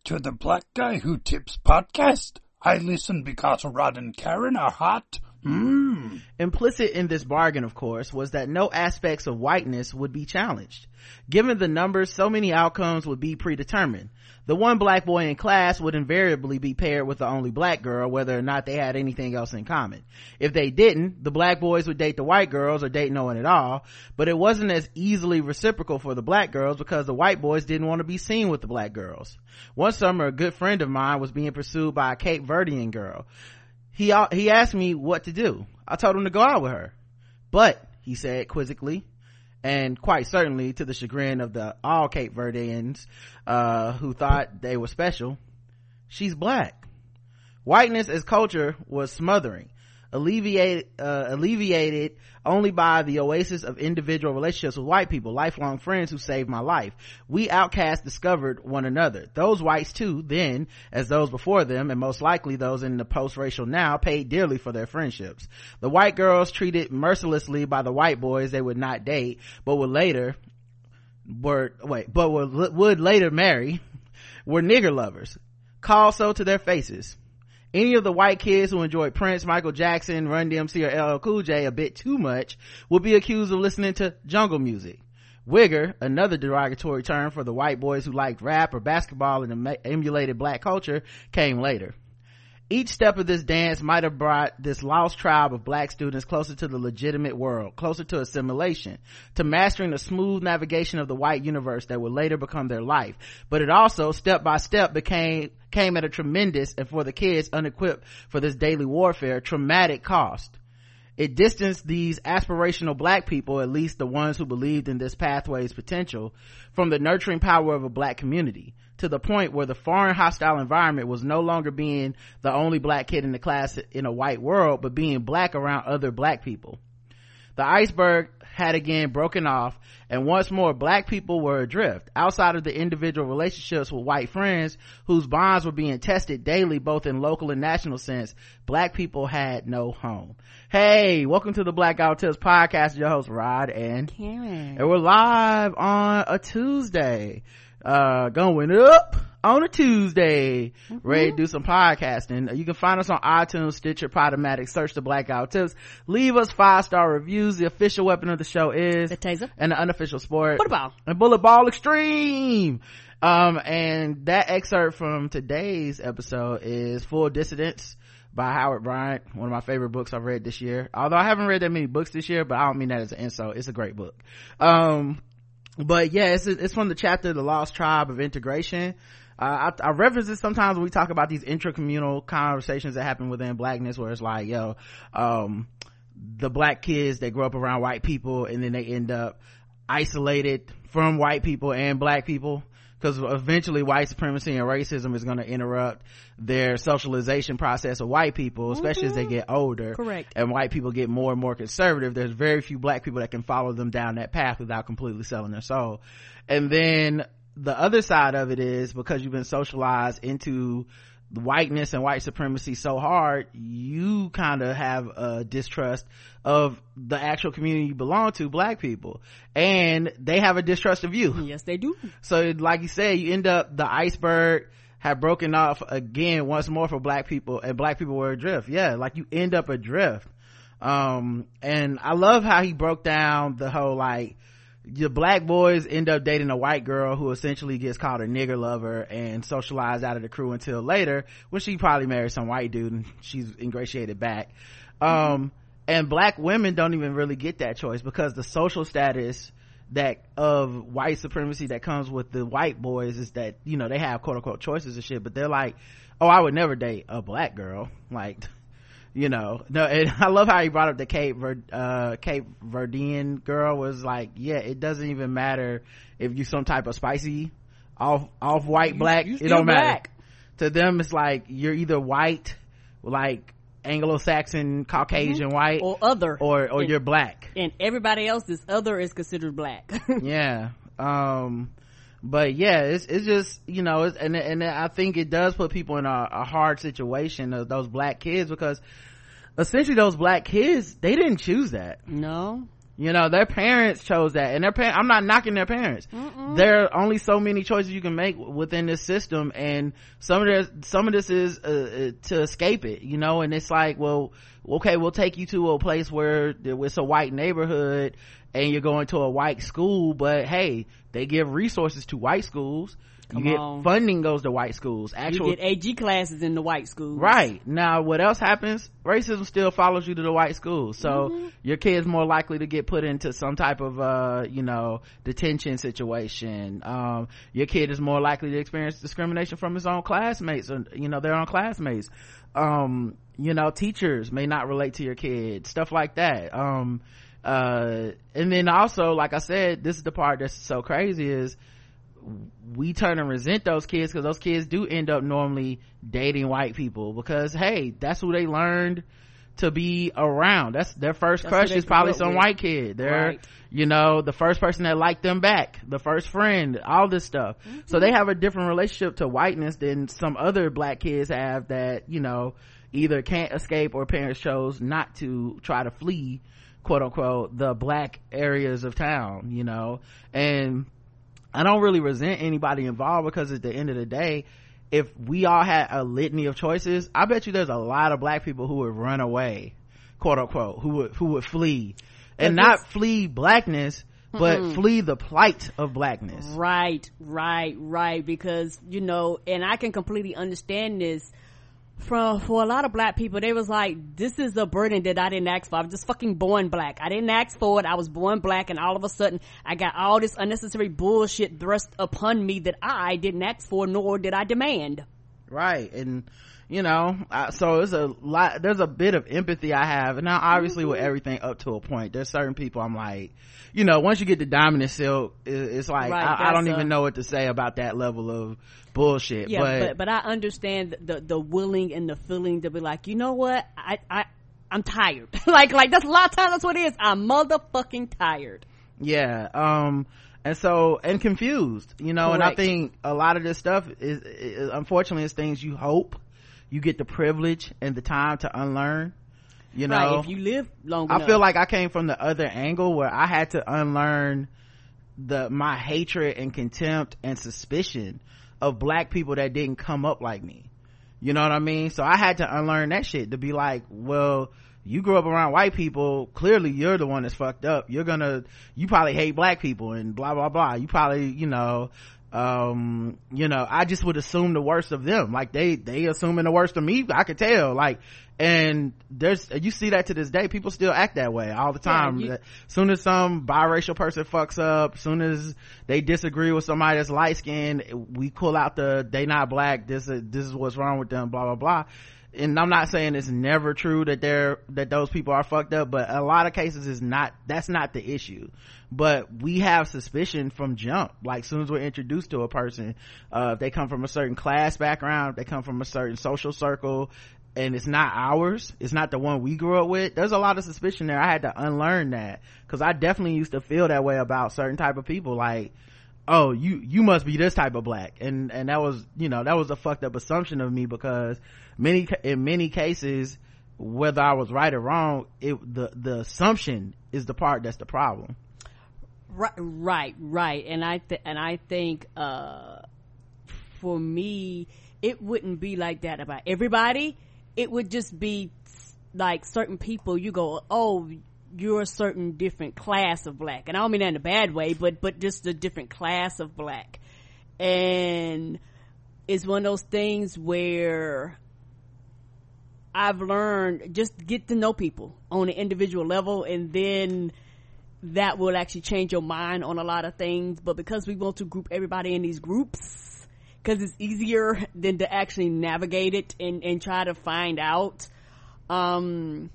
to the Black Guy Who Tips podcast. I listen because Rod and Karen are hot. Implicit in this bargain, of course, was that no aspects of whiteness would be challenged. Given the numbers, so many outcomes would be predetermined. The one black boy in class would invariably be paired with the only black girl, whether or not they had anything else in common. If they didn't, the black boys would date the white girls or date no one at all, but it wasn't as easily reciprocal for the black girls because the white boys didn't want to be seen with the black girls. One summer, a good friend of mine was being pursued by a Cape Verdean girl. He asked me what to do. I told him to go out with her. But, he said quizzically, and quite certainly to the chagrin of all Cape Verdeans, who thought they were special, she's black. Whiteness as culture was smothering, alleviated only by the oasis of individual relationships with white people, lifelong friends who saved my life. We outcasts discovered one another. Those whites too, then, as those before them, and most likely those in the post-racial now, paid dearly for their friendships. The white girls treated mercilessly by the white boys they would not date, but would later marry, were nigger lovers, called so to their faces. Any of the white kids who enjoyed Prince, Michael Jackson, Run DMC, or LL Cool J a bit too much would be accused of listening to jungle music. Wigger, another derogatory term for the white boys who liked rap or basketball and emulated black culture, came later. Each step of this dance might have brought this lost tribe of black students closer to the legitimate world, closer to assimilation, to mastering the smooth navigation of the white universe that would later become their life. But it also, step by step, came at a tremendous, and for the kids unequipped for this daily warfare, traumatic cost. It distanced these aspirational black people, at least the ones who believed in this pathway's potential, from the nurturing power of a black community, to the point where the foreign hostile environment was no longer being the only black kid in the class in a white world, but being black around other black people. The iceberg had again broken off, and once more black people were adrift. Outside of the individual relationships with white friends whose bonds were being tested daily both in local and national sense, black people had no home. Hey, welcome to the Black Guy Who Tips podcast. Your host Rod and Karen, and we're live on a Tuesday, going up on a Tuesday, ready to do some podcasting. You can find us on iTunes, Stitcher, Podomatic. Search the Black Guy Who Tips. Leave us 5-star reviews. The official weapon of the show is the taser, and the unofficial sport, bullet ball, and bullet ball extreme. And that excerpt from today's episode is Full Dissidence by Howard Bryant, one of my favorite books I've read this year. Although I haven't read that many books this year, but I don't mean that as an insult. It's a great book. But yeah, it's from the chapter The Lost Tribe of Integration. I reference it sometimes when we talk about these intracommunal conversations that happen within blackness, where it's like, the black kids that grow up around white people and then they end up isolated from white people and black people, because eventually white supremacy and racism is going to interrupt their socialization process of white people, especially as they get older. Correct. And white people get more and more conservative. There's very few black people that can follow them down that path without completely selling their soul. And then the other side of it is, because you've been socialized into whiteness and white supremacy so hard, you kind of have a distrust of the actual community you belong to, black people, and they have a distrust of you. Yes, they do. So like you said, you end up, the iceberg have broken off again once more for black people, and black people were adrift. Yeah, like you end up adrift. And I love how he broke down the whole, like, the black boys end up dating a white girl who essentially gets called a nigger lover and socialized out of the crew until later, when she probably married some white dude and she's ingratiated back. And black women don't even really get that choice, because the social status that of white supremacy that comes with the white boys is that, they have quote unquote choices and shit, but they're like, oh, I would never date a black girl. Like, no. And I love how he brought up the Cape Verdean girl. Was like, yeah, it doesn't even matter if you some type of spicy off white black. You it don't matter black. to them. It's like you're either white, like Anglo-Saxon Caucasian white, or other, or you're black, and everybody else, this other is considered black. Yeah. But yeah, it's just, and I think it does put people in a hard situation, those black kids, because essentially those black kids, they didn't choose that. No, their parents chose that, and I'm not knocking their parents. There are only so many choices you can make within this system, and some of this is to escape it, and it's like, well, okay, we'll take you to a place where it's a white neighborhood and you're going to a white school, but hey, they give resources to white schools. Funding goes to white schools. You get AG classes in the white schools. Right. Now, what else happens? Racism still follows you to the white schools. So your kid's more likely to get put into some type of, detention situation. Your kid is more likely to experience discrimination from his own classmates, or, their own classmates. Teachers may not relate to your kid, stuff like that. And then also, like I said, this is the part that's so crazy, is we turn and resent those kids because those kids do end up normally dating white people, because hey, that's who they learned to be around. That's their first crush is probably some white kid. They're the first person that liked them back, the first friend, all this stuff. So they have a different relationship to whiteness than some other black kids have that either can't escape or parents chose not to try to flee, quote unquote, the black areas of town. And I don't really resent anybody involved, because at the end of the day, if we all had a litany of choices, I bet you there's a lot of black people who would run away, quote unquote, who would flee, and not flee blackness, but flee the plight of blackness. Right. Because, and I can completely understand this. For a lot of black people, they was like, this is a burden that I didn't ask for. I was just fucking born black. I didn't ask for it. I was born black, and all of a sudden I got all this unnecessary bullshit thrust upon me that I didn't ask for, nor did I demand. Right. And so there's a bit of empathy I have, and now obviously with everything up to a point, there's certain people I'm like, once you get to Diamond and Silk, it's like, right, I don't even know what to say about that level of bullshit. But I understand the willing and the feeling to be like, you know what, I'm tired. like that's a lot of times that's what it is. I'm motherfucking tired. And confused, and I think a lot of this stuff is unfortunately is things you hope you get the privilege and the time to unlearn. Right, if you live long enough. I feel like I came from the other angle where I had to unlearn my hatred and contempt and suspicion of black people that didn't come up like me. You know what I mean? So I had to unlearn that shit to be like, well, you grew up around white people, clearly you're the one that's fucked up. You probably hate black people and blah blah blah. You probably I just would assume the worst of them. Like they assuming the worst of me, I could tell. And you see that to this day. People still act that way all the time. Soon as some biracial person fucks up, soon as they disagree with somebody that's light skinned, we pull out they not black, this is what's wrong with them, blah blah blah. And I'm not saying it's never true that those people are fucked up, but a lot of cases that's not the issue. But we have suspicion from jump. Like, soon as we're introduced to a person, if they come from a certain class background, if they come from a certain social circle, and it's not ours, it's not the one we grew up with, there's a lot of suspicion there. I had to unlearn that, because I definitely used to feel that way about certain type of people. Like, oh, you must be this type of black, and that was that was a fucked up assumption of me, because in many cases, whether I was right or wrong, the assumption is the part that's the problem. Right. And I think for me, it wouldn't be like that about everybody. It would just be like certain people, you go, oh, you're a certain different class of black, and I don't mean that in a bad way, but just a different class of black. And it's one of those things where I've learned just get to know people on an individual level, and then that will actually change your mind on a lot of things. But because we want to group everybody in these groups, because it's easier than to actually navigate it and try to find out, I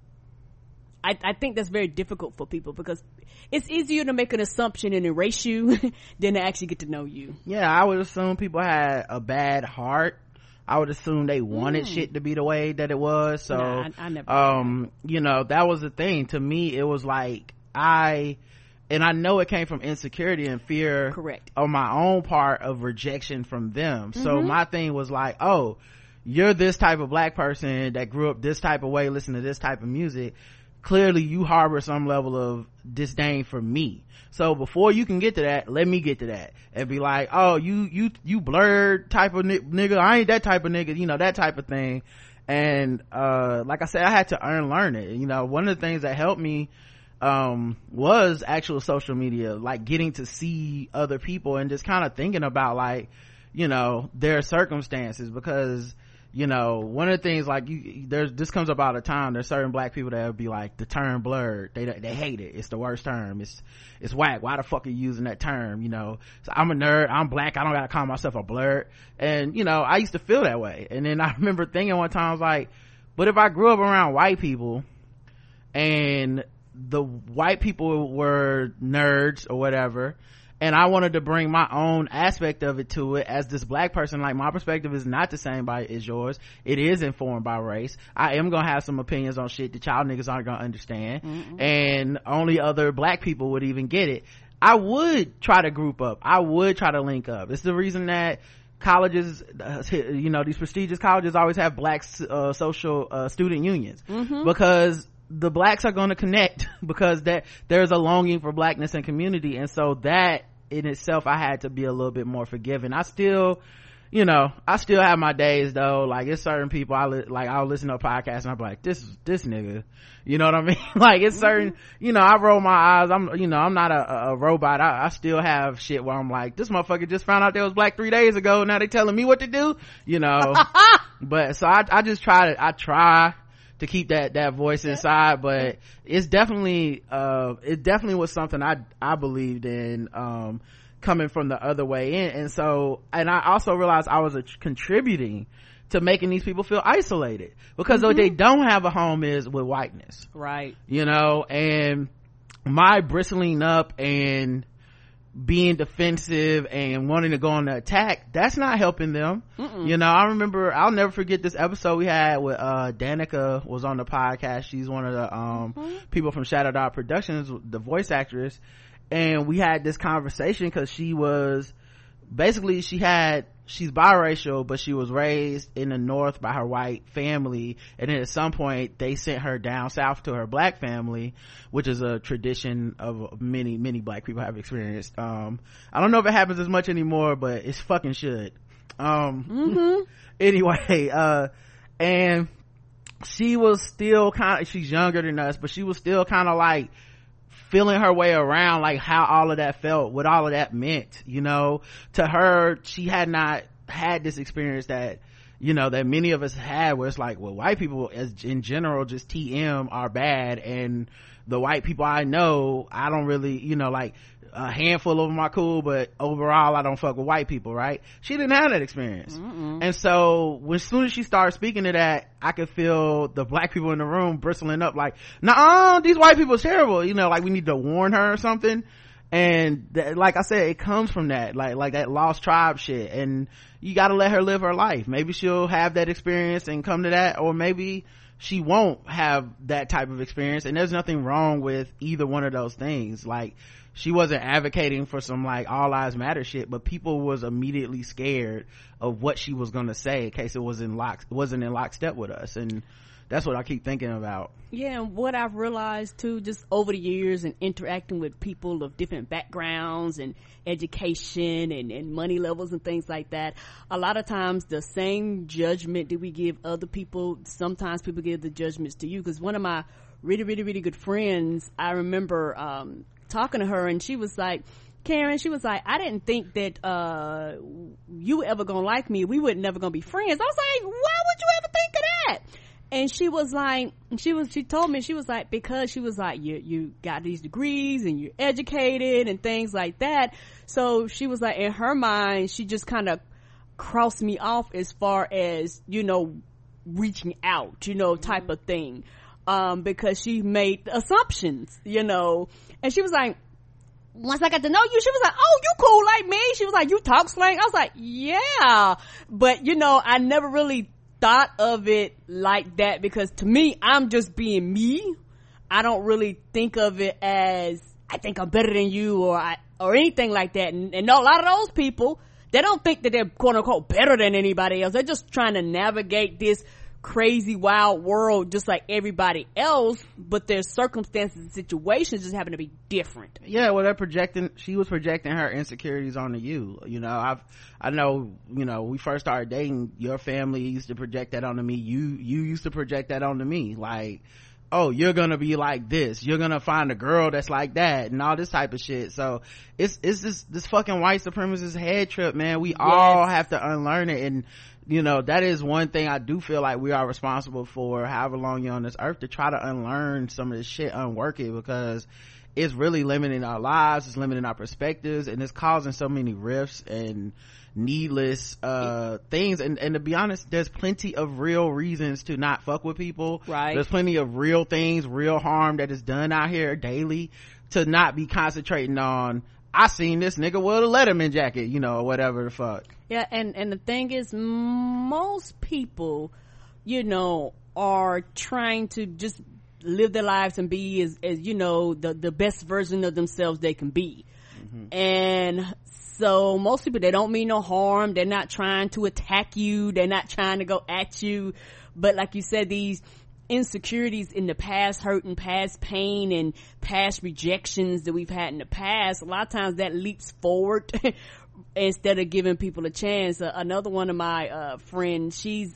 think that's very difficult for people, because it's easier to make an assumption and erase you than to actually get to know you. Yeah, I would assume people had a bad heart. I would assume they wanted shit to be the way that it was. So, I never that was the thing. To me, it was like, and I know it came from insecurity and fear. Correct. On my own part of rejection from them. So my thing was like, oh, you're this type of black person that grew up this type of way, listen to this type of music. clearly you harbor some level of disdain for me. So before you can get to that, let me get to that and be like, oh, you blurred type of nigga. I ain't that type of nigga, that type of thing. And like I said, I had to learn it. One of the things that helped me was actual social media, like getting to see other people and just kind of thinking about like, their circumstances, because one of the things, like, this comes up all the time. There's certain black people that would be like, the term blurred, they hate it, it's the worst term, it's whack, why the fuck are you using that term? So I'm a nerd, I'm black, I don't gotta call myself a blurred. And I used to feel that way. And then I remember thinking one time, I was like, but if I grew up around white people and the white people were nerds or whatever, and I wanted to bring my own aspect of it to it as this black person, like, my perspective is not the same as yours. It is informed by race. I am gonna have some opinions on shit that y'all niggas aren't gonna understand. Mm-mm. And only other black people would even get it. I would try to group up, I would try to link up. It's the reason that colleges, these prestigious colleges always have black social student unions. Mm-hmm. Because the blacks are going to connect, because there's a longing for blackness and community. And so that in itself, I had to be a little bit more forgiving. I still have my days though. Like, it's certain people I'll listen to a podcast and I'm like, this nigga, you know what I mean? Like, it's certain, I roll my eyes. I'm not a robot. I still have shit where I'm like, this motherfucker just found out they was black 3 days ago. Now they telling me what to do, but so I just try to keep that voice inside. But it's definitely it definitely was something I believed in, coming from the other way in. And so, and I also realized I was contributing to making these people feel isolated, because what they don't have a home is with whiteness, right? And my bristling up and being defensive and wanting to go on the attack, that's not helping them. I remember, I'll never forget this episode we had with Danica was on the podcast. She's one of the people from Shadow Dog Productions, the voice actress, and we had this conversation because she was basically, she's biracial, but she was raised in the North by her white family, and then at some point they sent her down south to her black family, which is a tradition of many black people have experienced. I don't know if it happens as much anymore, but it fucking should. Anyway, and she was still she's younger than us, but she was still kind of like feeling her way around, like how all of that felt, what all of that meant. To her, she had not had this experience that that many of us had, where it's like, well, white people as in general, just TM, are bad, and the white people I know, I don't really, like, a handful of them are cool, but overall I don't fuck with white people, right? She didn't have that experience. And so as soon as she started speaking to that, I could feel the black people in the room bristling up like, nah, these white people is terrible, like we need to warn her or something. And like I said, it comes from that, like that lost tribe shit, and you gotta let her live her life. Maybe she'll have that experience and come to that, or maybe she won't have that type of experience, and there's nothing wrong with either one of those things. Like, she wasn't advocating for some like all lives matter shit, but people was immediately scared of what she was gonna say in case it wasn't in lockstep with us. And that's what I keep thinking about. Yeah, and what I've realized too, just over the years and interacting with people of different backgrounds and education and money levels and things like that, a lot of times the same judgment that we give other people, sometimes people give the judgments to you. Because one of my really good friends, I remember talking to her, and she was like, Karen, she was like, I didn't think that you were ever gonna like me, we were never gonna be friends. I was like, why would you ever think of that? And she was like, she told me, she was like, because she was like, you got these degrees and you're educated and things like that. So she was like, in her mind, she just kind of crossed me off as far as, reaching out, type of thing. Because she made assumptions, and she was like, once I got to know you, she was like, oh, you cool like me. She was like, you talk slang. I was like, yeah, but I never really thought of it like that, because to me, I'm just being me. I don't really think of it as I think I'm better than you or anything like that. And a lot of those people, they don't think that they're quote unquote better than anybody else. They're just trying to navigate this crazy wild world just like everybody else, but their circumstances and situations just happen to be different. Yeah, well, she was projecting her insecurities onto you. I know, we first started dating, your family used to project that onto me. You used to project that onto me. Like, oh, you're gonna be like this, you're gonna find a girl that's like that, and all this type of shit. So it's this fucking white supremacist head trip, man. We all have to unlearn it. And that is one thing I do feel like we are responsible for, however long you're on this earth, to try to unlearn some of this shit, unwork it, because it's really limiting our lives, it's limiting our perspectives, and it's causing so many rifts and needless things. And to be honest, there's plenty of real reasons to not fuck with people. Right. There's plenty of real things, real harm that is done out here daily, to not be concentrating on, I seen this nigga with a Letterman jacket, or whatever the fuck. Yeah, and the thing is, most people, are trying to just live their lives and be as the best version of themselves they can be. Mm-hmm. And so most people, they don't mean no harm. They're not trying to attack you. They're not trying to go at you. But like you said, these insecurities in the past hurt and past pain and past rejections that we've had in the past, a lot of times that leaps forward instead of giving people a chance. Another one of my friends, she's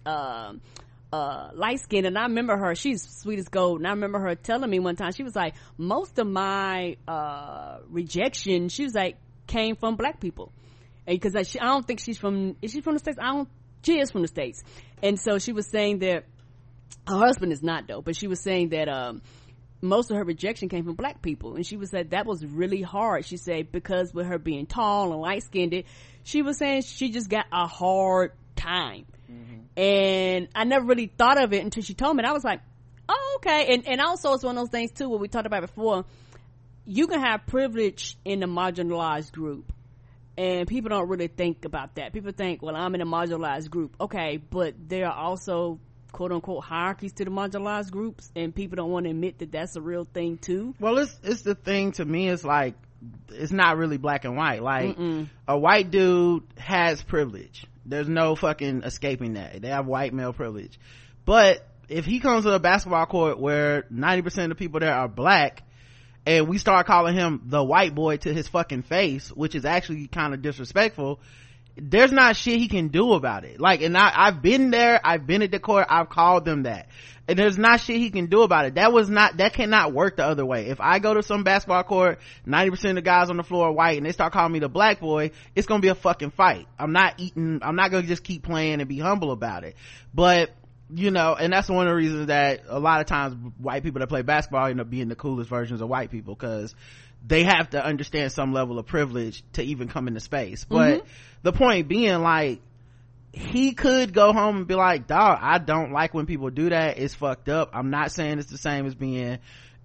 light skinned, and I remember her, she's sweet as gold, and I remember her telling me one time, she was like, most of my rejection, she was like, came from black people. And because I don't think is she from the States? She is from the States. And so she was saying that her husband is not, though, but she was saying that most of her rejection came from black people, and she was said that was really hard. She said because with her being tall and light skinned, she was saying she just got a hard time. Mm-hmm. And I never really thought of it until she told me, and I was like, oh, okay. And also it's one of those things too, what we talked about before, you can have privilege in the marginalized group, and people don't really think about that. People think, well, I'm in a marginalized group, okay, but there are also quote unquote hierarchies to the marginalized groups, and people don't want to admit that that's a real thing too. Well, it's the thing to me, it's like, it's not really black and white. Like, a white dude has privilege, there's no fucking escaping that. They have white male privilege. But if he comes to a basketball court where 90% of the people there are black, and we start calling him the white boy to his fucking face, which is actually kind of disrespectful, there's not shit he can do about it. Like, and I've been there, I've been at the court, I've called them that, and there's not shit he can do about it. That cannot work the other way. If I go to some basketball court, 90% of the guys on the floor are white, and they start calling me the black boy, it's gonna be a fucking fight. I'm not gonna just keep playing and be humble about it. But and that's one of the reasons that a lot of times white people that play basketball end up being the coolest versions of white people, because they have to understand some level of privilege to even come into space. But the point being, like, he could go home and be like, dog, I don't like when people do that, it's fucked up. I'm not saying it's the same as being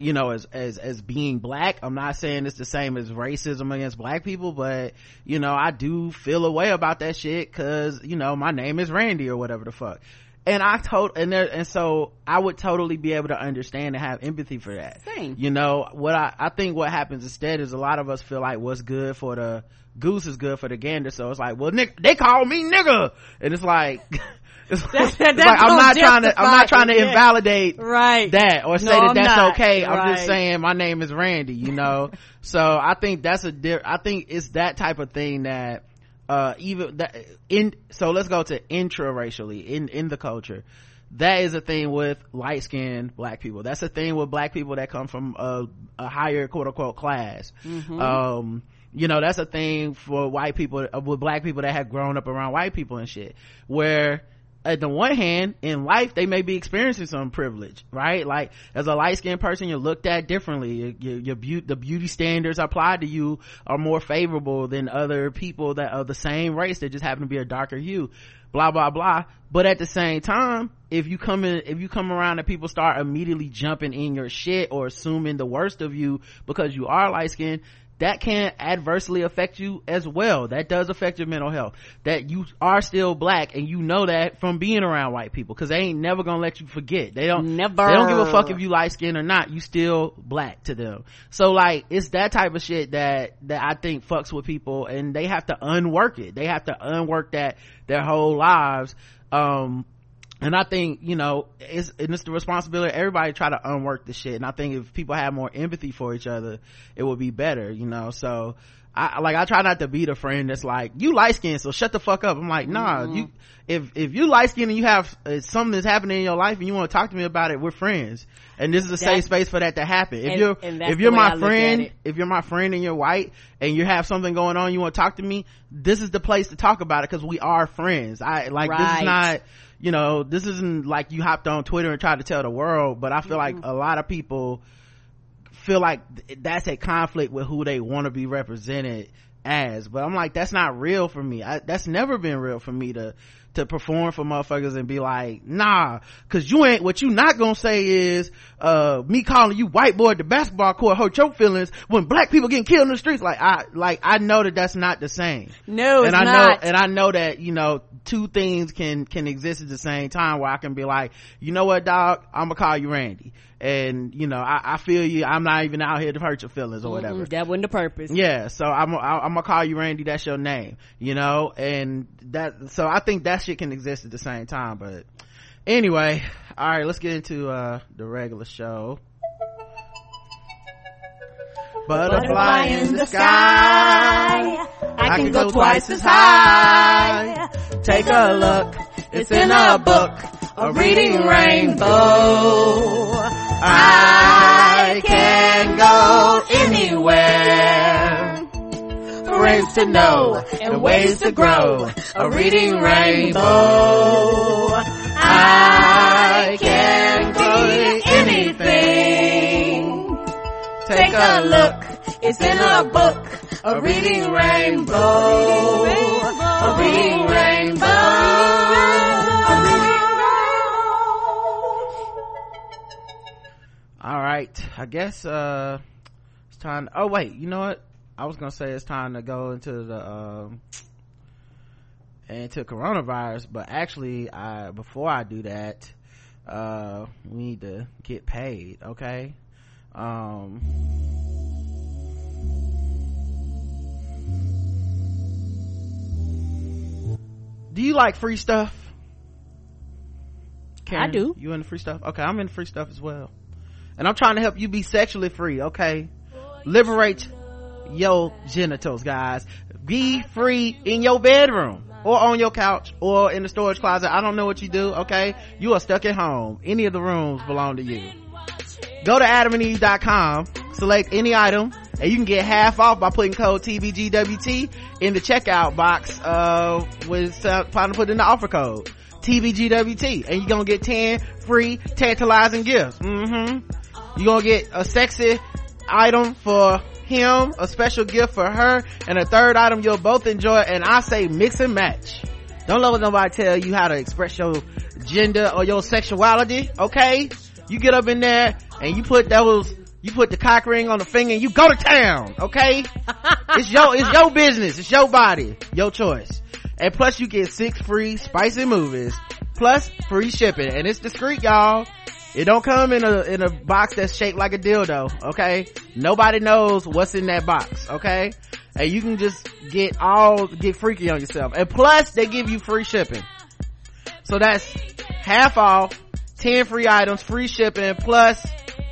as being black. I'm not saying it's the same as racism against black people, but I do feel a way about that shit because my name is Randy or whatever the fuck. And so I would totally be able to understand and have empathy for that. Same. What I think what happens instead is a lot of us feel like what's good for the goose is good for the gander. So it's like, well, they call me nigga, and it's like, it's like I'm not trying to invalidate that or say that's okay. I'm just saying my name is Randy. So I think I think it's that type of thing that. So let's go to intraracially in the culture. That is a thing with light-skinned black people. That's a thing with black people that come from a higher quote-unquote class. That's a thing for white people, with black people that have grown up around white people and shit, where at the one hand in life they may be experiencing some privilege, right? Like, as a light-skinned person, you're looked at differently. The beauty standards applied to you are more favorable than other people that are the same race that just happen to be a darker hue, blah blah blah. But at the same time, if you come around and people start immediately jumping in your shit or assuming the worst of you because you are light-skinned, that can adversely affect you as well. That does affect your mental health, that you are still black, and that from being around white people, because they ain't never gonna let you forget. They don't give a fuck if you light skinned or not, you still black to them. So like, it's that type of shit that I think fucks with people, and they have to unwork it. They have to unwork that their whole lives. And I think, you know, it's the responsibility of everybody to try to unwork the shit. And I think if people have more empathy for each other, it would be better, you know. So I try not to be the friend that's like, you light skinned, so shut the fuck up. I'm like, nah, if you light skinned and you have something that's happening in your life and you want to talk to me about it, we're friends. And this is a safe space for that to happen. If you're my friend and you're white and you have something going on, you want to talk to me, this is the place to talk about it, because we are friends. This is not, you know, this isn't like you hopped on Twitter and tried to tell the world, but I feel like a lot of people feel like that's a conflict with who they want to be represented as. But I'm like, that's not real for me. That's never been real for me to perform for motherfuckers and be like, nah, cause you ain't, what you not gonna say is me calling you white boy at the basketball court hurt your feelings when black people getting killed in the streets. I know that's not the same. No, it's not. I know that, you know, two things can exist at the same time, where I can be like, you know what, dog, I'm gonna call you Randy, and you know, I feel you, I'm not even out here to hurt your feelings or whatever. That wasn't the purpose. Yeah, so I'm gonna call you Randy, that's your name, you know. And that, so I think that shit can exist at the same time. But anyway, all right, let's get into the regular show. Butterfly in the sky, I can go twice as high. Take a look, it's in a book, a reading rainbow. I can go anywhere, friends to know and ways to grow, a reading rainbow. I can be anything. Take a look, it's in a book, a reading rainbow, a reading rainbow, a reading rainbow. All right, I guess it's time. Oh wait, you know what? I was gonna say it's time to go into the into coronavirus, but actually, before I do that, we need to get paid. Okay. Do you like free stuff, Karen? I do. You into free stuff? Okay, I'm into free stuff as well, and I'm trying to help you be sexually free. Okay, liberate your genitals, guys. Be free in your bedroom or on your couch or in the storage closet. I don't know what you do. Okay, you are stuck at home. Any of the rooms belong to you. Go to adamandeve.com, select any item, and you can get half off by putting code TBGWT in the checkout box trying to put in the offer code TBGWT, and you're gonna get 10 free tantalizing gifts. You're gonna get a sexy item for him, a special gift for her, and a third item you'll both enjoy. And I say mix and match. Don't let nobody tell you how to express your gender or your sexuality. Okay, you get up in there and you put the cock ring on the finger and you go to town. Okay, it's your business, it's your body, your choice. And plus you get 6 free spicy movies plus free shipping, and it's discreet, y'all. It don't come in a box that's shaped like a dildo. Okay, nobody knows what's in that box. Okay, and you can just get freaky on yourself, and plus they give you free shipping. So that's half off, 10 free items, free shipping, plus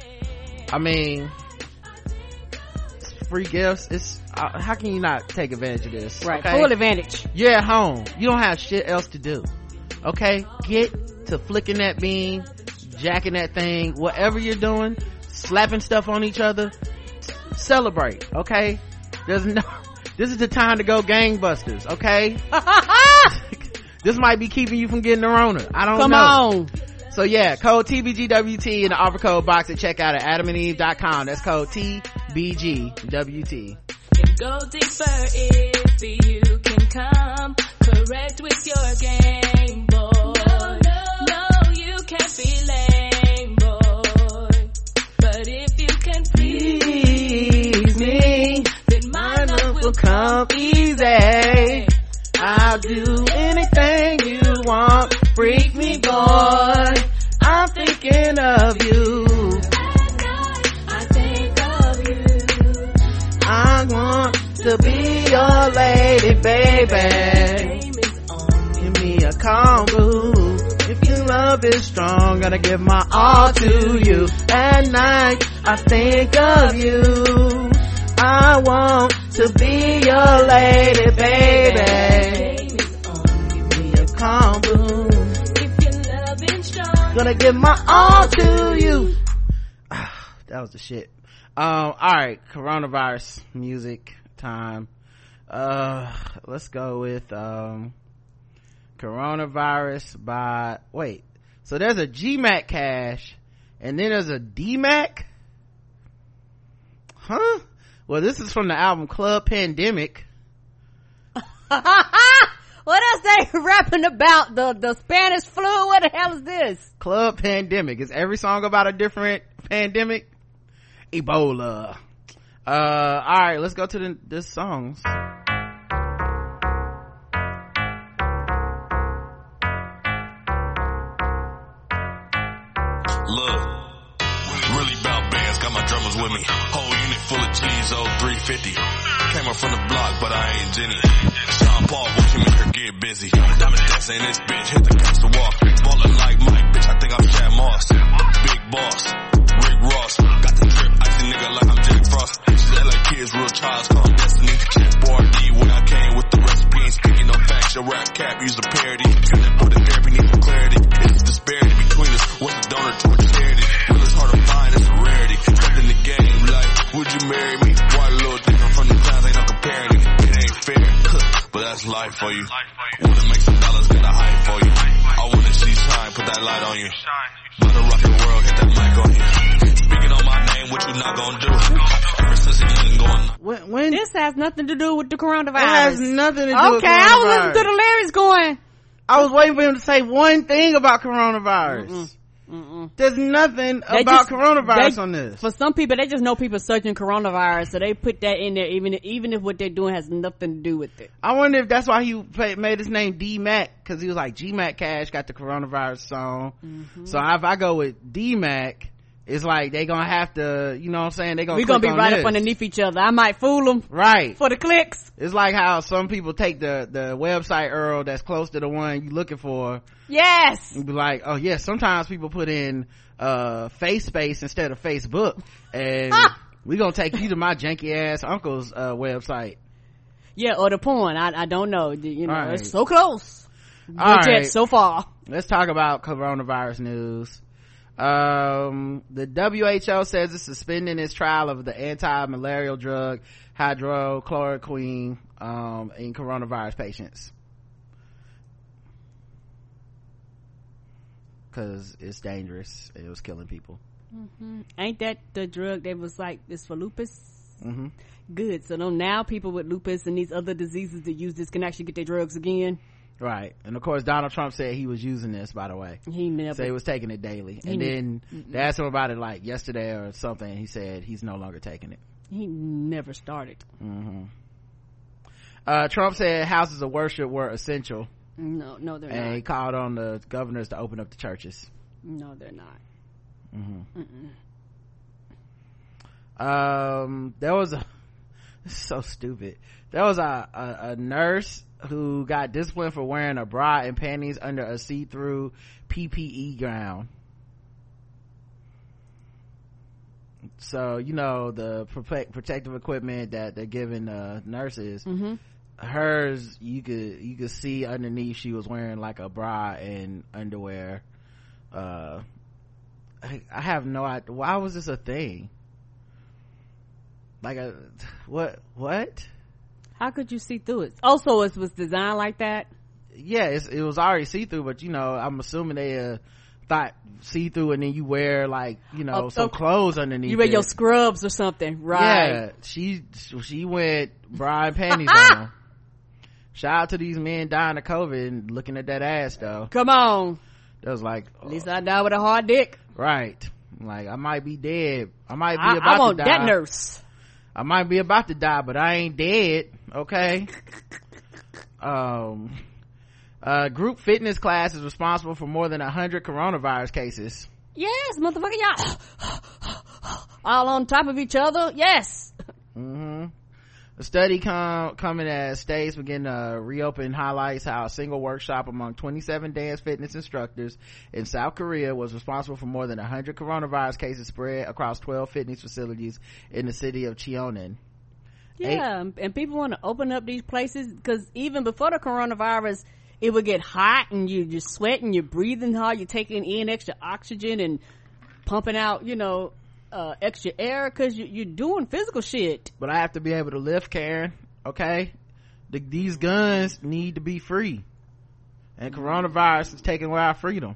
free gifts. It's how can you not take advantage of this? Right, okay? Full advantage. You're at home, you don't have shit else to do. Okay, get to flicking that bean, jacking that thing, whatever you're doing, slapping stuff on each other. Celebrate. Okay, this is the time to go gangbusters. Okay. This might be keeping you from getting the Rona. I don't know. Come on. So yeah, code TBGWT in the offer code box at checkout at adamandeve.com. That's code TBGWT. Can go deeper if you can come correct with your game, boy. No, you can't be lame, boy. But if you can please me, then my love will come easy. I'll do anything you want. Freak me, boy. I'm thinking of you. I think of you. I want to be your lady, baby. Give me a calm, boo. If your love is strong, gotta give my all to you. At night, I think of you. I want to be your lady, baby. Give me a calm, boo. If your love is strong, Gonna give my all to you. That was the shit. All right, coronavirus music time. Let's go with coronavirus by so there's a GMAC cache and then there's a DMAC, huh? Well, this is from the album Club Pandemic. What else they rapping about? The Spanish flu? What the hell is this? Club Pandemic. Is every song about a different pandemic? Ebola. All right, let's go to the songs. Look, really bout bands, got my drummers with me. Whole unit full of cheese, old 350. Came up from the block, but I ain't Jenny. Sean Paul, watch him make her get busy. Diamonds dancing in this bitch, hit the coaster walk. Ballin' like Mike, bitch, I think I'm Shad Moss. Big boss, Rick Ross. Got the drip, icy nigga like I'm Jack Frost. She's LA kids, real childs, call them Destiny. Chef Boyardee, when I came with the recipe, ain't speaking no facts. Your rap cap, use a parody. Unit put in therapy, need some clarity. It's disparity between us, what's a donor to a charity? Real is hard to find, it's a rarity. Stepped in the game, like, would you marry me? Why a little different from the clowns, ain't no comparing it. It ain't fair, but that's life for you. Wanna make some dollars, got a hype for you. I wanna see shine, put that light on you. Better rock the world, hit that mic on you. Speaking on my name, what you not gonna do? Ever since it ain't going. When This has nothing to do with the coronavirus. it has nothing to do with Okay, I was coronavirus. listening to the lyrics going. I was waiting for him to say one thing about coronavirus. There's nothing They about just- coronavirus they- on this. For some people, they just know people searching coronavirus, so they put that in there, even if what they're doing has nothing to do with it. I wonder if that's why he made his name D-Mac, because he was like, GMAC Cash got the coronavirus song. So if I go with D-Mac, it's like they gonna have to, you know what I'm saying, they gonna We're gonna be right this. up underneath each other. I might fool them Right. for the clicks. It's like how some people take the website URL that's close to the one you looking for Yes. and be like, oh yeah, sometimes people put in face space instead of Facebook, and we gonna take you to my janky ass uncle's website. Yeah, or the porn. I don't know. You know, Right. it's so close. All But yet right. so far. Let's talk about coronavirus news. The WHO says it's suspending its trial of the anti-malarial drug hydrochloroquine in coronavirus patients because it's dangerous. It was killing people. Ain't that the drug that was like this for lupus? Good. So now people with lupus and these other diseases that use this can actually get their drugs again. Right. And of course Donald Trump said he was using this, by the way. He never. So he was taking it daily, and then they asked him about it like yesterday or something. He said he's no longer taking it. He never started. Trump said houses of worship were essential, No, they're and he not. called on the governors to open up the churches. No, they're not. There was this is so stupid. There was a nurse who got disciplined for wearing a bra and panties under a see-through PPE gown. So, you know, the protective equipment that they're giving nurses, hers, you could see underneath she was wearing like a bra and underwear. I have no idea. Why was this a thing? Like what? How could you see through it? Also, it was designed like that. Yeah, it was already see-through, but you know, I'm assuming they thought see-through, and then you wear like, you know, some clothes underneath. You wear it. your scrubs or something, right? Yeah, she went bra and panties on. Shout out to these men dying of COVID and looking at that ass though. Come on. That was like, At least I die with a hard dick. right. Like, I might be dead. I might be I about want to die. that nurse. I might be about to die, but I ain't dead. Okay. Group fitness class is responsible for more than 100 coronavirus cases. Yes, motherfucker, y'all. All on top of each other. Yes. A study coming as states begin to reopen highlights how a single workshop among 27 dance fitness instructors in South Korea was responsible for more than 100 coronavirus cases spread across 12 fitness facilities in the city of Cheonan. Yeah, and people want to open up these places because even before the coronavirus, it would get hot and you're sweating, you're breathing hard, you're taking in extra oxygen and pumping out, extra air because you're doing physical shit. But I have to be able to lift, Karen. Okay, these guns need to be free, and coronavirus is taking away our freedom.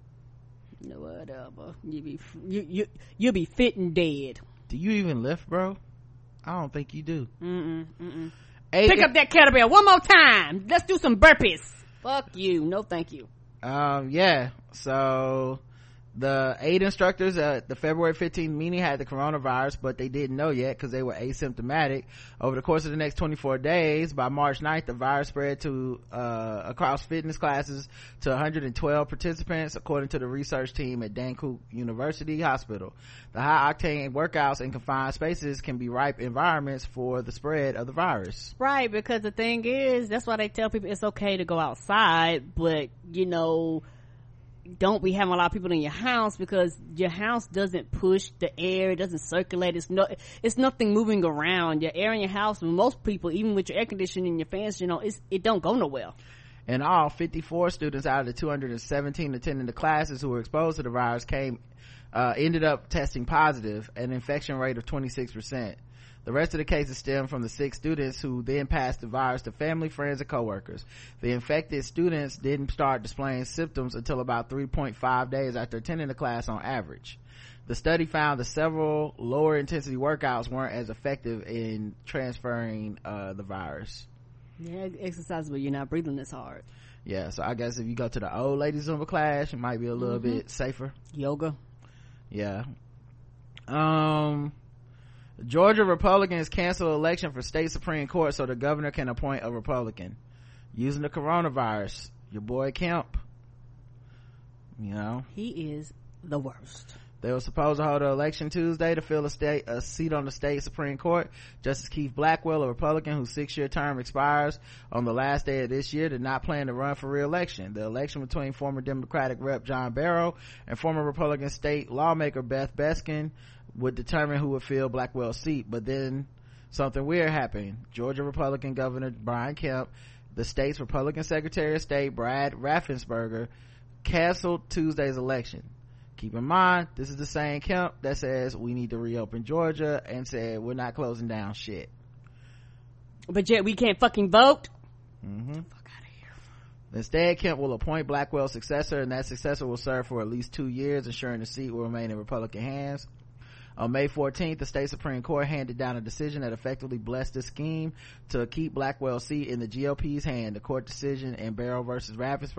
Whatever. You'll be fit and dead. Do you even lift, bro? I don't think you do. Pick up that kettlebell one more time. Let's do some burpees. Fuck you. No, thank you. Yeah. So the 8 instructors at the February 15th meeting had the coronavirus, but they didn't know yet because they were asymptomatic. Over the course of the next 24 days, by March 9th, the virus spread to across fitness classes to 112 participants, according to the research team at Dankook University Hospital. The high-octane workouts in confined spaces can be ripe environments for the spread of the virus. Right, because the thing is, that's why they tell people it's okay to go outside, but, don't be having a lot of people in your house because your house doesn't push the air, it doesn't circulate, it's nothing moving around. Your air in your house, most people, even with your air conditioning and your fans, it don't go nowhere. In all, 54 students out of the 217 attending the classes who were exposed to the virus ended up testing positive, an infection rate of 26%. The rest of the cases stem from the 6 students who then passed the virus to family, friends, and coworkers. The infected students didn't start displaying symptoms until about 3.5 days after attending the class on average. The study found that several lower intensity workouts weren't as effective in transferring the virus. Yeah, exercise, but you're not breathing as hard. Yeah, so I guess if you go to the old lady Zumba class, it might be a little bit safer. Yoga. Yeah. Georgia Republicans cancel election for state Supreme Court so the governor can appoint a Republican. Using the coronavirus. Your boy Kemp. He is the worst. They were supposed to hold an election Tuesday to fill a seat on the state Supreme Court. Justice Keith Blackwell, a Republican whose 6-year term expires on the last day of this year, did not plan to run for re-election. The election between former Democratic Rep John Barrow and former Republican state lawmaker Beth Beskin would determine who would fill Blackwell's seat. But then something weird happened. Georgia Republican Governor Brian Kemp, the state's Republican Secretary of State Brad Raffensperger, canceled Tuesday's election. Keep in mind, this is the same Kemp that says we need to reopen Georgia and said we're not closing down shit. But yet we can't fucking vote? Fuck out of here. Instead, Kemp will appoint Blackwell's successor, and that successor will serve for at least 2 years, ensuring the seat will remain in Republican hands. On May 14th, the state Supreme Court handed down a decision that effectively blessed the scheme to keep Blackwell's seat in the GOP's hand. The court decision in Barrow versus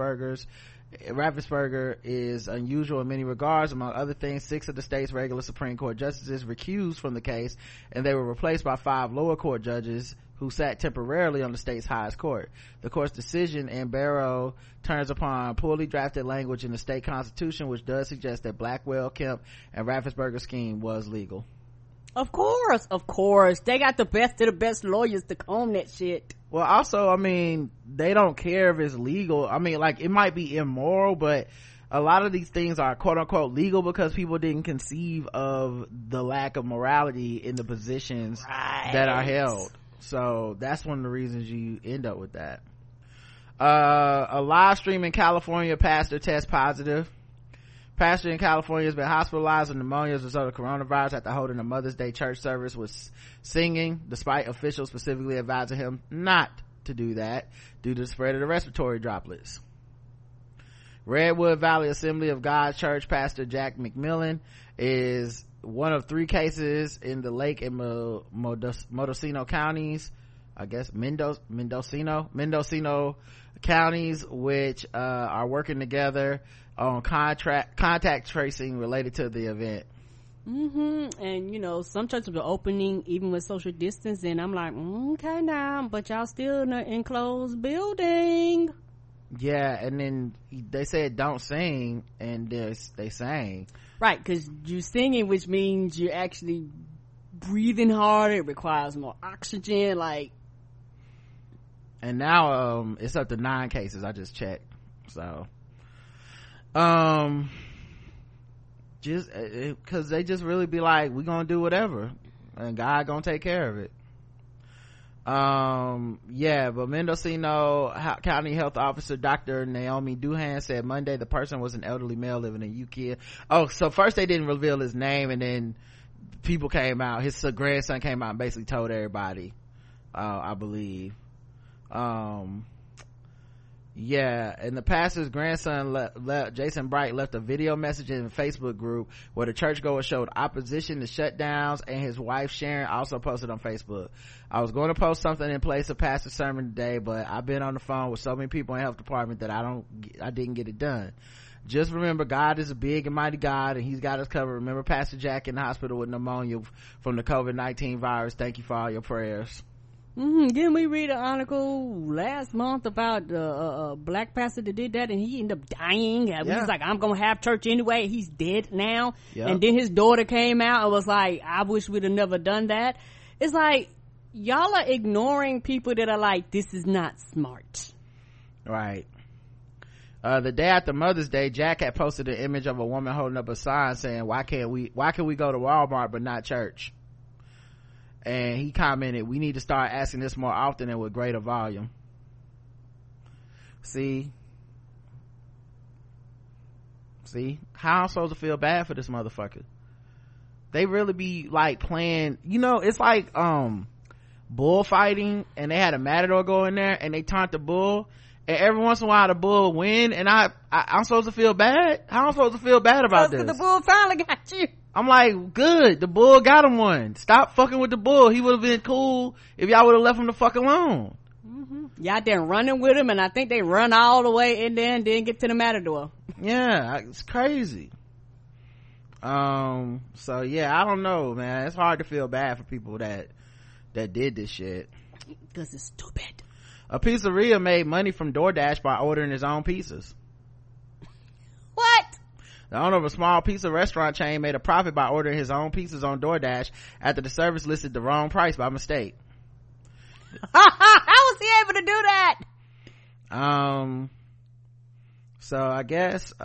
Raffensperger is unusual in many regards. Among other things, 6 of the state's regular Supreme Court justices recused from the case, and they were replaced by 5 lower court judges who sat temporarily on the state's highest court. The court's decision in Barrow turns upon poorly drafted language in the state constitution, which does suggest that Blackwell, Kemp, and Raffensperger's scheme was legal. Of course. They got the best of the best lawyers to comb that shit. Well, also, they don't care if it's legal. It might be immoral, but a lot of these things are quote unquote legal because people didn't conceive of the lack of morality in the positions that are held. So that's one of the reasons you end up with that. A live stream in California pastor tests positive. Pastor in California has been hospitalized with pneumonia as a result of coronavirus after holding a Mother's Day church service with singing, despite officials specifically advising him not to do that due to the spread of the respiratory droplets. Redwood Valley Assembly of God Church pastor Jack McMillan is one of 3 cases in the Lake and Mendocino counties, I guess Mendocino counties, which are working together on contact tracing related to the event. And some churches are opening even with social distance, and I'm like, okay now, but y'all still in an enclosed building. Yeah, and then they said don't sing, and they sang. Right, because you're singing, which means you're actually breathing harder, it requires more oxygen, like. And now it's up to 9 cases. I just checked. So just because they just really be like, we gonna do whatever and God gonna take care of it. Yeah, but Mendocino County Health Officer Dr. Naomi Duhan said Monday the person was an elderly male living in Ukiah. Oh, so first they didn't reveal his name, and then people came out, his grandson came out and basically told everybody, I believe. Yeah, and the pastor's grandson Jason Bright left a video message in a Facebook group where the churchgoer showed opposition to shutdowns, and his wife Sharon also posted on Facebook, I was going to post something in place of pastor's sermon today, but I've been on the phone with so many people in the health department that I didn't get it done. Just remember, God is a big and mighty God, and he's got us covered. Remember Pastor Jack in the hospital with pneumonia from the COVID-19 virus. Thank you for all your prayers. Didn't we read an article last month about a black pastor that did that, and he ended up dying? Yeah. He's like, I'm gonna have church anyway. He's dead now. Yep. And then his daughter came out and was like, I wish we'd have never done that. It's like, y'all are ignoring people that are like, this is not smart. Right. The day after Mother's Day, Jack had posted an image of a woman holding up a sign saying, why can we go to Walmart but not church? And he commented, we need to start asking this more often and with greater volume. See how I'm supposed to feel bad for this motherfucker? They really be like playing, it's like bullfighting, and they had a matador go in there and they taunt the bull, and every once in a while the bull win, and I'm supposed to feel bad? How am I supposed to feel bad about this? Because the bull finally got you. I'm like, good, the bull got him one. Stop fucking with the bull. He would have been cool if y'all would have left him the fuck alone. Y'all done running with him, and I think they run all the way in there and then get to the matador. Yeah, it's crazy. So yeah, I don't know, man. It's hard to feel bad for people that did this shit. Because it's stupid. A pizzeria made money from DoorDash by ordering his own pizzas. What? The owner of a small pizza restaurant chain made a profit by ordering his own pizzas on DoorDash after the service listed the wrong price by mistake. How was he able to do that? So I guess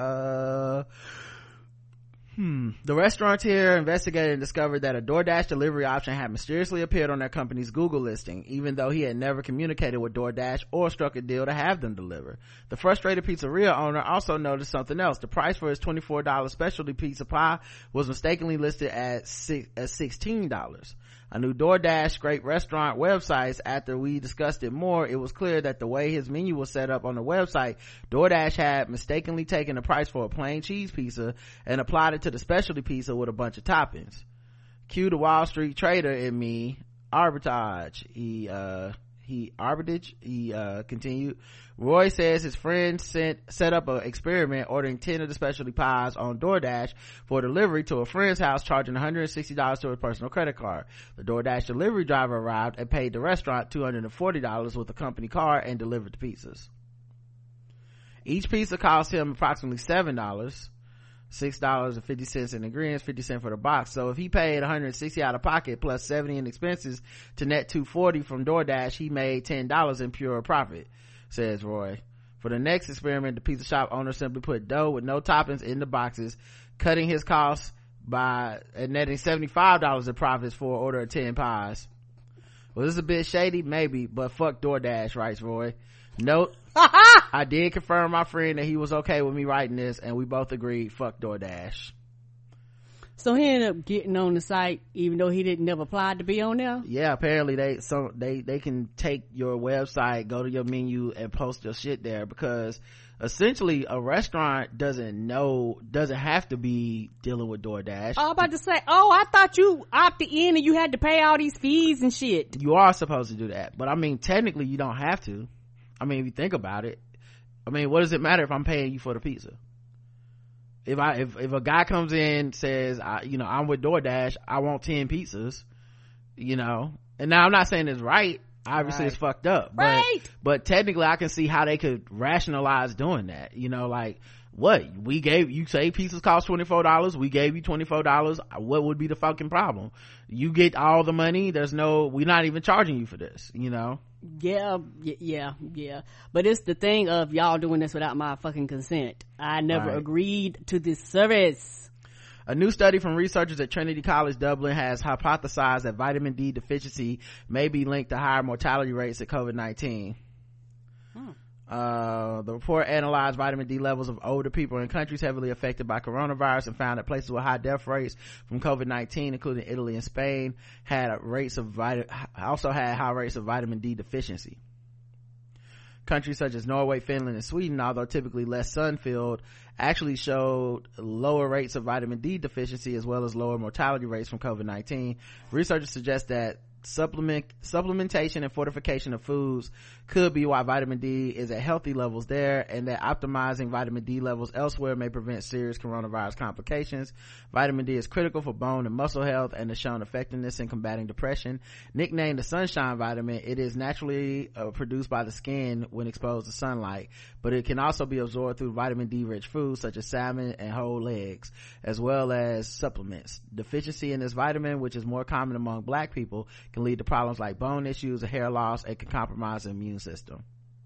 the restaurateur investigated and discovered that a DoorDash delivery option had mysteriously appeared on their company's Google listing, even though he had never communicated with DoorDash or struck a deal to have them deliver. The frustrated pizzeria owner also noticed something else. The price for his $24 specialty pizza pie was mistakenly listed at $16. A new DoorDash scraped restaurant websites. After we discussed it more, it was clear that the way his menu was set up on the website, DoorDash had mistakenly taken the price for a plain cheese pizza and applied it to the specialty pizza with a bunch of toppings. Cue the Wall Street trader in me, arbitrage. He continued. Roy says his friend set up an experiment ordering 10 of the specialty pies on DoorDash for delivery to a friend's house, charging $160 to his personal credit card. The DoorDash delivery driver arrived and paid the restaurant $240 with a company card and delivered the pizzas. Each pizza cost him approximately $7, $6.50 in ingredients, 50 cents for the box. So if he paid $160 out of pocket plus $70 in expenses to net $240 from DoorDash, he made $10 in pure profit, says Roy. For the next experiment, the pizza shop owner simply put dough with no toppings in the boxes, cutting his costs by netting $75 in profits for an order of 10 pies. Was this a bit shady? Maybe, but fuck DoorDash, writes Roy. Note, I did confirm with my friend that he was okay with me writing this, and we both agreed, fuck DoorDash. So he ended up getting on the site even though he didn't never apply to be on there? Yeah, apparently they can take your website, go to your menu, and post your shit there, because essentially a restaurant doesn't have to be dealing with DoorDash. I was about to say, I thought you opted in and you had to pay all these fees and shit. You are supposed to do that, but I mean technically you don't have to. I mean, if you think about it, I mean, what does it matter if I'm paying you for the pizza? If a guy comes in, says, I'm with DoorDash, I want 10 pizzas, and now I'm not saying it's right. obviously Right. it's fucked up, Right. but technically I can see how they could rationalize doing that. You know, like, what, we gave you, say pieces cost $24, we gave you $24, what would be the fucking problem? You get all the money, we're not even charging you for this, you know? Yeah. But it's the thing of y'all doing this without my fucking consent. I never Right. agreed to this service. A new study from researchers at Trinity College Dublin has hypothesized that vitamin D deficiency may be linked to higher mortality rates of COVID-19. The report analyzed vitamin D levels of older people in countries heavily affected by coronavirus and found that places with high death rates from COVID-19, including Italy and Spain, also had high rates of vitamin D deficiency. Countries such as Norway, Finland, and Sweden, although typically less sun-filled, actually showed lower rates of vitamin D deficiency as well as lower mortality rates from COVID-19. Researchers suggest that supplementation and fortification of foods could be why vitamin D is at healthy levels there, and that optimizing vitamin D levels elsewhere may prevent serious coronavirus complications. Vitamin D is critical for bone and muscle health and has shown effectiveness in combating depression. Nicknamed the sunshine vitamin, it is naturally produced by the skin when exposed to sunlight, but it can also be absorbed through vitamin D rich foods such as salmon and whole eggs, as well as supplements. Deficiency in this vitamin, which is more common among black people, can lead to problems like bone issues, hair loss, and can compromise the immune system.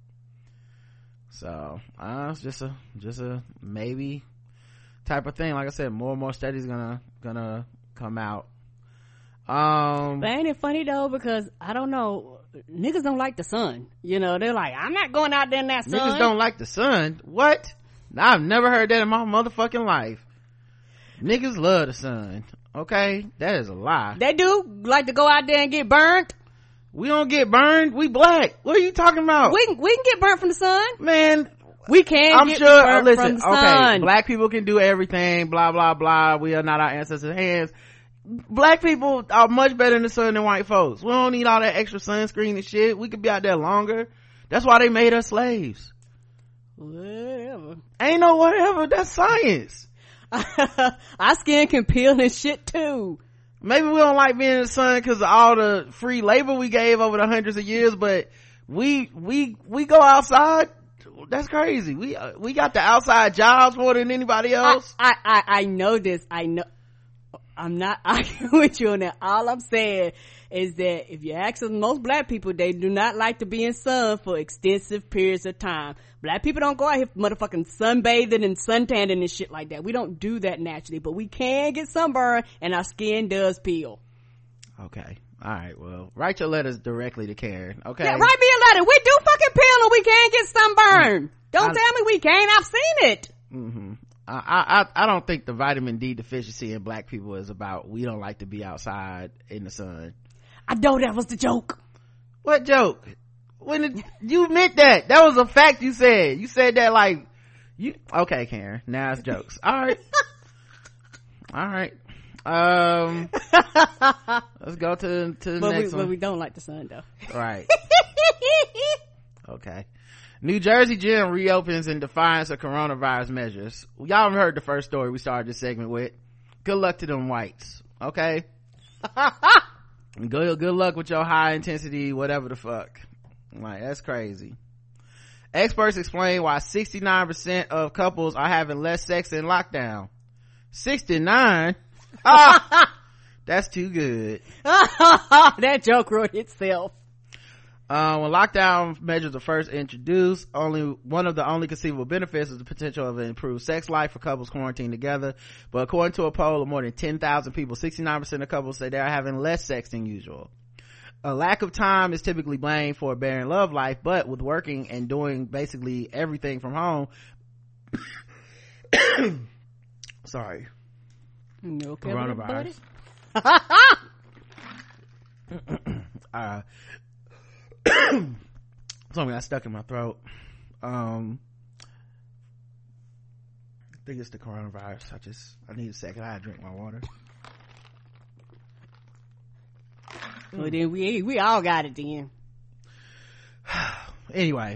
So it's just a maybe type of thing. Like I said, more and more studies gonna come out. But ain't it funny though, because I don't know, niggas don't like the sun. You know, they're like, I'm not going out there in that sun. Niggas don't like the sun? What? I've never heard that in my motherfucking life. Niggas love the sun. Okay, that is a lie. They do like to go out there and get burnt. We don't get burned. We black. What are you talking about? We can get burnt from the sun. Man, We can I'm get sure. burnt Listen, from the okay, sun. black people can do everything. Blah blah blah. We are not our ancestors' hands. Black people are much better in the sun than white folks. We don't need all that extra sunscreen and shit. We could be out there longer. That's why they made us slaves. Whatever. Ain't no whatever. That's science. Our skin can peel and shit too. Maybe we don't like being in the sun because of all the free labor we gave over the hundreds of years, but we go outside. That's crazy. We got the outside jobs more than anybody else. I know this. I know. I'm not arguing with you on that. All I'm saying is that if you ask most black people, they do not like to be in sun for extensive periods of time. Black people don't go out here motherfucking sunbathing and suntanning and shit like that. We don't do that naturally, but we can get sunburned and our skin does peel. Okay. All right. Well, write your letters directly to Karen. Okay. Yeah, write me a letter. We do fucking peel and we can get sunburned. Don't tell me we can't. I've seen it. Mm-hmm. I don't think the vitamin D deficiency in black people is about we don't like to be outside in the sun. I know that was the joke. What joke? You meant that was a fact. You said that like you okay, Karen, now it's jokes. All right. Let's go to the next one. But we don't like the sun though. Right. Okay. New Jersey gym reopens in defiance of coronavirus measures. Y'all haven't heard the first story we started this segment with. Good luck to them whites. Okay. Good luck with your high intensity whatever the fuck. Like, that's crazy. Experts explain why 69% of couples are having less sex in lockdown. 69? That's too good. That joke wrote itself. When lockdown measures were first introduced, one of the only conceivable benefits is the potential of an improved sex life for couples quarantined together. But according to a poll of more than 10,000 people, 69% of couples say they are having less sex than usual. A lack of time is typically blamed for a barren love life, but with working and doing basically everything from home, sorry, You okay, coronavirus. Something got stuck in my throat. I think it's the coronavirus. I need a second. I had to drink my water. Well, then we all got it then. Anyway,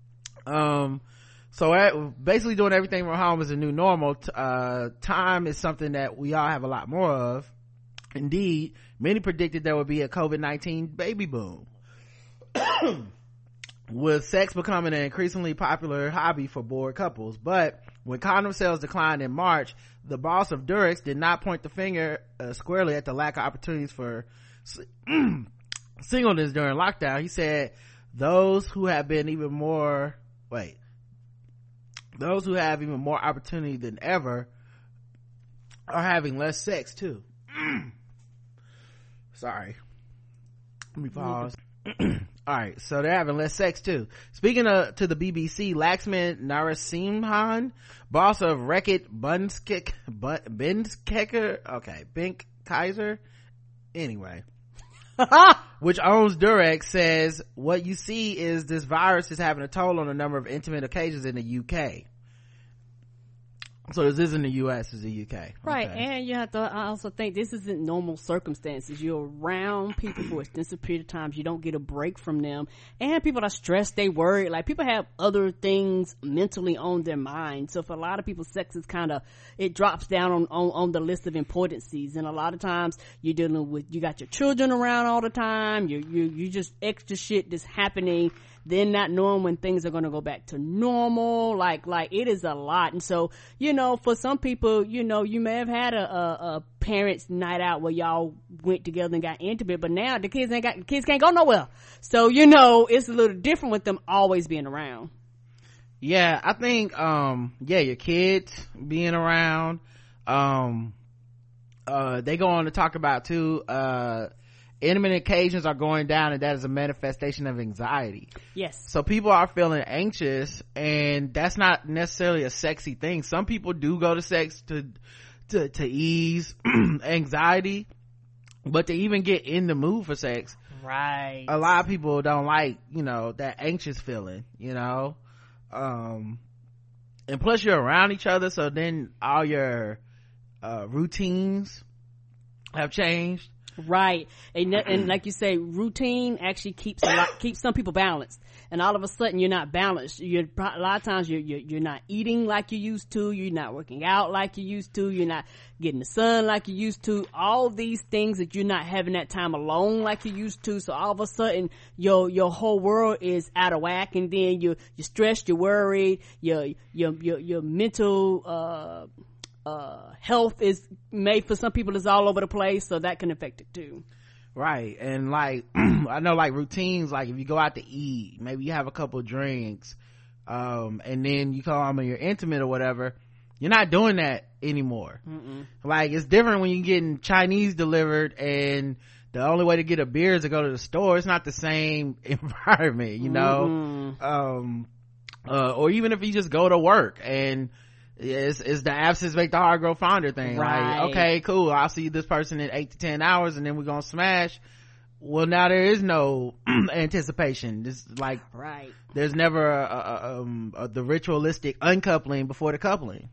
so basically doing everything from home is a new normal. Time is something that we all have a lot more of. Indeed, many predicted there would be a COVID-19 baby boom. with sex becoming an increasingly popular hobby for bored couples. But when condom sales declined in March, the boss of Durex did not point the finger squarely at the lack of opportunities for singleness during lockdown. He said those who have even more opportunity than ever are having less sex too. Sorry, let me pause. All right, so they're having less sex too. Speaking to the BBC, Laxman Narasimhan, boss of Reckitt Benckiser, anyway, which owns Durex, says what you see is this virus is having a toll on a number of intimate occasions in the UK. So this isn't the US, it's the UK. Right, okay. and you have to also think this isn't normal circumstances. You're around people for an extensive period of time. You don't get a break from them. And people are stressed, they worry. Like, people have other things mentally on their mind. So for a lot of people, sex is kind of, it drops down on the list of importancies. And a lot of times you're dealing with, you got your children around all the time. You just extra shit that's happening. Then not knowing when things are going to go back to normal. Like it is a lot. And so, for some people, you may have had a parents' night out where y'all went together and got intimate, but now the kids can't go nowhere. So, it's a little different with them always being around. Yeah, I think, your kids being around, they go on to talk about too, intimate occasions are going down, and that is a manifestation of anxiety. Yes. So people are feeling anxious, and that's not necessarily a sexy thing. Some people do go to sex to ease anxiety, but to even get in the mood for sex, right, a lot of people don't like that anxious feeling, and plus you're around each other, so then all your routines have changed. Right. And like you say, routine actually keeps some people balanced, and all of a sudden you're not balanced. A lot of times you're not eating like you used to, you're not working out like you used to, you're not getting the sun like you used to, all these things that you're not having that time alone like you used to. So all of a sudden your whole world is out of whack, and then you're stressed, you're worried, your mental health is made, for some people, is all over the place, so that can affect it too. Right. And like I know, like routines, like if you go out to eat, maybe you have a couple of drinks, and then you come and you're intimate or whatever, you're not doing that anymore. Like, it's different when you're getting Chinese delivered and the only way to get a beer is to go to the store. It's not the same environment, or even if you just go to work and it's the absence make the heart grow fonder thing. Right. Like, okay, cool, I'll see this person in 8 to 10 hours and then we're gonna smash. Well, now there is no anticipation. This, like, right, there's never the ritualistic uncoupling before the coupling.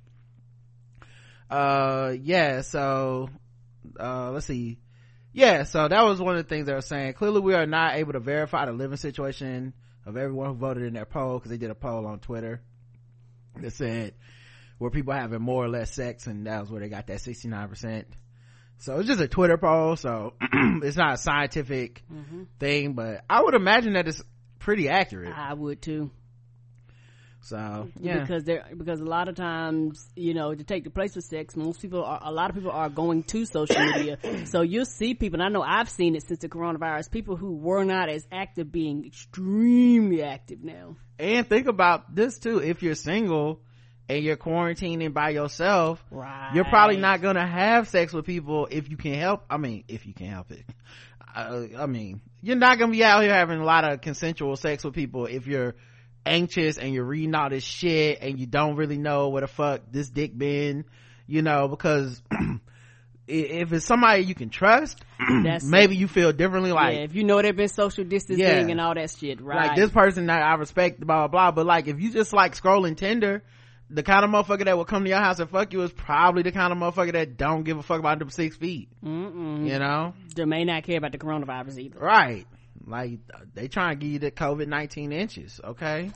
So let's see. So that was one of the things they were saying. Clearly we are not able to verify the living situation of everyone who voted in their poll, because they did a poll on Twitter that said were people having more or less sex, and that was where they got that 69%. So it's just a Twitter poll, so it's not a scientific thing, but I would imagine that it's pretty accurate. I would too. So yeah, because a lot of times, to take the place of sex, a lot of people are going to social media. So you'll see people, and I know I've seen it since the coronavirus, people who were not as active being extremely active now. And think about this too, if you're single and you're quarantining by yourself, right, you're probably not gonna have sex with people if you can help it. You're not gonna be out here having a lot of consensual sex with people if you're anxious and you're reading all this shit and you don't really know where the fuck this dick been, because if it's somebody you can trust, maybe you feel differently. Like, if you know they've been social distancing and all that shit, right? Like, this person that I respect, blah blah blah. But like, if you just like scrolling Tinder, the kind of motherfucker that will come to your house and fuck you is probably the kind of motherfucker that don't give a fuck about them 6 feet. They may not care about the coronavirus either. Right. Like, they trying to give you the COVID-19 inches, okay?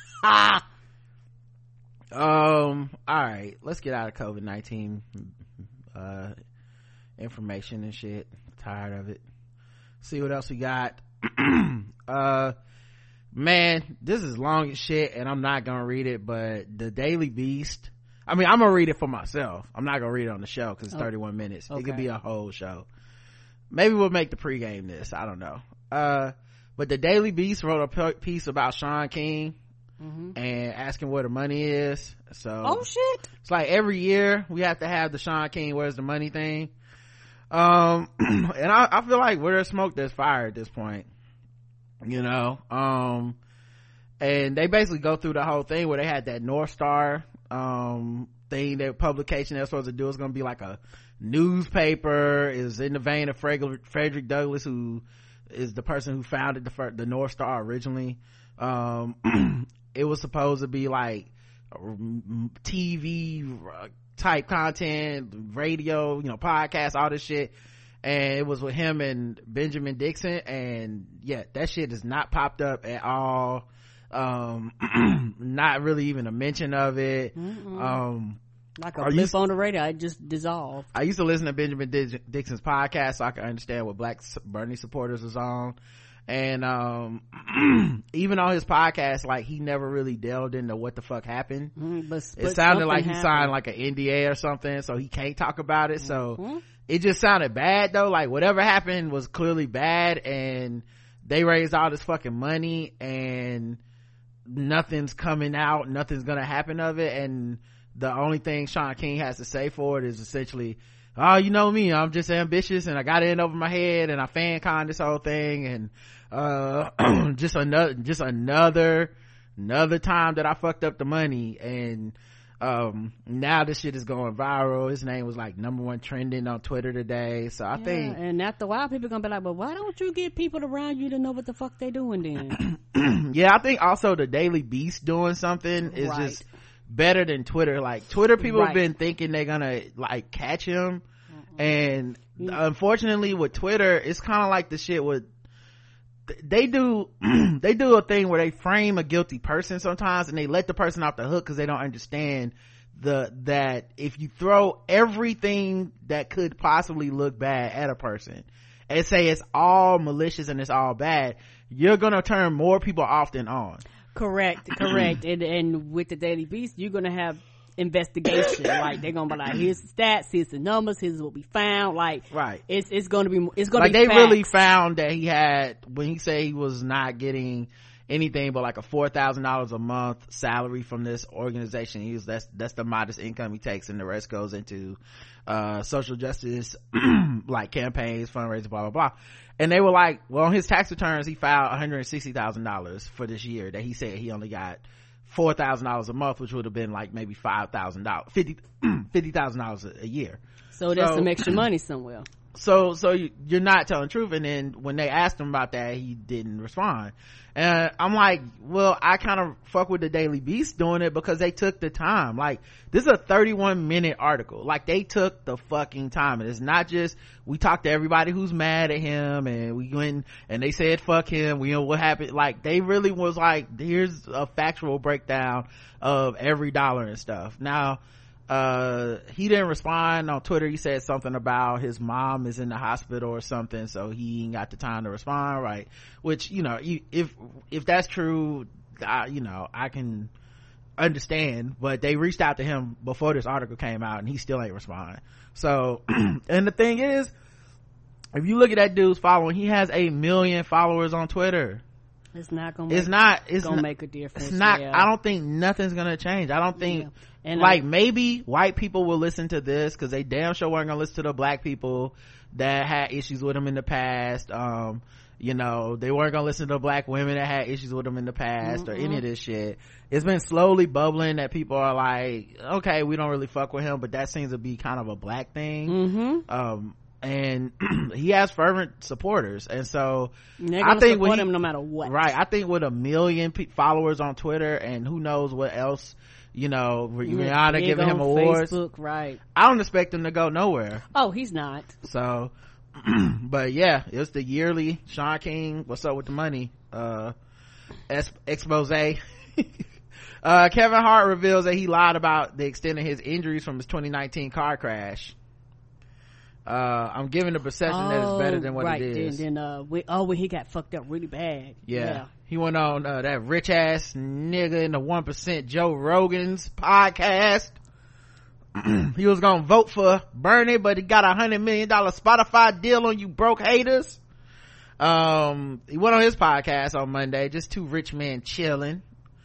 All right, let's get out of COVID-19 information and shit. Tired of it. See what else we got. Man, this is long as shit and I'm not gonna read it, but the Daily Beast, I mean, I'm gonna read it for myself. I'm not gonna read it on the show because it's 31 minutes. It could be a whole show. Maybe we'll make the pregame this. I don't know. But the Daily Beast wrote a piece about Sean King and asking where the money is. So, oh shit, it's like every year we have to have the Sean King where's the money thing. And I feel like where there's smoke there's fire at this point, you know. And they basically go through the whole thing where they had that North Star thing, that publication they're supposed to do is going to be like a newspaper, is in the vein of Frederick Douglass, who is the person who founded the North Star originally. It was supposed to be like TV type content, radio, you know, podcasts, all this shit. And it was with him and Benjamin Dixon, and yeah, that shit has not popped up at all. Not really even a mention of it. Like a blip on the radio, it just dissolved. I used to listen to Benjamin Dixon's podcast so I could understand what Black Bernie supporters was on. And even on his podcast, like, he never really delved into what the fuck happened. But it sounded like he signed like an NDA or something, so he can't talk about it. So it just sounded bad though. Like, whatever happened was clearly bad, and they raised all this fucking money and nothing's coming out, nothing's gonna happen of it. And the only thing Sean King has to say for it is essentially, oh, you know me, I'm just ambitious and I got it in over my head and I fan con this whole thing, and just another time that I fucked up the money. And now this shit is going viral. His name was like #1 trending on Twitter today. So I think, and after a while people gonna be like, but why don't you get people around you to know what the fuck they doing then? Yeah, I think also the Daily Beast doing something is just better than Twitter. Like, Twitter people have been thinking they're gonna like catch him, and unfortunately with Twitter it's kind of like the shit with they do a thing where they frame a guilty person sometimes and they let the person off the hook because they don't understand that if you throw everything that could possibly look bad at a person and say it's all malicious and it's all bad, you're gonna turn more people off than on. Correct. And with the Daily Beast, you're gonna have investigation. Like, they're gonna be like, here's the stats, here's the numbers, here's what we found. Like, it's gonna be like, they facts. really found that he had, when he said he was not getting anything but like a $4,000 a month salary from this organization. That's the modest income he takes, and the rest goes into social justice like campaigns, fundraising, blah blah blah. And they were like, well, on his tax returns he filed $160,000 for this year that he said he only got $4,000 a month, which would have been like maybe $5,000, $50,000 a year. So there's some extra money somewhere. So you're not telling the truth. And then when they asked him about that, he didn't respond. And I'm like, well, I kind of fuck with the Daily Beast doing it because they took the time. Like, this is a 31-minute article. Like, they took the fucking time. And it's not just, we talked to everybody who's mad at him and we went and they said fuck him, we know what happened. Like, they really was like, here's a factual breakdown of every dollar and stuff. Now, he didn't respond on Twitter. He said something about his mom is in the hospital or something, so he ain't got the time to respond, right? Which, you know, if that's true, you know, I can understand. But they reached out to him before this article came out and he still ain't responding. So and the thing is, if you look at that dude's following, he has 1 million followers on Twitter. It's not gonna make a difference. It's not. I don't think nothing's gonna change. I don't think and like maybe white people will listen to this because they damn sure weren't gonna listen to the black people that had issues with him in the past. You know, they weren't gonna listen to the black women that had issues with him in the past or any of this shit. It's been slowly bubbling that people are like, okay, we don't really fuck with him, but that seems to be kind of a black thing. And he has fervent supporters, and so I think support him no matter what. Right, I think with 1 million followers on Twitter, and who knows what else, you know, Rihanna giving him awards, Facebook, right? I don't expect him to go nowhere. Oh, he's not. So, but yeah, it's the yearly Sean King. What's up with the money? Expose. Kevin Hart reveals that he lied about the extent of his injuries from his 2019 car crash. I'm giving the perception that it's better than what right. it is. Then when he got fucked up really bad. Yeah. He went on that rich ass nigga in the 1% Joe Rogan's podcast. He was gonna vote for Bernie, but he got $100 million Spotify deal on you broke haters. He went on his podcast on Monday, just two rich men chilling.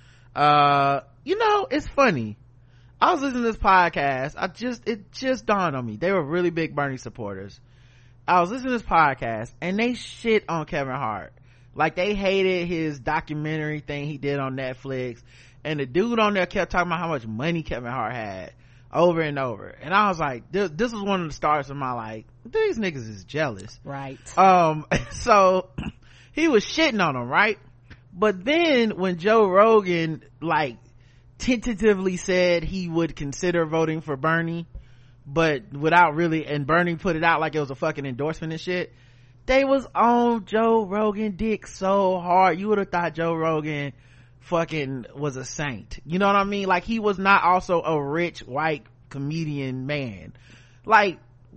It's funny. I was listening to this podcast. It just dawned on me. They were really big Bernie supporters. I was listening to this podcast and they shit on Kevin Hart. Like, they hated his documentary thing he did on Netflix. And the dude on there kept talking about how much money Kevin Hart had over and over. And I was like, this was one of the starts of my, like, these niggas is jealous. Right. So he was shitting on him, right? But then when Joe Rogan, like, tentatively said he would consider voting for Bernie, but without really, and Bernie put it out like it was a fucking endorsement and shit, they was on Joe Rogan dick so hard. You would have thought Joe Rogan fucking was a saint. You know what I mean? Like, he was not also a rich white comedian man. Like,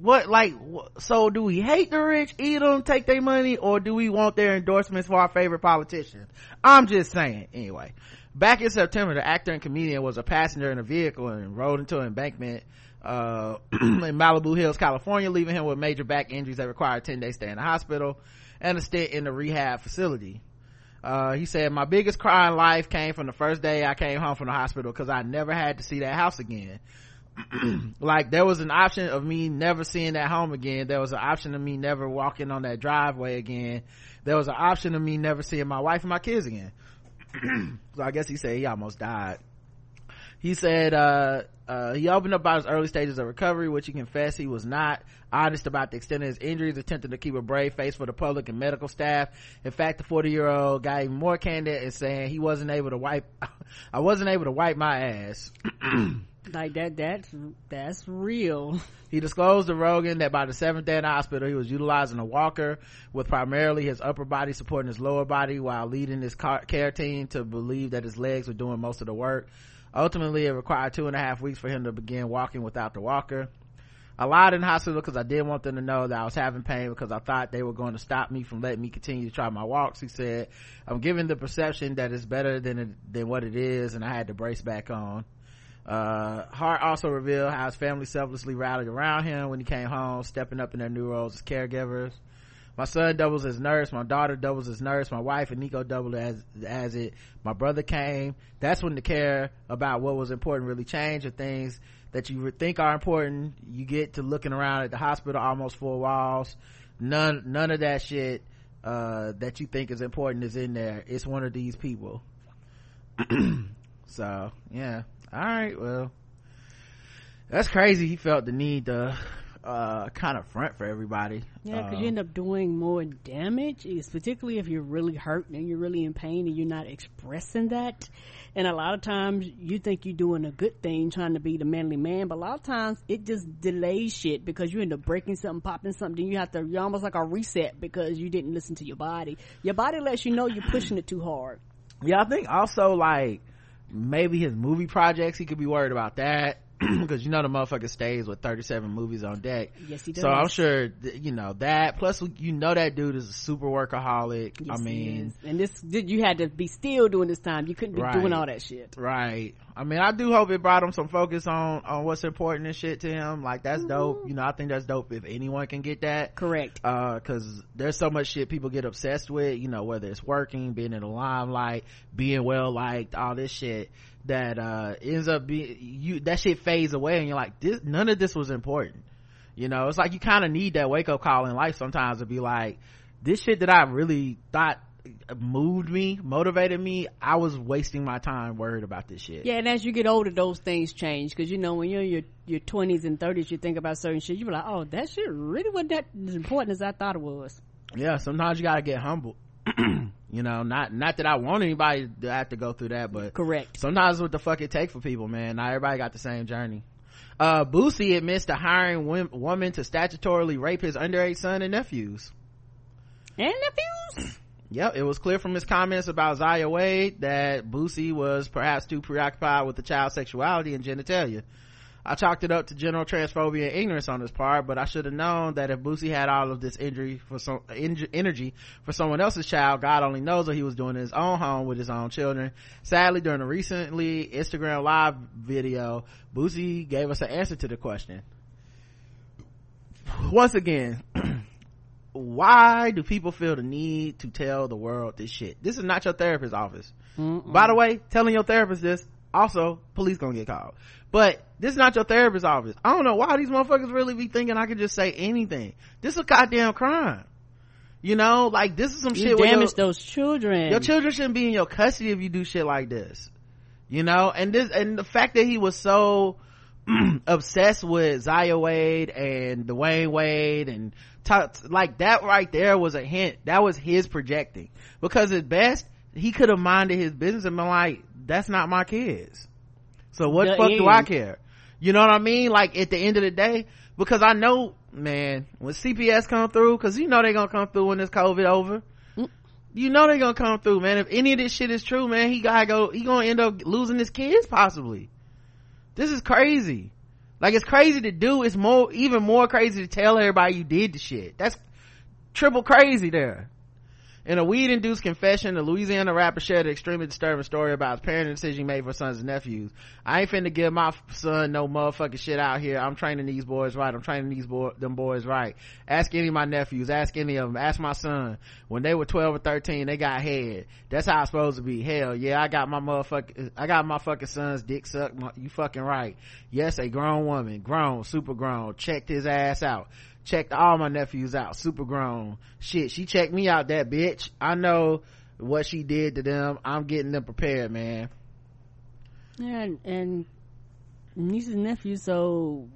so do we hate the rich, eat them, take their money, or do we want their endorsements for our favorite politicians? I'm just saying. Anyway, back in September, the actor and comedian was a passenger in a vehicle and rode into an embankment in Malibu Hills, California, leaving him with major back injuries that required a 10-day stay in the hospital and a stint in the rehab facility. He said, my biggest cry in life came from the first day I came home from the hospital, because I never had to see that house again. Like, there was an option of me never seeing that home again. There was an option of me never walking on that driveway again. There was an option of me never seeing my wife and my kids again. So I guess he said he almost died. He said he opened up about his early stages of recovery, which he confessed he was not honest about the extent of his injuries, attempting to keep a brave face for the public and medical staff. In fact, the 40-year-old got even more candid in saying I wasn't able to wipe my ass. Like, that's real. He disclosed to Rogan that by the 7th day in the hospital, he was utilizing a walker with primarily his upper body supporting his lower body, while leading his care team to believe that his legs were doing most of the work. Ultimately, it required 2.5 weeks for him to begin walking without the walker. I lied in the hospital because I didn't want them to know that I was having pain, because I thought they were going to stop me from letting me continue to try my walks. He said, I'm given the perception that it's better than what it is, and I had to brace back on. Hart also revealed how his family selflessly rallied around him when he came home, stepping up in their new roles as caregivers. My son doubles as nurse, my daughter doubles as nurse, my wife and Nico doubled as it. My brother came. That's when the care about what was important really changed. The things that you would think are important, you get to looking around at the hospital, almost 4 walls. None of that shit that you think is important is in there. It's one of these people. So yeah, all right, well, that's crazy. He felt the need to kind of front for everybody. Yeah, because you end up doing more damage, particularly if you're really hurt and you're really in pain and you're not expressing that. And a lot of times you think you're doing a good thing, trying to be the manly man, but a lot of times it just delays shit, because you end up breaking something, popping something. You're almost like a reset because you didn't listen to your body. Your body lets you know you're pushing it too hard. Yeah, I think also, like, maybe his movie projects, he could be worried about that. Because the motherfucker stays with 37 movies on deck. Yes, he does. So I'm sure that, plus that dude is a super workaholic. Yes, I mean, he is. And this, you had to be still doing this time. You couldn't be doing all that shit. Right. I mean, I do hope it brought him some focus on what's important and shit to him. Like, that's dope. I think that's dope if anyone can get that. Correct. Cause there's so much shit people get obsessed with, whether it's working, being in the limelight, being well liked, all this shit that ends up being that shit fades away, and you're like, none of this was important. It's like you kind of need that wake up call in life sometimes to be like, this shit that I really thought motivated me, I was wasting my time worried about this shit. Yeah, and as you get older, those things change, because when you're in your 20s and 30s, you think about certain shit, you be like, oh, that shit really wasn't that as important as I thought it was. Yeah, sometimes you gotta get humbled. Not that I want anybody to have to go through that, but correct, sometimes what the fuck it take for people, man. Not everybody got the same journey. Boosie admits to hiring women to statutorily rape his underage son and nephews. Yep, it was clear from his comments about Zaya Wade that Boosie was perhaps too preoccupied with the child's sexuality and genitalia. I chalked it up to general transphobia and ignorance on his part, but I should have known that if Boosie had all of this energy for someone else's child, God only knows what he was doing in his own home with his own children. Sadly, during a recently Instagram live video, Boosie gave us an answer to the question. Once again, why do people feel the need to tell the world this shit? This is not your therapist's office. By the way, telling your therapist this, also police gonna get called, but this is not your therapist's office. I don't know why these motherfuckers really be thinking I can just say anything. This is a goddamn crime, you know, like this is some shit where damage those children. Your children shouldn't be in your custody if you do shit like this, you know. And the fact that he was so obsessed with Zaya Wade and Dwayne Wade and like that right there was a hint. That was his projecting, because at best he could have minded his business and been like, that's not my kids, so what the fuck do I care? You know what I mean? Like at the end of the day, because I know, man, when CPS come through, because you know they're gonna come through when this COVID over. You know they're gonna come through, man. If any of this shit is true, man, he gonna end up losing his kids possibly. This is crazy. Like, it's crazy to do. It's even more crazy to tell everybody you did the shit. That's triple crazy there. In a weed-induced confession, the Louisiana rapper shared an extremely disturbing story about his parenting decision he made for sons and nephews. I ain't finna give my son no motherfucking shit out here. I'm training these boys right. I'm training them boys right. Ask any of my nephews. Ask any of them. Ask my son. When they were 12 or 13, they got head. That's how it's supposed to be. Hell yeah, I got my fucking son's dick sucked. You fucking right. Yes, a grown woman. Grown. Super grown. Checked his ass out. Checked all my nephews out, super grown. Shit, she checked me out, that bitch. I know what she did to them. I'm getting them prepared, man. Yeah, and nieces and nephews, so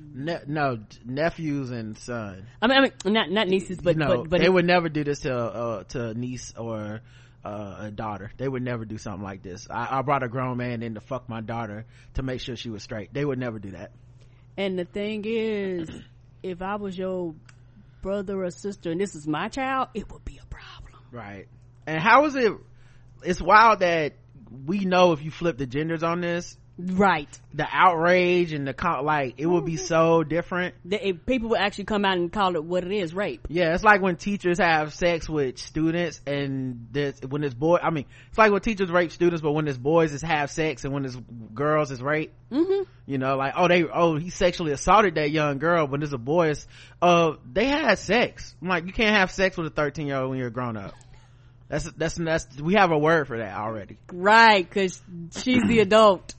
no, nephews and son. I mean not nieces, but but they would never do this to a niece or a daughter. They would never do something like this. I brought a grown man in to fuck my daughter to make sure she was straight. They would never do that. And the thing is, if I was your brother or sister and this is my child, it would be a problem. Right. And how is it? It's wild that we know if you flip the genders on this, right, the outrage and the it would be so different. If people would actually come out and call it what it is, rape. Yeah, it's like when teachers have sex with students, and when it's boy, I mean, it's like when teachers rape students, but when it's boys it's have sex, and when it's girls it's rape. You know, like, he sexually assaulted that young girl, but it's a boy, they had sex. I'm like, you can't have sex with a 13-year-old when you're a grown up. That's we have a word for that already, right? Because she's the adult.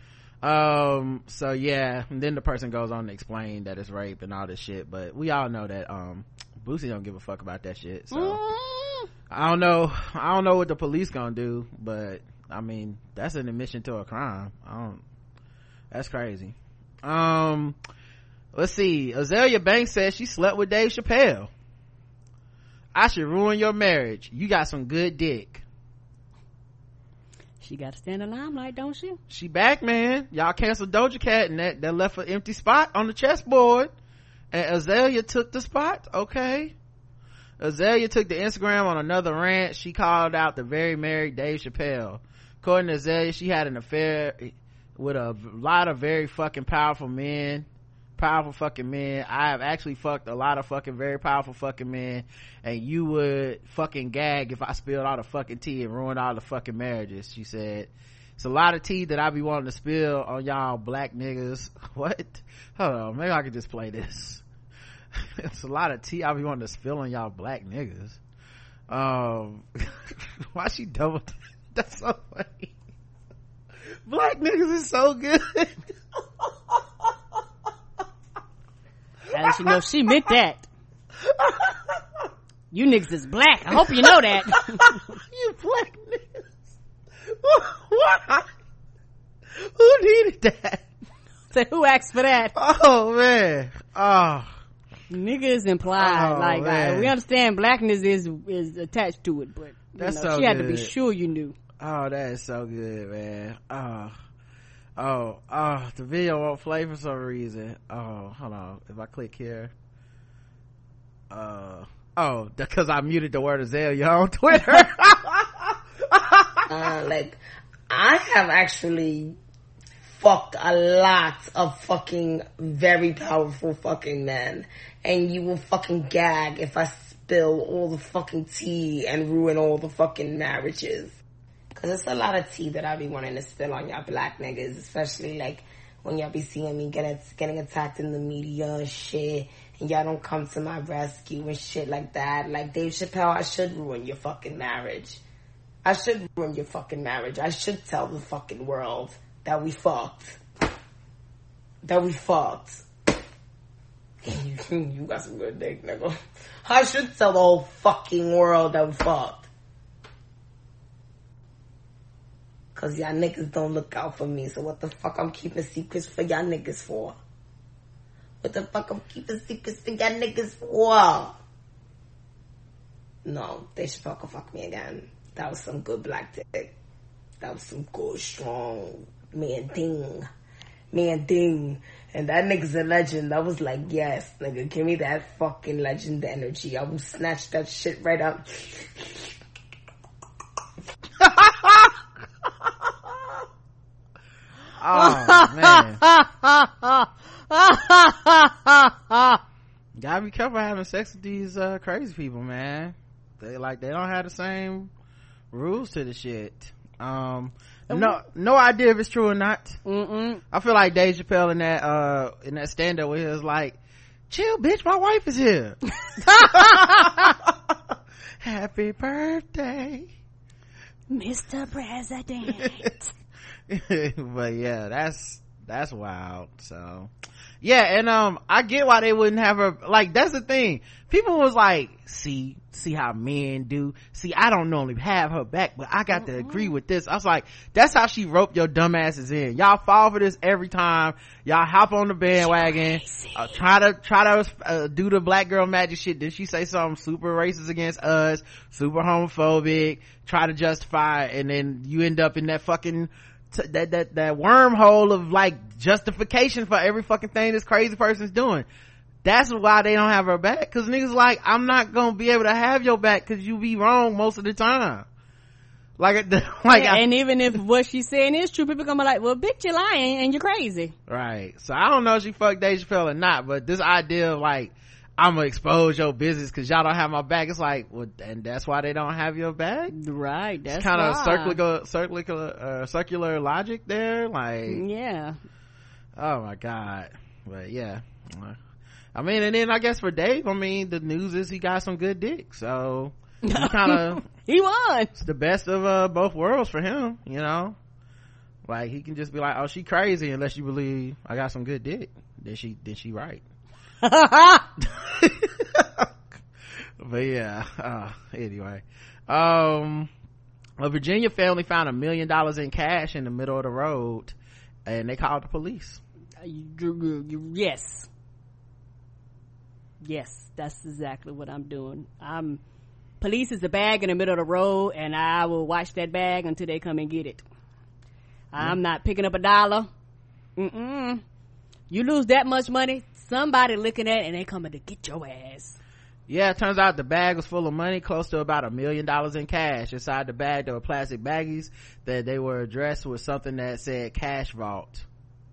So yeah, and then the person goes on to explain that it's rape and all this shit, but we all know that Boosie don't give a fuck about that shit. So I don't know what the police gonna do, but I mean, that's an admission to a crime. That's crazy. Let's see. Azalea Banks says she slept with Dave Chappelle. I should ruin your marriage. You got some good dick. She got to stand in the limelight, don't she? She back, man. Y'all canceled Doja Cat, and that left an empty spot on the chessboard, and Azalea took the spot. Okay. Azalea took the Instagram on another rant. She called out the very married Dave Chappelle. According to Azalea, she had an affair with a lot of very fucking powerful fucking men. I have actually fucked a lot of fucking very powerful fucking men, and you would fucking gag if I spilled all the fucking tea and ruined all the fucking marriages. She said, it's a lot of tea that I be wanting to spill on y'all black niggas. What? Hold on, maybe I could just play this. It's a lot of tea I be wanting to spill on y'all black niggas. Why she double? That's so funny. Black niggas is so good. As you know, she meant that. You niggas is black. I hope you know that. You black niggas. Why? Who needed that? So who asked for that? Oh man. Oh. Niggas implied. We understand blackness is attached to it, but that's she so had good. to be sure you knew. Oh, that is so good, man. The video won't play for some reason. Oh, hold on. If I click here. Because I muted the word Azalea on Twitter. I have actually fucked a lot of fucking very powerful fucking men. And you will fucking gag if I spill all the fucking tea and ruin all the fucking marriages. Cause it's a lot of tea that I be wanting to spill on y'all black niggas, especially like when y'all be seeing me getting attacked in the media and shit, and y'all don't come to my rescue and shit like that. Like Dave Chappelle, I should ruin your fucking marriage. I should ruin your fucking marriage. I should tell the fucking world that we fucked. That we fucked. You got some good dick, nigga. I should tell the whole fucking world that we fucked. Cause y'all niggas don't look out for me, so what the fuck I'm keeping secrets for y'all niggas for? What the fuck I'm keeping secrets for y'all niggas for? No, Dave Chappelle can fuck me again. That was some good black dick. That was some good, strong man ding. And that nigga's a legend. That was like, yes, nigga, give me that fucking legend energy. I will snatch that shit right up. Oh man. Gotta be careful having sex with these crazy people, man. They don't have the same rules to the shit. No idea if it's true or not. I feel like Dave Chappelle in that stand-up where he was like, chill bitch, my wife is here. Happy birthday, Mr. President. But yeah, that's wild. So yeah, and I get why they wouldn't have her. Like, that's the thing, people was like, see how men do. See, I don't normally have her back, but I got to agree with this. I was like, that's how she roped your dumbasses in. Y'all fall for this every time. Y'all hop on the bandwagon, try to do the black girl magic shit. Did she say something super racist against us, super homophobic, try to justify it, and then you end up in that fucking that wormhole of like justification for every fucking thing this crazy person's doing. That's why they don't have her back, because niggas like, I'm not gonna be able to have your back because you be wrong most of the time. And even if what she's saying is true, people gonna be like, well bitch, you're lying and you're crazy. Right. So I don't know if she fucked Dave Chappelle or not, but this idea of like, I'm gonna expose your business because y'all don't have my back, it's like, well, and that's why they don't have your back. Right. That's kind of circular logic there. Like, yeah. Oh my god. But yeah, I mean, and then I guess for Dave, I mean, the news is he got some good dick, so he kind of he won. It's the best of both worlds for him, you know. Like, he can just be like, oh, she crazy unless you believe I got some good dick. Then she right. But yeah, anyway, a Virginia family found $1 million in cash in the middle of the road, and they called the police. Yes, that's exactly what I'm doing. Police is the bag in the middle of the road, and I will watch that bag until they come and get it. I'm not picking up $1. You lose that much money, somebody looking at it, and they coming to get your ass. Yeah, it turns out the bag was full of money, close to about $1 million in cash. Inside the bag there were plastic baggies that they were addressed with something that said cash vault.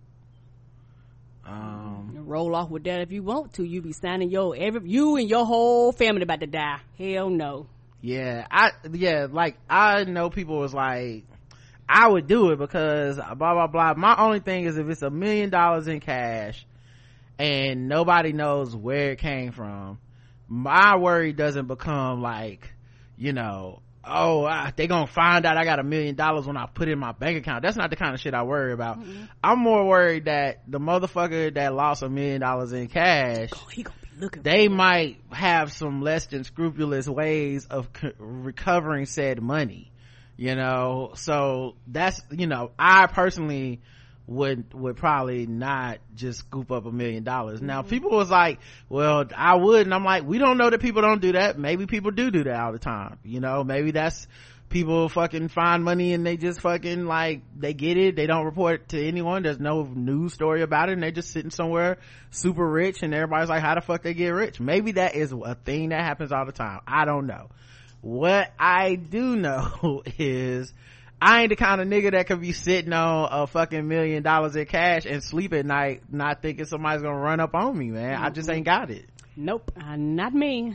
Roll off with that if you want to. You be signing you and your whole family about to die. Hell no. Yeah, I know people was like, I would do it because blah blah blah. My only thing is, if it's $1 million in cash and nobody knows where it came from, my worry doesn't become like, you know, they gonna find out I got $1 million when I put it in my bank account. That's not the kind of shit I worry about. I'm more worried that the motherfucker that lost $1 million in cash, he gonna be looking they might have some less than scrupulous ways of recovering said money, you know. So that's, you know, I personally would probably not just scoop up $1 million. Now people was like, well, I would, and I'm like, we don't know that people don't do that. Maybe people do that all the time, you know. Maybe that's people fucking find money and they just fucking, like, they get it, they don't report to anyone, there's no news story about it, and they're just sitting somewhere super rich, and everybody's like, how the fuck they get rich? Maybe that is a thing that happens all the time. I don't know. What I do know is I ain't the kind of nigga that could be sitting on a fucking $1 million in cash and sleep at night not thinking somebody's gonna run up on me, man. I just ain't got it. Nope, not me.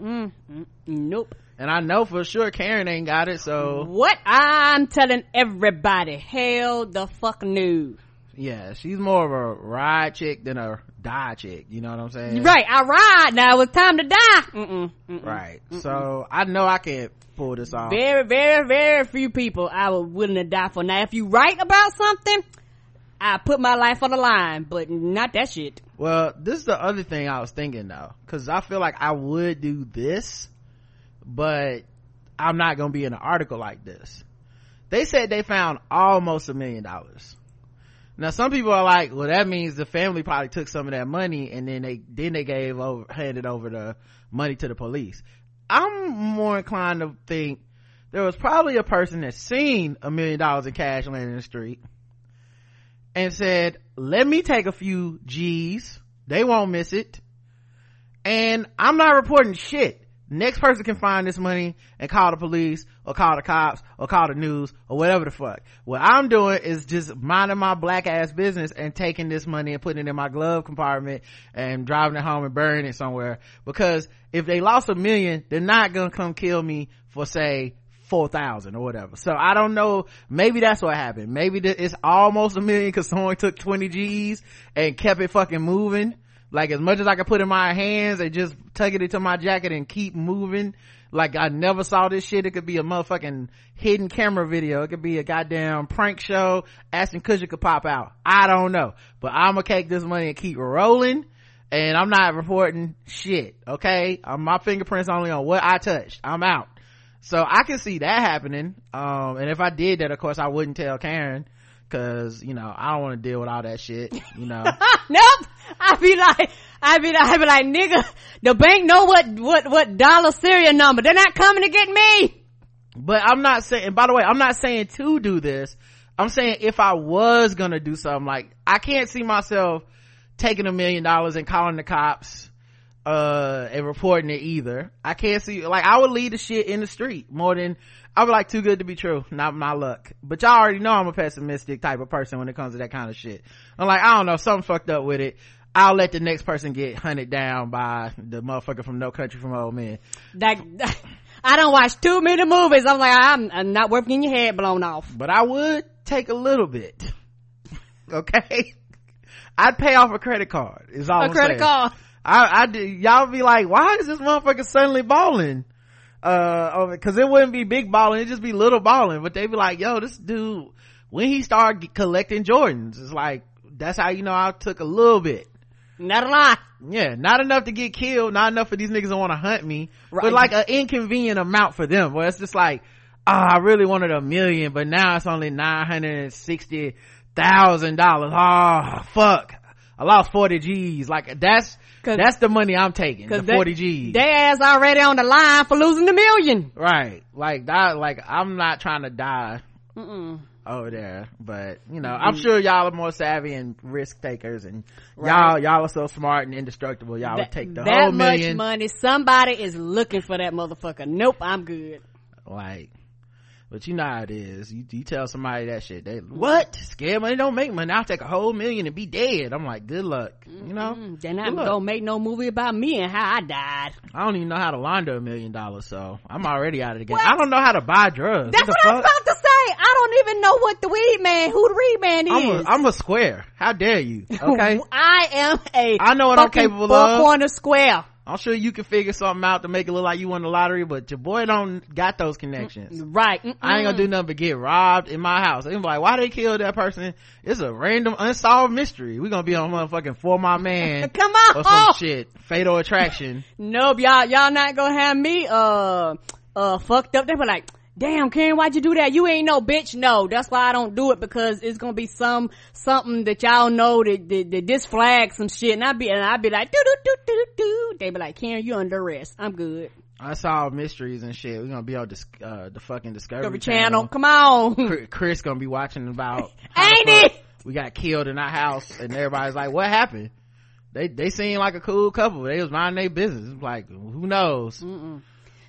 Nope. And I know for sure Karen ain't got it, so. What? I'm telling everybody, hell the fuck no. Yeah, she's more of a ride chick than a die chick, you know what I'm saying? Right, I ride, now it's time to die. Right. So I know I can't pull this off. Very, very, very few people I was willing to die for. Now if you write about something, I put my life on the line, but not that shit. Well, this is the other thing I was thinking though, because I feel like I would do this, but I'm not gonna be in an article like this. They said they found almost $1 million. Now some people are like, well, that means the family probably took some of that money and then they handed over the money to the police. I'm more inclined to think there was probably a person that seen $1 million in cash laying in the street and said, let me take a few G's, they won't miss it, and I'm not reporting shit. Next person can find this money and call the police or call the cops or call the news or whatever the fuck. What I'm doing is just minding my black ass business and taking this money and putting it in my glove compartment and driving it home and burying it somewhere, because if they lost $1 million, they're not gonna come kill me for say 4,000 or whatever. So I don't know, maybe that's what happened. Maybe it's almost $1 million because someone took 20 G's and kept it fucking moving. Like as much as I could put in my hands and just tuck it into my jacket and keep moving. Like I never saw this shit. It could be a motherfucking hidden camera video. It could be a goddamn prank show. Ashton Kutcher could pop out. I don't know. But I'm gonna take this money and keep rolling. And I'm not reporting shit. Okay? My fingerprints only on what I touched. I'm out. So I can see that happening. And if I did that, of course I wouldn't tell Karen. Cause, you know, I don't want to deal with all that shit, you know. Nope. I'd be like, nigga, the bank know what dollar serial number. They're not coming to get me. But I'm not saying, by the way, I'm not saying to do this. I'm saying if I was gonna do something, like, I can't see myself taking $1 million and calling the cops, and reporting it either. I can't see, like, I would leave the shit in the street more than, I would like too good to be true, not my luck. But y'all already know I'm a pessimistic type of person when it comes to that kind of shit. I'm like, I don't know, something fucked up with it. I'll let the next person get hunted down by the motherfucker from No Country for Old Men. Like, I don't watch too many movies. I'm like, I'm not worth getting your head blown off. But I would take a little bit. Okay? I'd pay off a credit card, is all I'm saying. A credit card. I y'all be like, why is this motherfucker suddenly balling? Cause it wouldn't be big balling, it'd just be little balling. But they'd be like, yo, this dude, when he started collecting Jordans, it's like, that's how you know I took a little bit. Not a lot. Yeah, not enough to get killed, not enough for these niggas to want to hunt me, right. But like an inconvenient amount for them, where it's just like, I really wanted $1 million, but now it's only $960,000. Oh, fuck. I lost 40 G's. Like, that's the money I'm taking, the 40 G's. They ass already on the line for losing $1 million. Right. Like, I'm not trying to die over there. But, you know, I'm sure y'all are more savvy and risk takers, and y'all are so smart and indestructible. Y'all would take the whole $1 million. That much money, somebody is looking for that motherfucker. Nope, I'm good. Like, but you know how it is. You tell somebody that shit, they, what? Scared money don't make money. I'll take a whole $1 million and be dead. I'm like, good luck. You know? They're not gonna make no movie about me and how I died. I don't even know how to launder $1 million, so I'm already out of the game. What? I don't know how to buy drugs. That's what I was about to say. I don't even know what the who the weed man is. I'm a square. How dare you? Okay. I know what I'm capable of. Four-corner square. I'm sure you can figure something out to make it look like you won the lottery, but your boy don't got those connections. Right. I ain't gonna do nothing but get robbed in my house. They be like, why they killed that person? It's a random unsolved mystery. We gonna be on motherfucking For My Man. Come on. Or some shit. Fatal Attraction. Nope, y'all not gonna have me, fucked up. They be like, damn, Karen, why'd you do that? You ain't no bitch. No, that's why I don't do it, because it's gonna be something that y'all know that this flag some shit, and I'd be like, do. They be like, Karen, you under arrest. I'm good. I solve mysteries and shit. We're gonna be on the fucking Discovery Channel. Come on. Chris gonna be watching about ain't it? We got killed in our house, and everybody's like, what happened? They seem like a cool couple. They was minding their business. Like, who knows?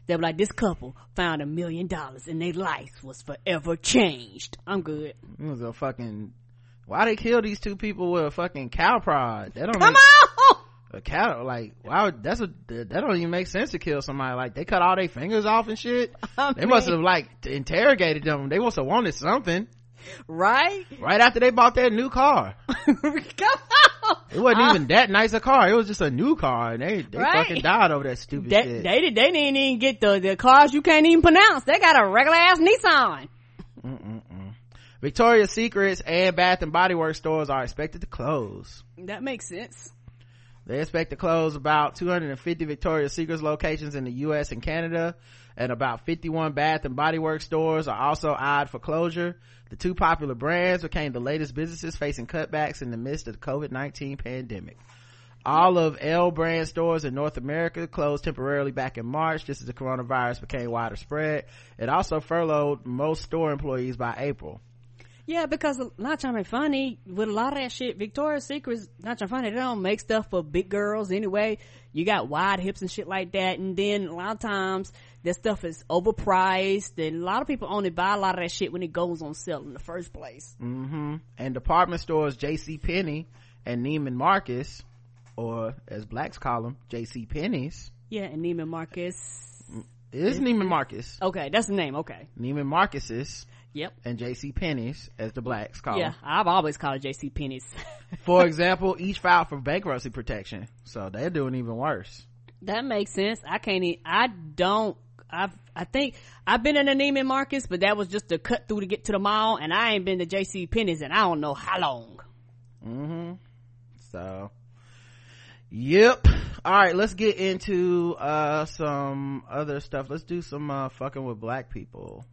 They'll be like, this couple found $1 million and their life was forever changed. I'm good. It was a fucking, why they kill these two people with a fucking cow prod? That don't Come make, on! a cow, like, wow, that don't even make sense to kill somebody. Like, they cut all their fingers off and shit. They must have like interrogated them. They must have wanted something. Right after they bought that new car. Come on! It wasn't even that nice a car. It was just a new car, and they Right. fucking died over that stupid shit. They didn't even get the cars you can't even pronounce. They got a regular ass Nissan. Victoria's Secrets and Bath and Body Works stores are expected to close. That makes sense. They expect to close about 250 Victoria's Secrets locations in the US and Canada, and about 51 Bath and Body Works stores are also eyed for closure. The two popular brands became the latest businesses facing cutbacks in the midst of the COVID-19 pandemic. All of L brand stores in North America closed temporarily back in March, just as the coronavirus became widespread. It also furloughed most store employees by April. Yeah, because not trying to be funny, with a lot of that shit, Victoria's Secrets, not trying to be funny, they don't make stuff for big girls anyway. You got wide hips and shit like that, and then a lot of times that stuff is overpriced, and a lot of people only buy a lot of that shit when it goes on sale in the first place. And department stores J.C. Penney and Neiman Marcus, or as blacks call them, J.C. Penney's. Yeah, and Neiman Marcus. It is Neiman Marcus. Okay, that's the name. Okay. Neiman Marcus's. Yep. And J.C. Penney's, as the blacks call Yeah, them. I've always called it J.C. Penney's. For example, each filed for bankruptcy protection, so they're doing even worse. That makes sense. I think I've been in a Neiman Marcus, but that was just to cut through to get to the mall, and I ain't been to J.C. Penney's and I don't know how long. So, yep. All right, let's get into some other stuff. Let's do some fucking with black people.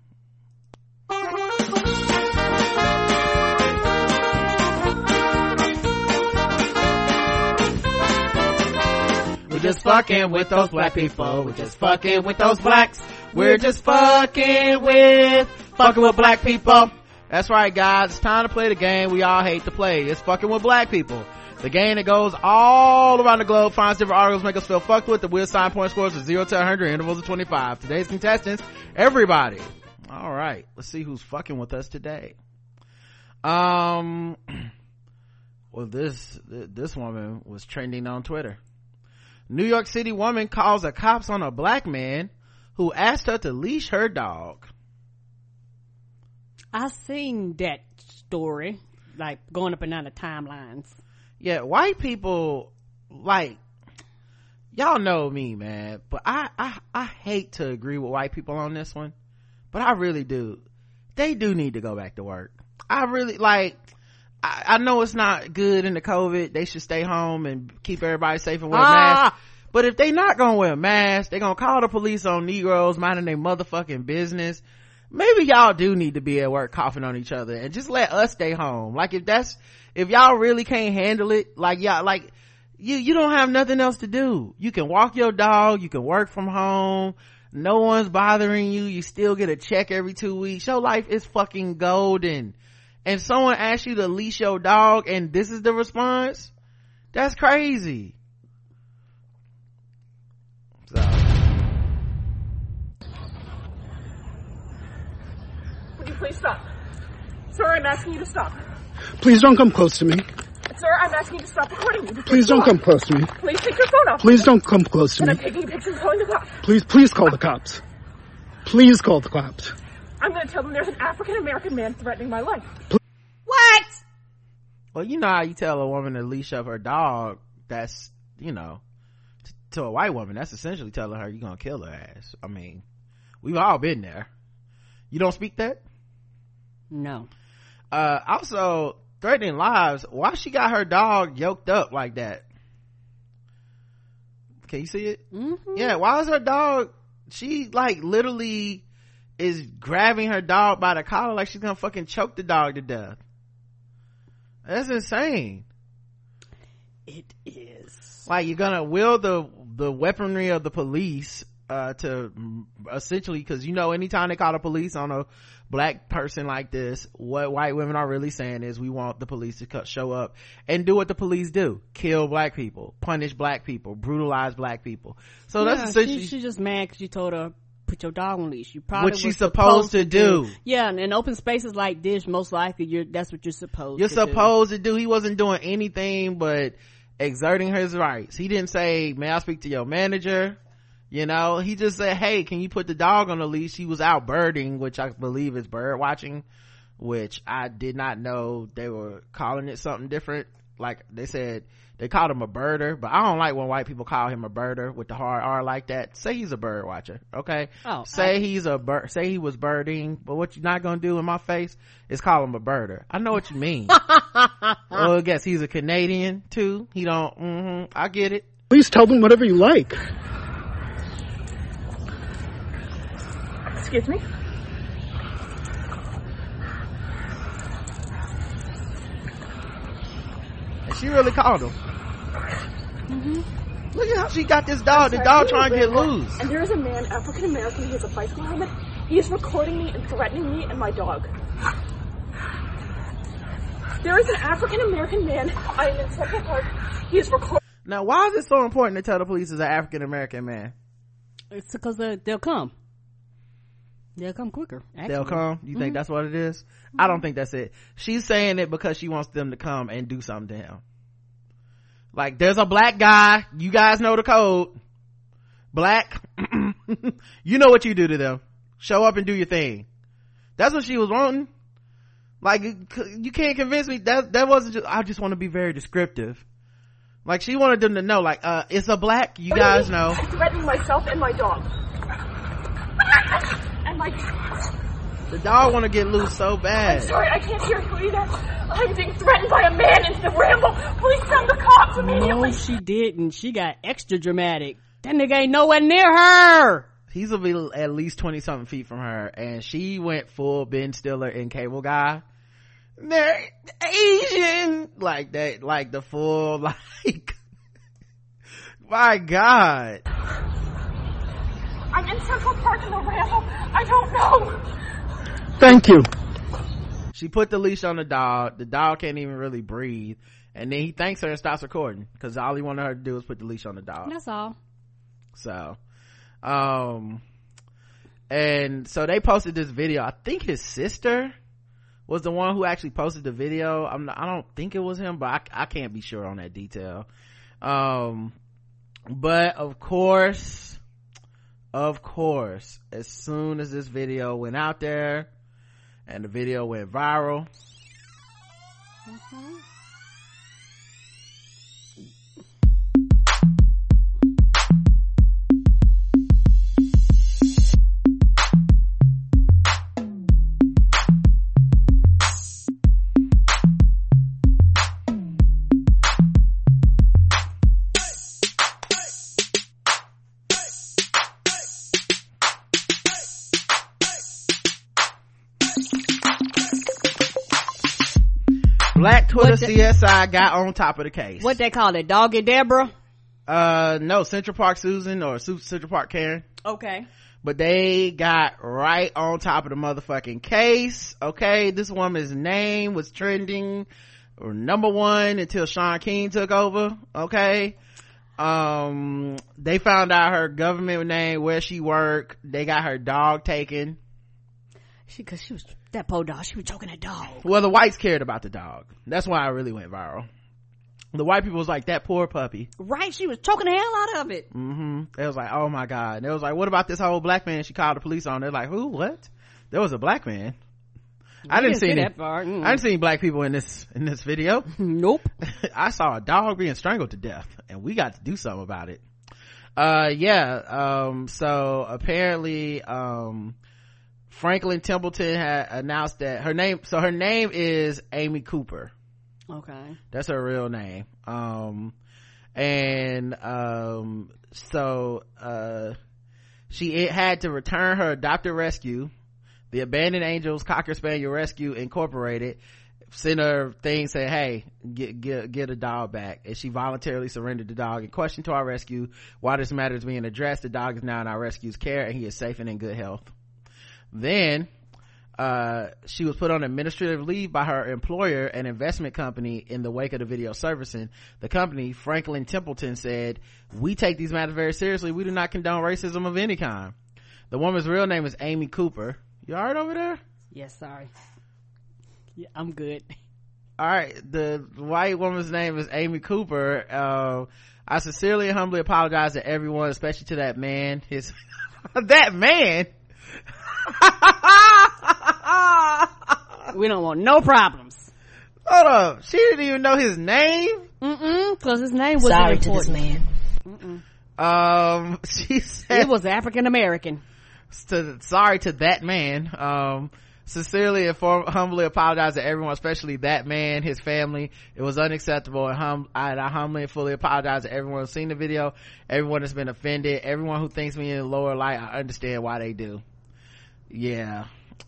We're just fucking with those black people. We're just fucking with those blacks. We're just fucking with black people. That's right, guys. It's time to play the game we all hate to play. It's fucking with black people. The game that goes all around the globe, finds different articles, make us feel fucked with. The we'll assign point scores of 0 to 100, intervals of 25. Today's contestants, everybody. All right, let's see who's fucking with us today. Well, this woman was trending on Twitter. New York City woman calls the cops on a black man who asked her to leash her dog. I seen that story, like going up and down the timelines. Yeah, white people, like, y'all know me, man, but I hate to agree with white people on this one, but I really do. They do need to go back to work. I really, like, I know it's not good in the COVID. They should stay home and keep everybody safe and wear masks. But if they not gonna wear masks, they gonna call the police on Negroes minding their motherfucking business. Maybe y'all do need to be at work coughing on each other and just let us stay home. Like, if y'all really can't handle it, like, y'all, like, you don't have nothing else to do. You can walk your dog, you can work from home, no one's bothering you, you still get a check every 2 weeks. Your life is fucking golden. And someone asks you to leash your dog and this is the response? That's crazy. So. Would you please stop? Sir, I'm asking you to stop. Please don't come close to me. Sir, I'm asking you to stop recording me. Please don't come close to me. Please take your phone off. Please don't come close to And me. I'm taking pictures and calling the cops. Please call the cops. Please call the cops. I'm going to tell them there's an African-American man threatening my life. What? Well, you know how you tell a woman to leash up her dog, that's, you know, to a white woman, that's essentially telling her you're gonna kill her ass. I mean, we've all been there. You don't speak that? No. Also, threatening lives, why she got her dog yoked up like that? Can you see it? Yeah, why is her dog, she like literally is grabbing her dog by the collar like she's gonna fucking choke the dog to death. That's insane. It is. Like, you're gonna wield the weaponry of the police to essentially, because anytime they call the police on a black person like this, what white women are really saying is we want the police to show up and do what the police do: kill black people, punish black people, brutalize black people. So that's essentially, what she's supposed to do. Yeah, and in open spaces like this, most likely that's what you're supposed to do. He wasn't doing anything but exerting his rights. He didn't say, may I speak to your manager? He just said, hey, can you put the dog on the leash? He was out birding, which I believe is bird watching, which I did not know they were calling it something different. Like they said, they called him a birder, but I don't like when white people call him a birder with the hard R like that. Say he's a bird watcher, okay? Say he was birding, but what you're not gonna do in my face is call him a birder. I know what you mean. Well, I guess he's a Canadian too. He don't, I get it. Please tell them whatever you like. Excuse me? And she really called him. Look at how she got this dog. The dog trying to get loose. And there is a man, African American, he has a bicycle helmet. He is recording me and threatening me and my dog. There is an African American man. I am in Central Park. He is recording. Now, why is it so important to tell the police it's an African American man? It's because they'll come. They'll come quicker. Actually. They'll come? You think that's what it is? I don't think that's it. She's saying it because she wants them to come and do something to him. Like, there's a black guy. You guys know the code. Black. You know what you do to them. Show up and do your thing. That's what she was wanting. Like, you can't convince me that wasn't just, I just want to be very descriptive. Like, she wanted them to know, like, it's a black, you guys know. I'm threatening myself and my dog. And my... The dog want to get loose so bad. I'm sorry, I can't hear you either. I'm being threatened by a man in the ramble. Please send the cops immediately. No, she didn't. She got extra dramatic. That nigga ain't nowhere near her. He's at least 20-something feet from her, and she went full Ben Stiller in Cable Guy. They're Asian, like that, like the full, like, my God. I'm in Central Park in the ramble. I don't know. Thank you. She put the leash on the dog can't even really breathe, and then he thanks her and stops recording because all he wanted her to do was put the leash on the dog. That's all. So and so they posted this video. I think his sister was the one who actually posted the video. I don't think it was him, but I can't be sure on that detail. But of course, as soon as this video went out there and the video went viral, Black Twitter CSI got on top of the case. What they call it? Doggy Deborah? No, Central Park Susan or Central Park Karen. Okay. But they got right on top of the motherfucking case. Okay, this woman's name was trending number one until Sean King took over. Okay. They found out her government name, where she worked. They got her dog taken. Cause she was, that poor dog, she was choking that dog. Well, the whites cared about the dog. That's why it really went viral. The white people was like, that poor puppy. Right, she was choking the hell out of it. It was like, oh my God. And it was like, what about this whole black man she called the police on? They're like, who? What? There was a black man. I didn't see that part. I didn't see black people in this video. Nope. I saw a dog being strangled to death, and we got to do something about it. So apparently, Franklin Templeton had announced that her name is Amy Cooper. Okay. That's her real name. She had to return her adopted rescue, the Abandoned Angels Cocker Spaniel Rescue Incorporated, sent her thing saying, hey, get a dog back, and she voluntarily surrendered the dog. In question to our rescue, while this matter is being addressed, the dog is now in our rescue's care and he is safe and in good health. Then she was put on administrative leave by her employer, an investment company, in the wake of the video surfacing. The company, Franklin Templeton, said, we take these matters very seriously. We do not condone racism of any kind. The woman's real name is Amy Cooper. You all right over there? Yes, sorry. Yeah, I'm good. All right, the white woman's name is Amy Cooper. I sincerely and humbly apologize to everyone, especially to that man. That man. We don't want no problems. Hold up, she didn't even know his name. Because his name wasn't Sorry important. to this man. She said It was African American. sorry to that man. Sincerely and humbly apologize to everyone, especially that man, his family. It was unacceptable, and I humbly and fully apologize to everyone who's seen the video, everyone that's been offended, everyone who thinks me in a lower light. I understand why they do. Yeah.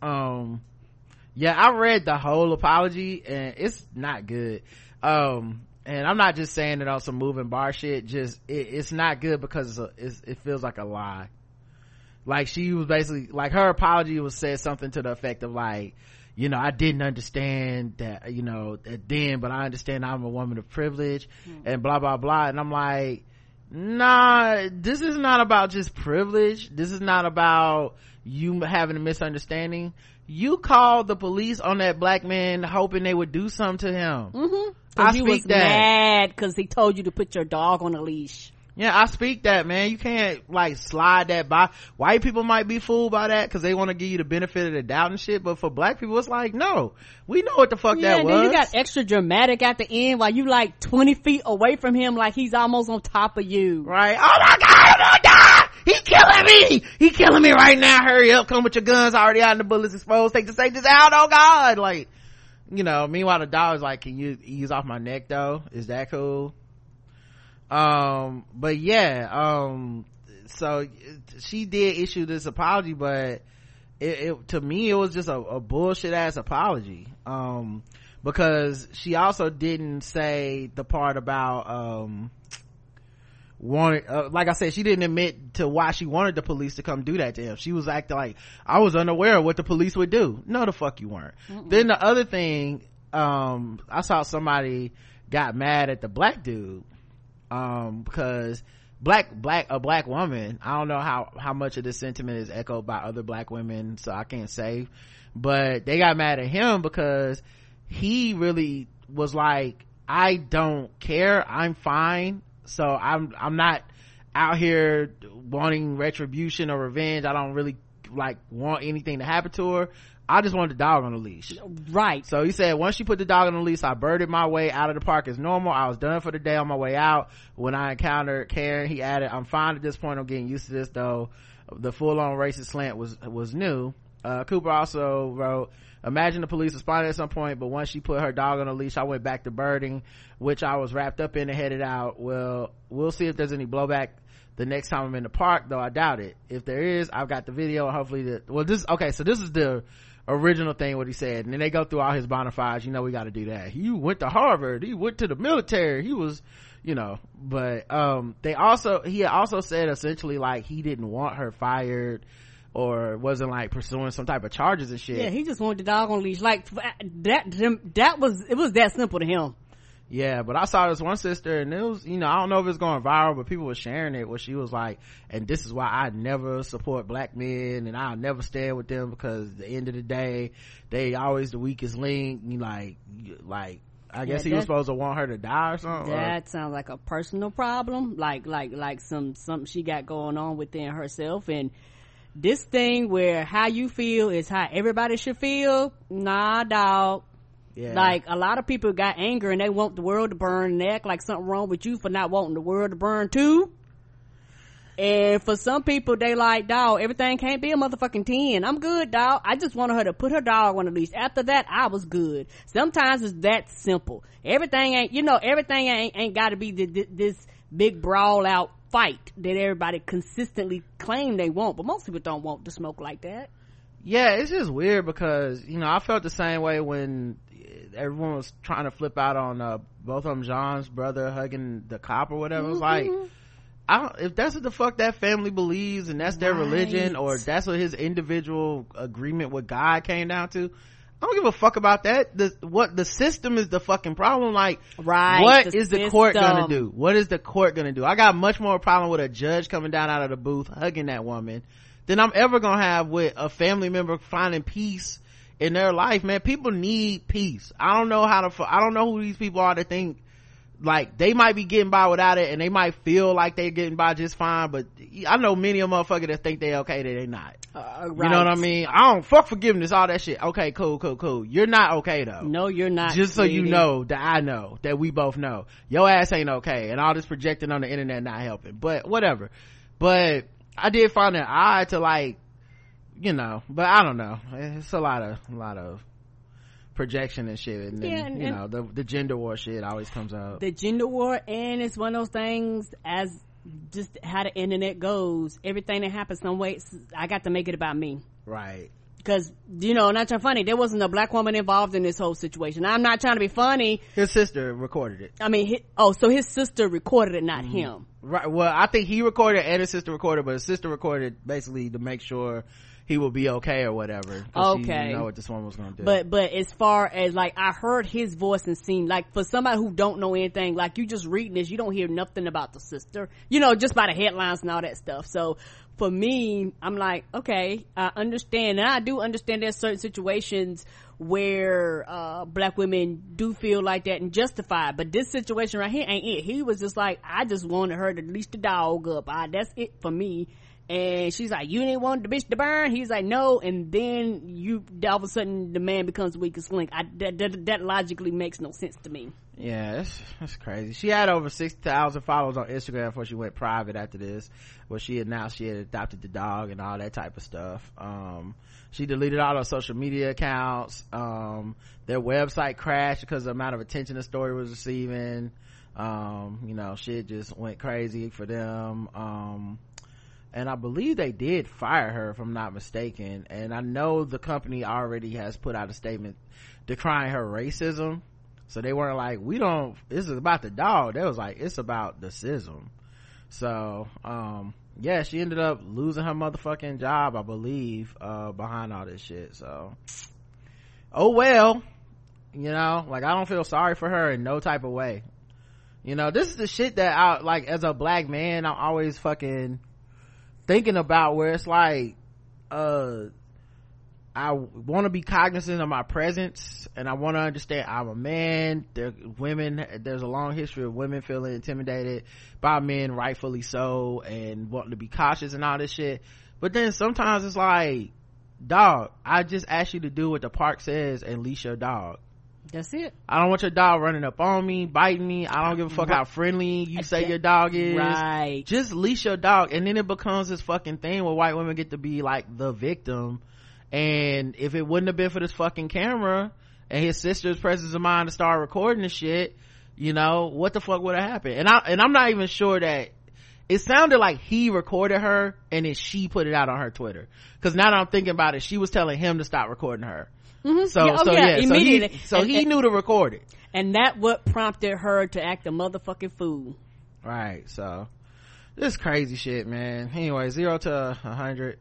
I read the whole apology and it's not good. And I'm not just saying it on some moving bar shit, just it's not good because it feels like a lie. Like, she was basically like, her apology was said something to the effect of like, I didn't understand that, then, but I understand I'm a woman of privilege and blah blah blah. And I'm like, nah, this is not about just privilege. This is not about you having a misunderstanding. You called the police on that black man hoping they would do something to him. I He was mad because he told you to put your dog on a leash. Yeah, I speak that, man. You can't like slide that by. White people might be fooled by that because they want to give you the benefit of the doubt and shit, but for black people it's like, no, we know what the fuck that was. Then you got extra dramatic at the end while you like 20 feet away from him, like he's almost on top of you. Right? Oh my god, I'm gonna die! He killing me right now. Hurry up, come with your guns already out and the bullets exposed. Take this out. Oh god. Like, meanwhile the dog's like, can you ease off my neck though? Is that cool? But yeah, so she did issue this apology, but it to me it was just a bullshit ass apology. Because she also didn't say the part about like I said, she didn't admit to why she wanted the police to come do that to him. She was acting like, I was unaware of what the police would do. No, the fuck you weren't. Then the other thing, I saw somebody got mad at the black dude, because a black woman, I don't know how much of this sentiment is echoed by other black women, so I can't say, but they got mad at him because he really was like, I don't care, I'm fine, so I'm not out here wanting retribution or revenge. I don't really like want anything to happen to her. I just wanted the dog on the leash. Right. So he said, once she put the dog on the leash, I birded my way out of the park as normal. I was done for the day on my way out. When I encountered Karen, he added, I'm fine at this point. I'm getting used to this though. The full-on racist slant was new. Cooper also wrote, imagine the police responded at some point, but once she put her dog on a leash, I went back to birding, which I was wrapped up in and headed out. Well, we'll see if there's any blowback the next time I'm in the park, though I doubt it. If there is, I've got the video and hopefully so this is the original thing what he said, and then they go through all his bona fides. We got to do that. He went to Harvard, he went to the military, he was, but he had also said essentially like he didn't want her fired or wasn't like pursuing some type of charges and shit. Yeah, he just wanted the dog on leash. Like it was that simple to him. Yeah, but I saw this one sister and it was, I don't know if it's going viral, but people were sharing it where she was like, and this is why I never support black men and I'll never stand with them because at the end of the day, they always the weakest link. Like I guess he was supposed to want her to die or something. That sounds like a personal problem, like something she got going on within herself. And this thing where how you feel is how everybody should feel, nah, dog. Yeah. Like a lot of people got anger and they want the world to burn and they act like something wrong with you for not wanting the world to burn too. And for some people they like, dog, everything can't be a motherfucking 10. I'm good, dog. I just wanted her to put her dog on the leash. After that I was good. Sometimes it's that simple. Everything ain't gotta be this big brawl out fight that everybody consistently claim they want, but most people don't want to smoke like that. Yeah, it's just weird because I felt the same way when everyone was trying to flip out on both of them, Jean's brother hugging the cop or whatever. It was like, if that's what the fuck that family believes and that's their religion, or that's what his individual agreement with God came down to, I don't give a fuck about that. The system is the fucking problem. Like, what is the court gonna do? What is the court gonna do? I got much more problem with a judge coming down out of the booth hugging that woman than I'm ever gonna have with a family member finding peace in their life. Man, people need peace. I don't know who these people are to think like they might be getting by without it, and they might feel like they're getting by just fine, but I know many of motherfuckers that think they okay, that they not. Right. You know what I mean? I don't fuck forgiveness, all that shit. Okay, cool. You're not okay though. No, you're not. Just so you know that I know, that we both know, your ass ain't okay, and all this projecting on the internet not helping. But whatever. But I did find it odd to, like, you know, but I don't know. It's a lot of projection and shit, and then you know the gender war shit always comes out. The gender war, and it's one of those things, as just how the internet goes, everything that happens some way I got to make it about me, right? Because, you know, not trying funny, there wasn't a black woman involved in this whole situation. I'm not trying to be funny. His sister recorded it. I mean, so his sister recorded it, not him. Right. Well, I think he recorded and his sister recorded, but his sister recorded basically to make sure he will be okay or whatever. Okay. She didn't know what this one was going to do. But as far as, like, I heard his voice and seemed like, for somebody who don't know anything, like, you just reading this, you don't hear nothing about the sister, you know, just by the headlines and all that stuff. So for me, I'm like, okay, I understand, and I do understand there's certain situations where black women do feel like that and justified, but this situation right here ain't it. He was just like, I just wanted her to leash the dog up. That's it for me. And she's like, you didn't want the bitch to burn? He's like, no. And then all of a sudden the man becomes the weakest link. That logically makes no sense to me. Yeah, that's crazy. She had over 6,000 followers on Instagram before she went private after this, where she announced she had adopted the dog and all that type of stuff. She deleted all her social media accounts. Their website crashed because of the amount of attention the story was receiving. You know, shit just went crazy for them. And I believe they did fire her, if I'm not mistaken. And I know the company already has put out a statement decrying her racism. So they weren't like, this is about the dog. They was like, it's about the sism. So, yeah, she ended up losing her motherfucking job, I believe, behind all this shit. So, oh well, you know, like, I don't feel sorry for her in no type of way. You know, this is the shit that I, like, as a black man, I'm always fucking thinking about, where it's like, I want to be cognizant of my presence, and I want to understand I'm a man. There's a long history of women feeling intimidated by men, rightfully so, and wanting to be cautious and all this shit. But then sometimes it's like, dog, I just asked you to do what the park says and leash your dog. That's it. I don't want your dog running up on me, biting me. I don't give a fuck how friendly you say your dog is. Right. Just leash your dog. And then it becomes this fucking thing where white women get to be like the victim. And if it wouldn't have been for this fucking camera and his sister's presence of mind to start recording the shit, you know, what the fuck would have happened? And I'm not even sure that it sounded like he recorded her and then she put it out on her Twitter. Cause now that I'm thinking about it, she was telling him to stop recording her. Mm-hmm. So he knew to record it. And that what prompted her to act a motherfucking fool. Right. So this crazy shit, man. Anyway, 0 to 100.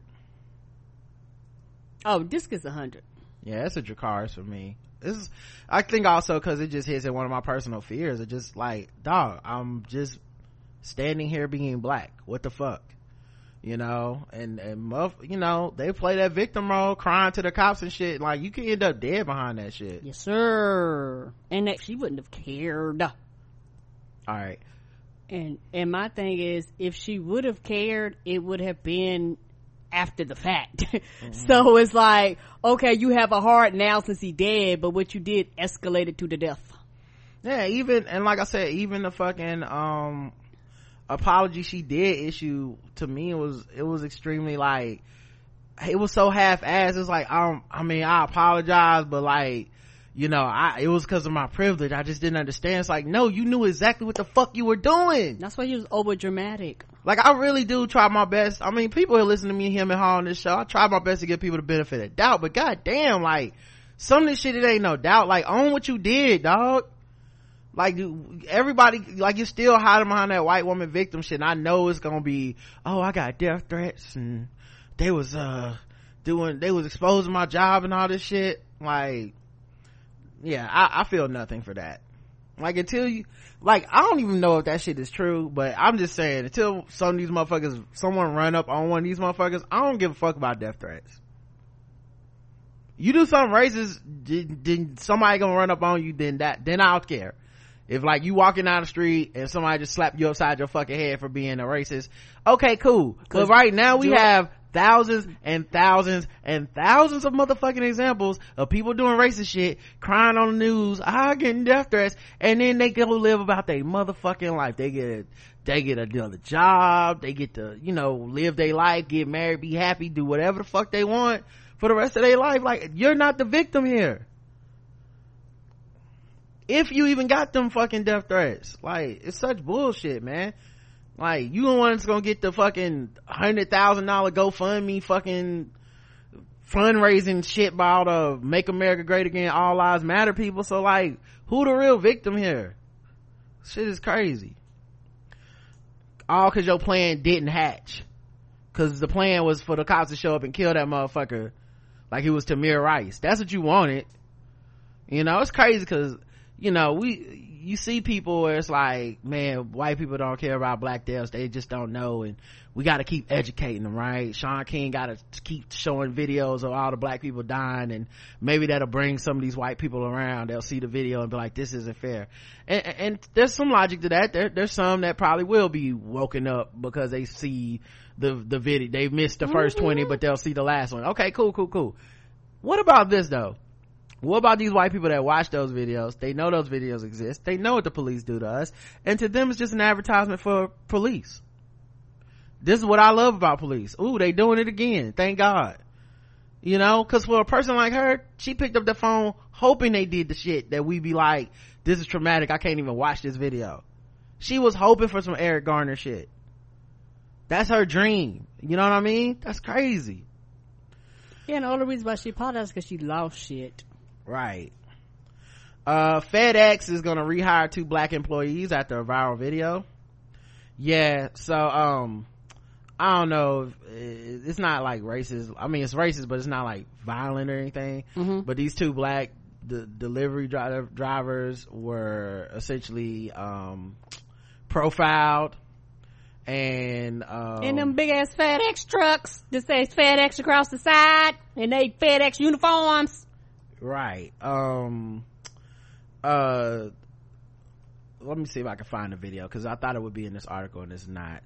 Oh, this gets 100. Yeah, it's a Dracarys for me. I think also because it just hits at one of my personal fears. It just like, dog, I'm just standing here being black. What the fuck? You know, and you know, they play that victim role, crying to the cops and shit. Like, you can end up dead behind that shit. Yes, sir. And that she wouldn't have cared. All right. And my thing is, if she would have cared, it would have been after the fact. So it's like, okay, you have a heart now since he dead, but what you did escalated to the death. Yeah, and like I said, even the fucking apology she did issue, to me, it was extremely, like, it was so half-assed. It's like, I apologize, but, like, you know, it was because of my privilege. I just didn't understand. It's like, no, you knew exactly what the fuck you were doing. That's why you was over dramatic. Like, I really do try my best. I mean, people who listen to me, him and Hall on this show, I try my best to give people the benefit of doubt, but goddamn, like, some of this shit, it ain't no doubt. Like, own what you did, dog. Like, everybody, like, you're still hiding behind that white woman victim shit. And I know it's gonna be, oh, I got death threats and they was exposing my job and all this shit. like, yeah, I feel nothing for that. Like, until you, like, I don't even know if that shit is true, but I'm just saying, until some of these motherfuckers, someone run up on one of these motherfuckers, I don't give a fuck about death threats. You do something racist, then somebody gonna run up on you, then I'll care. If, like, you walking down the street and somebody just slapped you upside your fucking head for being a racist, okay, cool. But right now we have thousands and thousands and thousands of motherfucking examples of people doing racist shit, crying on the news, getting death threats, and then they go live about their motherfucking life. They get another job, they get to, live their life, get married, be happy, do whatever the fuck they want for the rest of their life. Like, you're not the victim here. If you even got them fucking death threats. Like, it's such bullshit, man. Like, you the one that's gonna get the fucking $100,000 GoFundMe fucking fundraising shit by all the Make America Great Again, All Lives Matter people. So, like, who the real victim here? Shit is crazy. All cause your plan didn't hatch. Cause the plan was for the cops to show up and kill that motherfucker like he was Tamir Rice. That's what you wanted. It's crazy cause, you see people where it's like, man, white people don't care about black deaths, they just don't know, and we got to keep educating them, right? Sean King got to keep showing videos of all the black people dying, and maybe that'll bring some of these white people around. They'll see the video and be like, this isn't fair. And there's some logic to that. There's some that probably will be woken up because they see the video. They've missed the first 20, but they'll see the last one. Okay, cool. What about this though? What about these white people that watch those videos? They know those videos exist. They know what the police do to us. And to them, it's just an advertisement for police. This is what I love about police. Ooh, they doing it again. Thank God. Cause for a person like her, she picked up the phone hoping they did the shit that we be like, this is traumatic, I can't even watch this video. She was hoping for some Eric Garner shit. That's her dream. You know what I mean? That's crazy. Yeah, and the only reason why she apologized is because she lost shit. Right. FedEx is gonna rehire 2 black employees after a viral video. Yeah, so I don't know, it's not like racist. I mean, it's racist, but it's not like violent or anything. But these 2 black delivery drivers were essentially profiled, and in them big ass FedEx trucks that says FedEx across the side, and they FedEx uniforms. Right. Let me see if I can find the video, because I thought it would be in this article and it's not.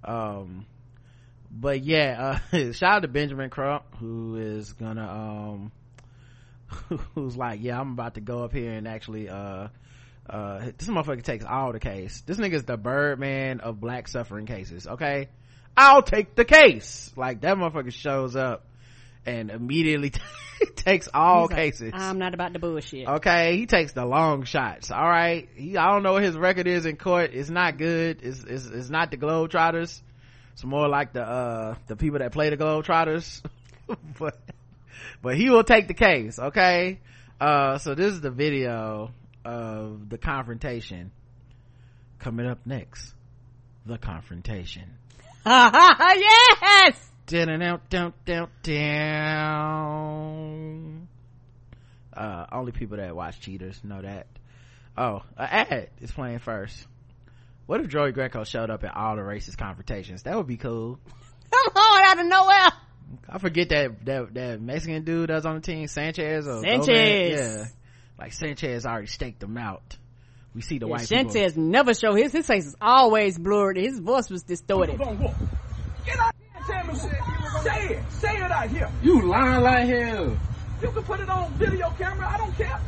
But yeah, shout out to Benjamin Crump, who is gonna who's like, yeah, I'm about to go up here and actually this motherfucker takes all the case. This nigga's the Birdman of black suffering cases. Okay, I'll take the case. Like, that motherfucker shows up and immediately takes all cases. I'm not about the bullshit. Okay, he takes the long shots. All right, I don't know what his record is in court. It's not good. It's not the Globetrotters. It's more like the people that play the Globetrotters. but he will take the case. Okay, so this is the video of the confrontation. Coming up next, the confrontation. Yes. Only people that watch Cheaters know that. An ad is playing first. What if Joey Greco showed up at all the racist confrontations? That would be cool. Come on, out of nowhere. I forget that Mexican dude that's on the team, Sanchez. Yeah, like Sanchez already staked him out. We see the white Sanchez people. never show his face is always blurred. His voice was distorted. Get out here and tell me shit. Say it out here. You lying like hell. You can put it on video camera. I don't care.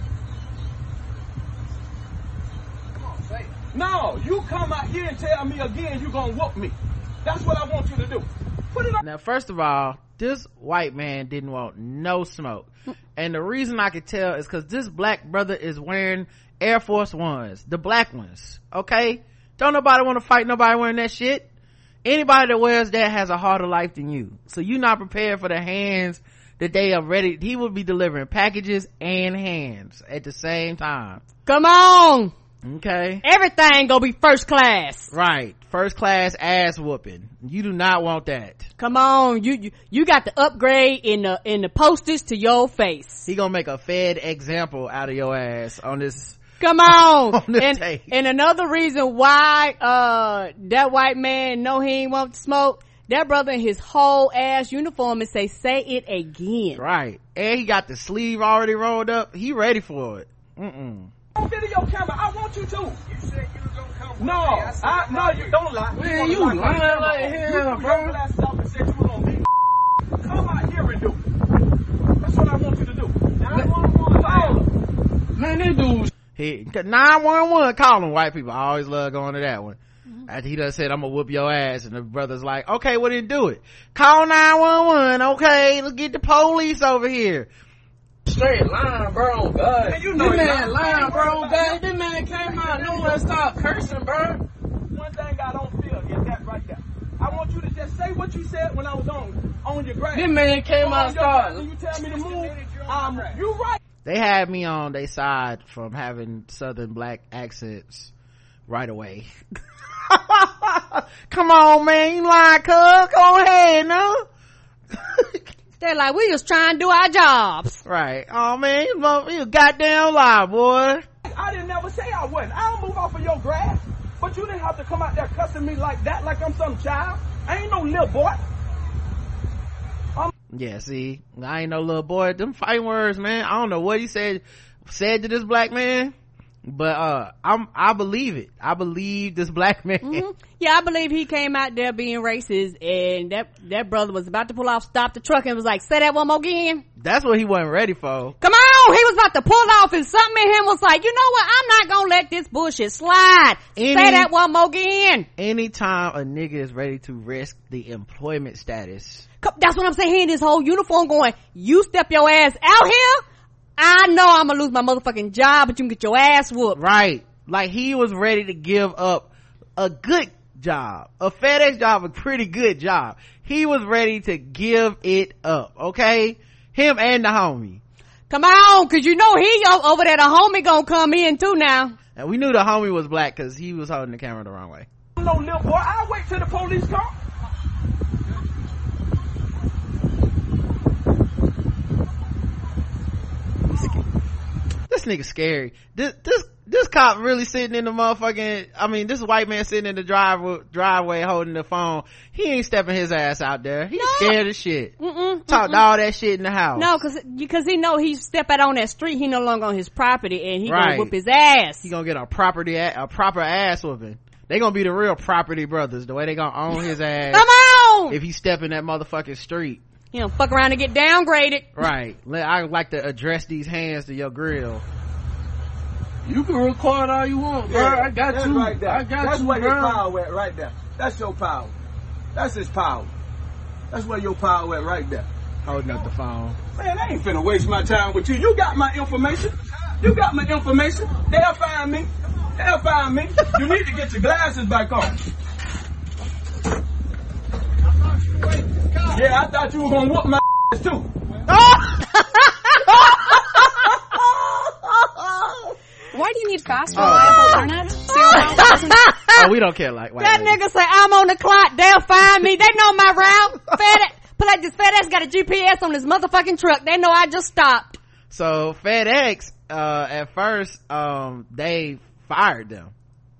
Come on, say it. No, you come out here and tell me again you gonna whoop me. That's what I want you to do. Put it on. Now, first of all, this white man didn't want no smoke. And the reason I could tell is because this black brother is wearing Air Force Ones, the black ones. Okay? Don't nobody want to fight nobody wearing that shit. Anybody that wears that has a harder life than you. So you're not prepared for the hands that they are ready. He would be delivering packages and hands at the same time. Come on. Okay. Everything gonna be first class. Right. First class ass whooping. You do not want that. Come on. You got the upgrade in the postage to your face. He gonna make a Fed example out of your ass on this. Come on. On this tape. And another reason why, that white man know he ain't want to smoke, that brother in his whole ass uniform and say it again. Right. And he got the sleeve already rolled up. He ready for it. Video camera, I want you to. You said you was gonna come. No, you don't lie. Man, you lying like hell, You bro. glasses off and said you was gonna be. Come out here and do it. That's what I want you to do. 911, call him. Man, that dude. 911 calling. White people I always love going to that one. After he done said I'm gonna whoop your ass, and the brother's like, okay, well then do it. Call 911. Okay, let's get the police over here. Straight lying, bro. God. Man, you know this he man lying, bro. God, this man came out nowhere and started cursing, bro. One thing I don't feel is that right there. I want you to just say what you said when I was on your grass. This man came out and started. You tell me to move. You right. They had me on their side from having southern black accents right away. Come on, man, you lying, cuz. Go ahead, no. They're like, we just trying to do our jobs. Right. Oh man, you goddamn lie, boy. I didn't never say I wasn't. I don't move off of your grass. But you didn't have to come out there cussing me like that, like I'm some child. I ain't no little boy. Yeah, see, I ain't no little boy. Them fighting words, man. I don't know what he said to this black man, but I believe it. I believe this black man. Yeah, I believe he came out there being racist, and that brother was about to pull off, stop the truck, and was like, say that one more again. That's what he wasn't ready for. Come on, he was about to pull off, and something in him was like, you know what, I'm not gonna let this bullshit slide. Say that one more again. Anytime a nigga is ready to risk the employment status, that's what I'm saying. He in his whole uniform going, you step your ass out here, I know I'm gonna lose my motherfucking job, but you can get your ass whooped. Right. Like he was ready to give up a good job, a FedEx job, a pretty good job. He was ready to give it up. Okay, him and the homie. Come on, cause you know he over there, the homie gonna come in too now. And we knew the homie was black cause he was holding the camera the wrong way. No little boy, I'll wait till the police come. This nigga scary. This cop really sitting in the motherfucking, I mean, this white man sitting in the driveway holding the phone. He ain't stepping his ass out there. He's scared as shit. Talked all that shit in the house. No, cause he know he step out on that street, he no longer on his property, and he gonna whoop his ass. He gonna get a proper ass whooping. They gonna be the real property brothers, the way they gonna own his ass. Come on! If he step in that motherfucking street. You know, fuck around and get downgraded. Right. I like to address these hands to your grill. You can record all you want, bro. I got you. Right there. I got That's you, where bro. your power at right there. That's your power. That's his power. That's where your power at right there. Holding up the phone. Man, I ain't finna waste my time with you. You got my information. They'll find me. You need to get your glasses back on. Yeah, I thought you were gonna whoop my ass too. Why do you need fast, reliable internet? Oh, we don't care like white that ladies. nigga say, I'm on the clock, they'll find me. They know my route. FedEx got a GPS on this motherfucking truck. They know I just stopped. So FedEx, at first, they fired them.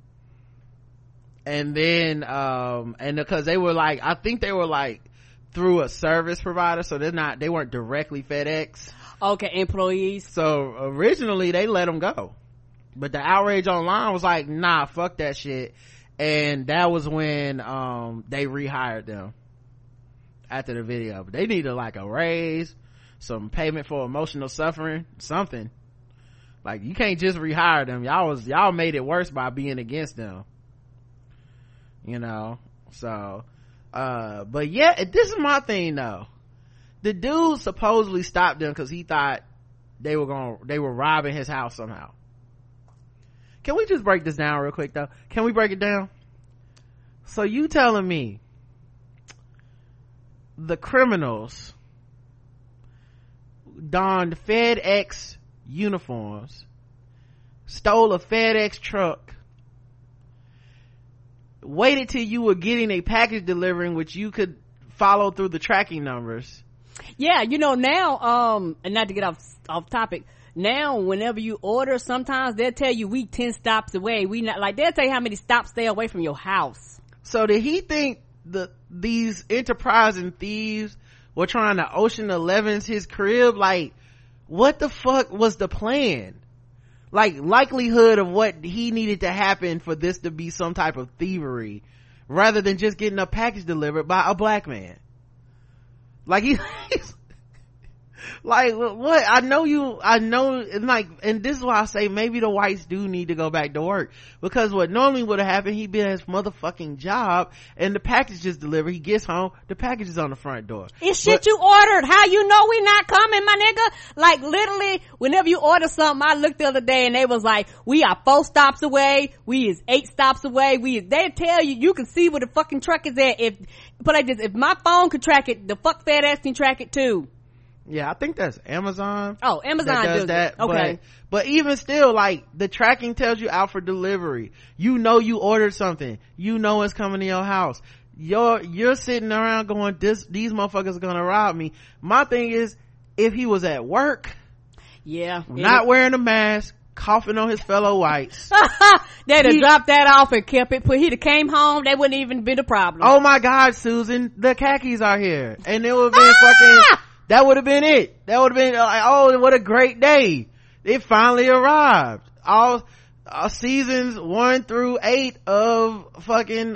And then, and because they were like, I think they were like through a service provider, so they weren't directly FedEx. Okay, employees. So originally they let them go, but the outrage online was like, nah, fuck that shit. And that was when they rehired them after the video. But they needed like a raise, some payment for emotional suffering, something. Like, you can't just rehire them. Y'all made it worse by being against them, you know. So but yeah, this is my thing though. The dude supposedly stopped them because he thought they were robbing his house somehow. Can we just break this down real quick though? Can we break it down? So you telling me the criminals donned FedEx uniforms, stole a FedEx truck, waited till you were getting a package delivering which you could follow through the tracking numbers. Yeah, you know, now, and not to get off topic, now whenever you order, sometimes they'll tell you we 10 stops away. We not, like, they'll tell you how many stops stay away from your house. So did he think these enterprising thieves were trying to Ocean 11's his crib? Like, what the fuck was the plan? Like, likelihood of what he needed to happen for this to be some type of thievery rather than just getting a package delivered by a black man. Like, he's like, what? I know, like, and this is why I say maybe the whites do need to go back to work, because what normally would have happened, he'd be at his motherfucking job and the package is delivered, he gets home, the package is on the front door. It's shit you ordered. How you know we not coming, my nigga? Like, literally, whenever you order something, I looked the other day and they was like, we are 4 stops away, we is 8 stops away, they tell you, you can see where the fucking truck is at. But like this, if my phone could track it, the fuck FedEx can track it too. Yeah, I think that's Amazon. Oh, Amazon does that. Okay. But even still, like, the tracking tells you out for delivery. You know you ordered something. You know it's coming to your house. You're sitting around going, these motherfuckers are gonna rob me. My thing is, if he was at work, yeah, not wearing a mask, coughing on his fellow whites, they'd have dropped that off and kept it. He'd have came home, they wouldn't even been a problem. Oh my God, Susan, the khakis are here. And it would have been fucking, that would have been it. That would have been like, oh, what a great day. It finally arrived. All seasons 1 through 8 of fucking,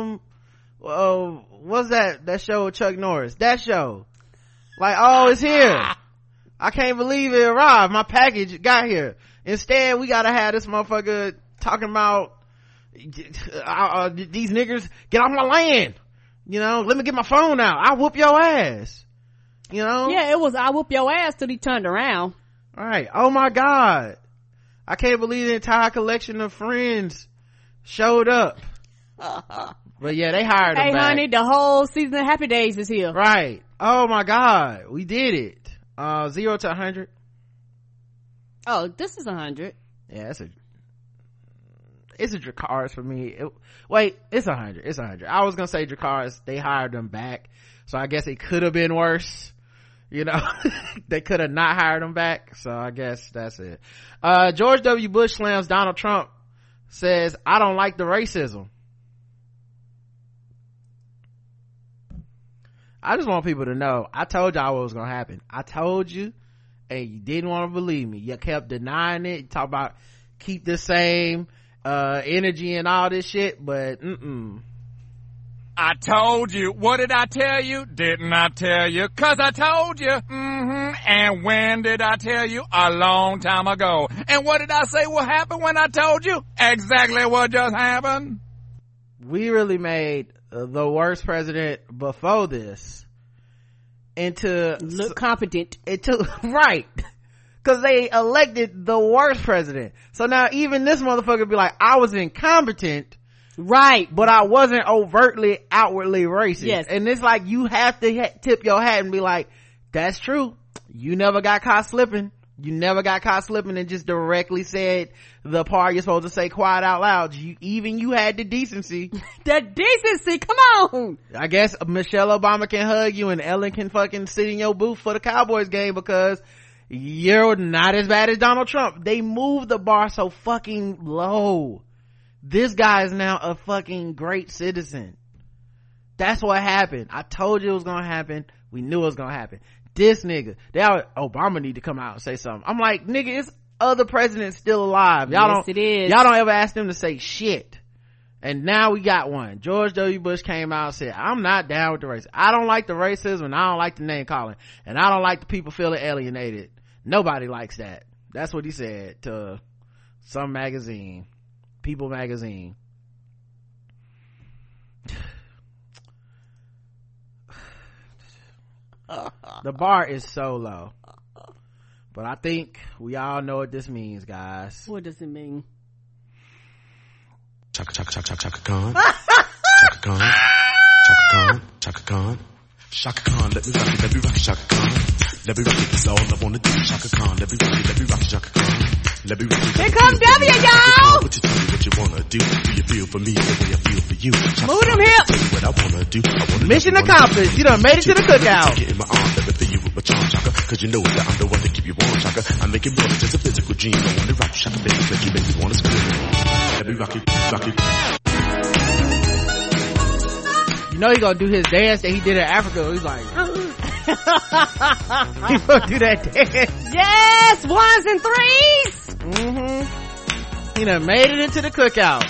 what's that show with Chuck Norris? That show. Like, oh, it's here. I can't believe it arrived. My package got here. Instead, we gotta have this motherfucker talking about, these niggers, get off my land. You know, let me get my phone out. I'll whoop your ass. You know? Yeah, it was, I whoop your ass till he turned around. All right. Oh my God. I can't believe the entire collection of Friends showed up. But yeah, they hired him back. Hey honey, the whole season of Happy Days is here. Right. Oh my God. We did it. 0 to 100. Oh, this is 100. Yeah, it's a Dracarys for me. It's 100. It's 100. I was gonna say Dracarys, they hired them back. So I guess it could have been worse. You know, they could have not hired him back. So I guess that's it. George W. Bush slams Donald Trump, says, I don't like the racism. I just want people to know, I told y'all what was gonna happen. I told you, and you didn't want to believe me. You kept denying it. You talk about keep the same energy and all this shit, but I told you. What did I tell you? Didn't I tell you? 'Cause I told you. And when did I tell you? A long time ago. And what did I say will happen when I told you? Exactly what just happened. We really made the worst president before this into look competent. Right. 'Cause they elected the worst president. So now even this motherfucker be like, I was incompetent. Right. But I wasn't overtly, outwardly racist. Yes. And it's like, you have to tip your hat and be like, that's true. You never got caught slipping. You never got caught slipping and just directly said the part you're supposed to say quiet out loud. You had the decency. The decency, come on. I guess Michelle Obama can hug you and Ellen can fucking sit in your booth for the Cowboys game because you're not as bad as Donald Trump. They moved the bar so fucking low. This guy is now a fucking great citizen. That's what happened. I told you it was gonna happen. We knew it was gonna happen. This nigga, Obama need to come out and say something. I'm like, nigga, it's other presidents still alive. Y'all don't ever ask them to say shit. And now we got one. George W. Bush came out and said, I'm not down with the racism. I don't like the racism and I don't like the name calling. And I don't like the people feeling alienated. Nobody likes that. That's what he said to some magazine. People magazine. The bar is so low, but I think we all know what this means, guys. What does it mean? Chaka Khan. Chaka Khan. Chaka Khan. Chaka Khan. Chaka Khan. Let me rock it, Chaka Khan. Let me rock it, that's all I wanna do. Chaka Khan, let me rock it, Chaka Khan. Let me rock it. Here comes W, y'all! What you tell me what you wanna do? Do you feel for me the way I feel for you? Move them hips! What I wanna do. Mission accomplished. You done made it to the cookout. Get in my arms, let me feel you with my charm, Chaka. Cause you know that I'm the one to keep you warm, Chaka. I make it more than just a physical dream. I wanna rock you, Chaka, baby, make you wanna scream. Let me rock it, rock it. You know he gonna do his dance that he did in Africa. He's like, he gonna do that dance. Yes, 1s and 3s. He done made it into the cookout.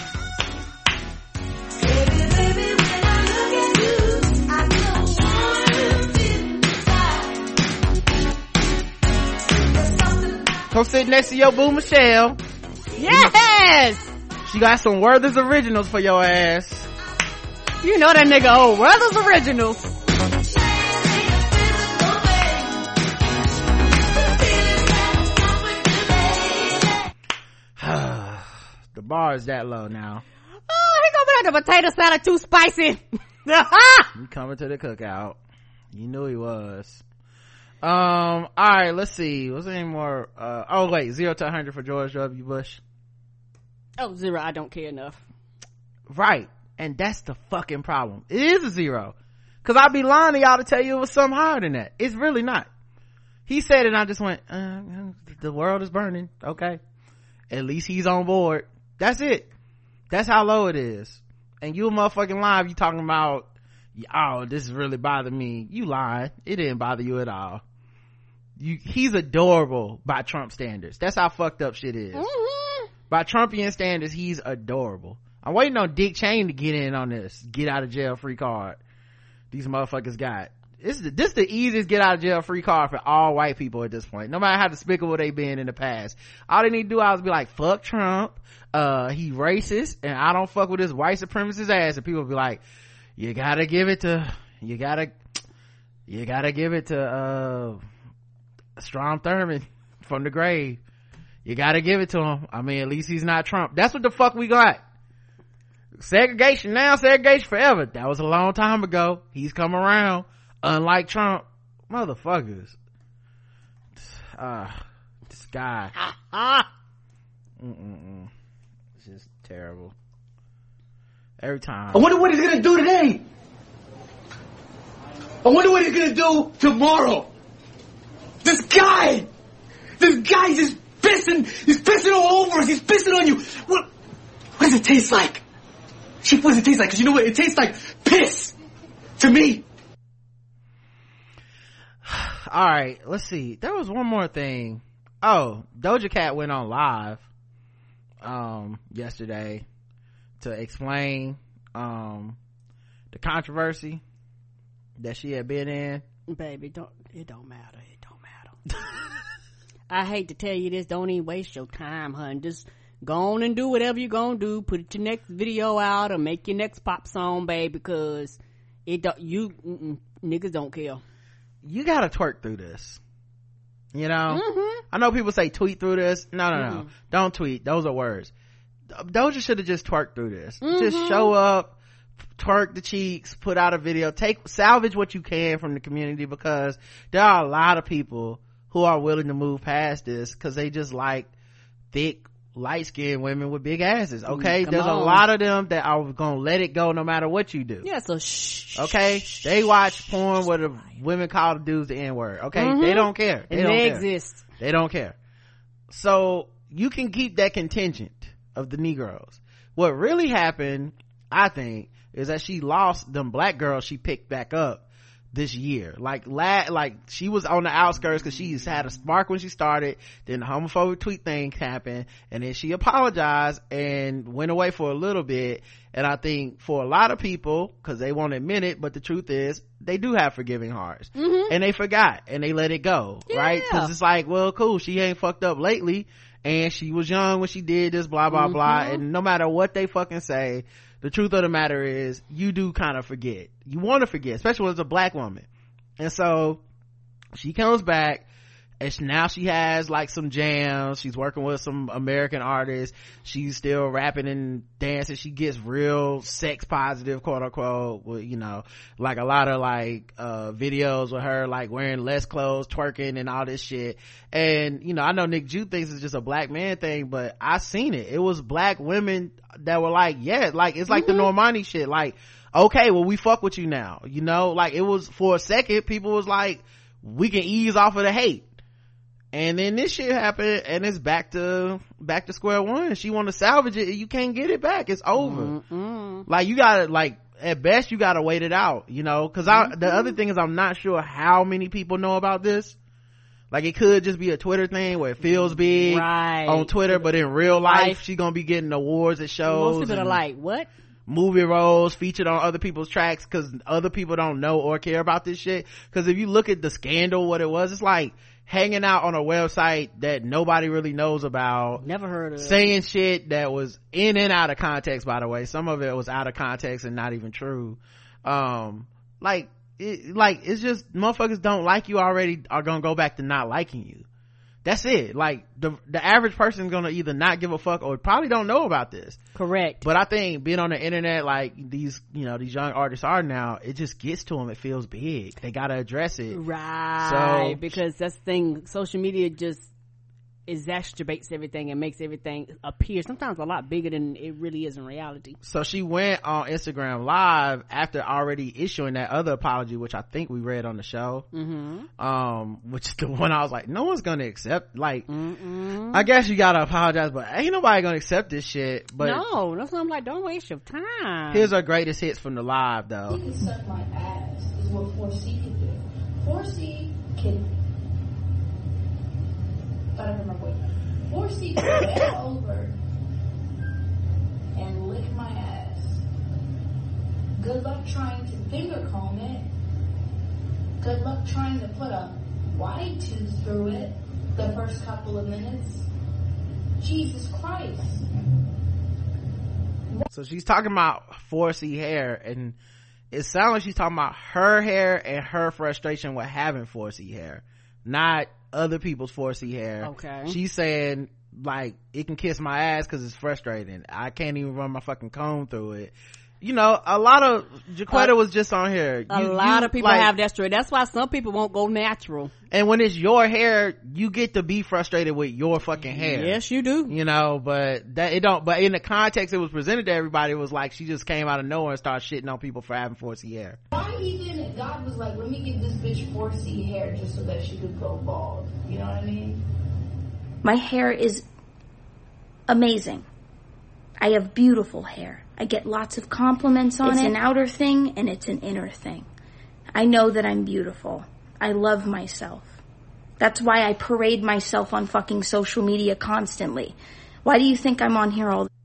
Come sit next to your boo Michelle. Yes. She got some Werther's Originals for your ass. You know that nigga old Werther's Originals. The bar is that low now. Oh, he gonna make the potato salad too spicy. You coming to the cookout. You knew he was. All right, let's see. Was there any more? 0 to 100 for George W. Bush. 0, I don't care enough. Right. And that's the fucking problem. It is a 0. Cause I'd be lying to y'all to tell you it was something higher than that. It's really not. He said it and I just went, the world is burning. Okay. At least he's on board. That's it. That's how low it is. And you a motherfucking live, you talking about, oh, this really bothered me. You lying. It didn't bother you at all. He's adorable by Trump standards. That's how fucked up shit is. By Trumpian standards, he's adorable. I'm waiting on Dick Cheney to get in on this get out of jail free card these motherfuckers got. This the easiest get out of jail free card for all white people at this point, no matter how despicable they been in the past. All they need to do is be like, fuck Trump, he racist, and I don't fuck with this white supremacist ass, and people be like, you gotta give it to Strom Thurmond from the grave. You gotta give it to him. I mean, at least he's not Trump. That's what the fuck we got. Segregation now, segregation forever. That was a long time ago. He's come around. Unlike Trump. Motherfuckers. This guy. It's just terrible. Every time. I wonder what he's gonna do today. I wonder what he's gonna do tomorrow. This guy just pissing. He's pissing all over us. He's pissing on you. What does it taste like? Chief, what does it taste like? Because you know what? It tastes like piss to me. All right, let's see. There was one more thing. Oh, Doja Cat went on live yesterday to explain the controversy that she had been in. Baby, it don't matter. I hate to tell you this, don't even waste your time, hun. Just go on and do whatever you're gonna do. Put your next video out or make your next pop song, babe, because niggas don't care. You gotta twerk through this, you know. I know people say tweet through this. No, don't tweet. Those are words. Doja should have just twerked through this. Just show up, twerk the cheeks, put out a video, salvage what you can from the community, because there are a lot of people who are willing to move past this because they just like thick, light-skinned women with big asses. Okay, there's a lot of them that are gonna let it go no matter what you do. Yeah, so shh. Okay, they watch porn where the women call the dudes the N-word. Okay, they don't care. They exist. They don't care. So you can keep that contingent of the Negroes. What really happened, I think, is that she lost them black girls she picked back up this year. Like she was on the outskirts because she's had a spark when she started, then the homophobic tweet thing happened, and then she apologized and went away for a little bit. And I think for a lot of people, because they won't admit it, but the truth is they do have forgiving hearts, and they forgot and they let it go, right? Because it's like, well, cool, she ain't fucked up lately and she was young when she did this, blah blah blah. And no matter what they fucking say, the truth of the matter is you do kind of forget. You want to forget, especially when it's a black woman. And so she comes back and now she has like some jams. She's working with some American artists. She's still rapping and dancing. She gets real sex positive, quote unquote, with, you know, like a lot of like videos with her like wearing less clothes, twerking and all this shit. And you know, I know Nick Ju thinks it's just a black man thing, but I seen it. It was black women that were like, yeah, like it's like the Normani shit, like, okay, well we fuck with you now, you know. Like it was, for a second people was like, we can ease off of the hate, and then this shit happened and it's back to square one. She want to salvage it, you can't get it back, it's over. Like you gotta, like at best you gotta wait it out, you know, because the other thing is I'm not sure how many people know about this. Like it could just be a Twitter thing where it feels big on Twitter, but in real life she gonna be getting awards at shows. Most people are like, what? Movie roles featured on other people's tracks because other people don't know or care about this shit. Because if you look at the scandal, what it was, it's like hanging out on a website that nobody really knows about, never heard of, saying shit that was in and out of context, by the way. Some of it was out of context and not even true. It's just motherfuckers don't like you already are gonna go back to not liking you. That's it. Like the average person's gonna either not give a fuck or probably don't know about this. Correct. But I think being on the internet like these, you know, these young artists are now, it just gets to them. It feels big. They gotta address it. Right. So, because that's the thing, social media just exacerbates everything and makes everything appear sometimes a lot bigger than it really is in reality. So she went on Instagram Live after already issuing that other apology, which I think we read on the show, which is the one I was like, no one's gonna accept. Like, I guess you gotta apologize, but ain't nobody gonna accept this shit. But no, that's why I'm like, don't waste your time. Here's her greatest hits from the live though. He can suck my ass is what 4C can do. 4C can, I don't remember what. 4C can bend over and lick my ass. Good luck trying to finger comb it. Good luck trying to put a wide tooth through it the first couple of minutes. Jesus Christ. So she's talking about 4C hair, and it sounds like she's talking about her hair and her frustration with having 4C hair, not other people's 4C hair. Okay. She's saying like, it can kiss my ass because it's frustrating. I can't even run my fucking comb through it. You know, a lot of Jaquetta was just on here. A lot of people like, have that story. That's why some people won't go natural. And when it's your hair, you get to be frustrated with your fucking hair. Yes, you do. You know, but that it don't. But in the context it was presented to everybody, it was like she just came out of nowhere and started shitting on people for having 4C hair. Why even God was like, let me give this bitch 4C hair just so that she could go bald. You know what I mean? My hair is amazing. I have beautiful hair. I get lots of compliments on it. It's an outer thing and it's an inner thing. I know that I'm beautiful. I love myself. That's why I parade myself on fucking social media constantly. Why do you think I'm on here all the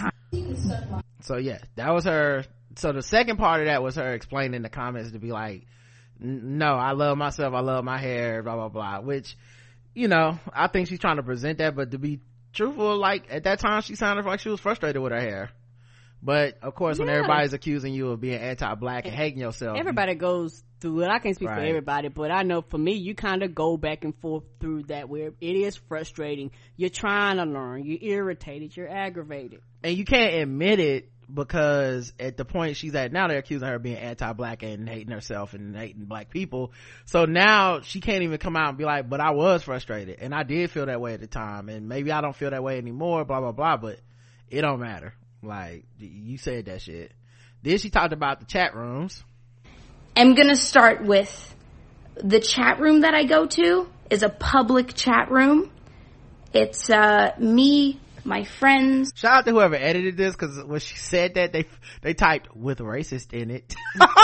time? So yeah, that was her. So the second part of that was her explaining the comments to be like, no, I love myself. I love my hair, blah, blah, blah. Which, you know, I think she's trying to present that, but to be truthful, like at that time she sounded like she was frustrated with her hair. But of course, when everybody's accusing you of being anti-black and hating yourself, everybody goes through it. I can't speak for everybody, but I know for me, you kind of go back and forth through that where it is frustrating. You're trying to learn, you're irritated, you're aggravated, and you can't admit it because at the point she's at now, they're accusing her of being anti-black and hating herself and hating black people. So now she can't even come out and be like, but I was frustrated and I did feel that way at the time, and maybe I don't feel that way anymore, blah blah blah. But it don't matter. Like, you said that shit. Then she talked about the chat rooms. I'm gonna start with the chat room that I go to is a public chat room. It's me, my friends. Shout out to whoever edited this, because when she said that, they typed with racist in it.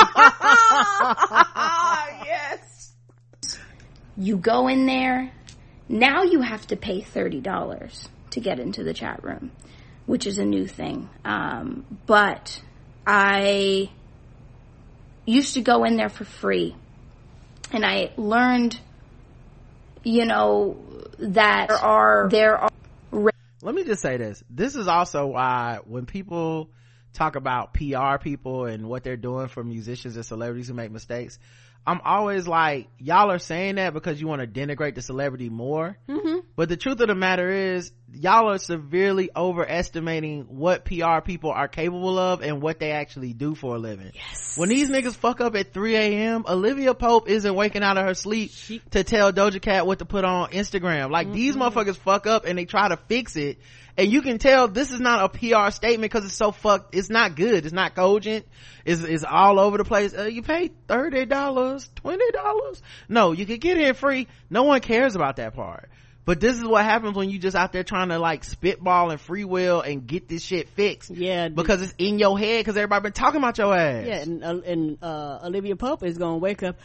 Yes. You go in there. Now you have to pay $30 to get into the chat room, which is a new thing. But I used to go in there for free. And I learned, you know, that there are let me just say this. This is also why when people talk about PR people and what they're doing for musicians and celebrities who make mistakes, I'm always like, y'all are saying that because you want to denigrate the celebrity more. But the truth of the matter is, y'all are severely overestimating what PR people are capable of and what they actually do for a living. Yes. When these niggas fuck up at 3 a.m., Olivia Pope isn't waking out of her sleep to tell Doja Cat what to put on Instagram. Like, these motherfuckers fuck up and they try to fix it. And you can tell this is not a PR statement because it's so fucked. It's not good. It's not cogent. It's all over the place. You pay $30, $20. No, you could get in free. No one cares about that part. But this is what happens when you just out there trying to like spitball and free will and get this shit fixed. Yeah. Because it's in your head because everybody been talking about your ass. Yeah, and Olivia Pope is gonna wake up.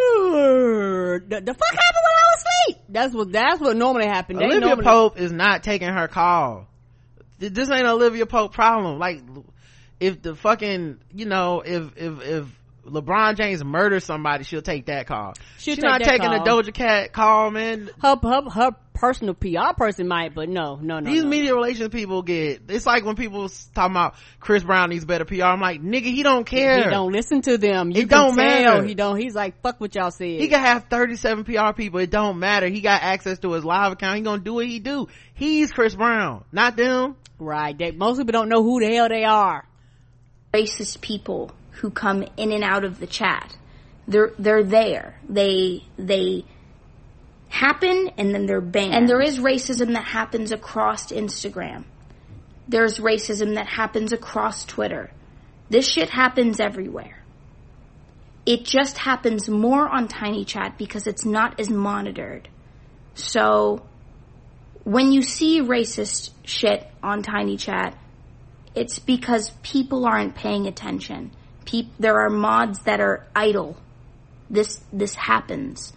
The fuck happened when I was asleep? That's what normally happens. Olivia Pope is not taking her call. This ain't Olivia Pope problem. Like, if the fucking, you know, if LeBron James murders somebody, she'll take that call. She's not taking a Doja Cat call, man. Her personal PR person might, but no. These media relations people it's like when people talking about Chris Brown needs better PR. I'm like, nigga, he don't care. He don't listen to them. It don't matter. He don't. He's like, fuck what y'all said. He can have 37 PR people. It don't matter. He got access to his live account. He gonna do what he do. He's Chris Brown, not them. Right. Most people don't know who the hell they are. Racist people who come in and out of the chat. They're there. They happen and then they're banned. And there is racism that happens across Instagram. There's racism that happens across Twitter. This shit happens everywhere. It just happens more on Tiny Chat because it's not as monitored. So when you see racist shit on Tiny Chat, it's because people aren't paying attention. There are mods that are idle. This happens.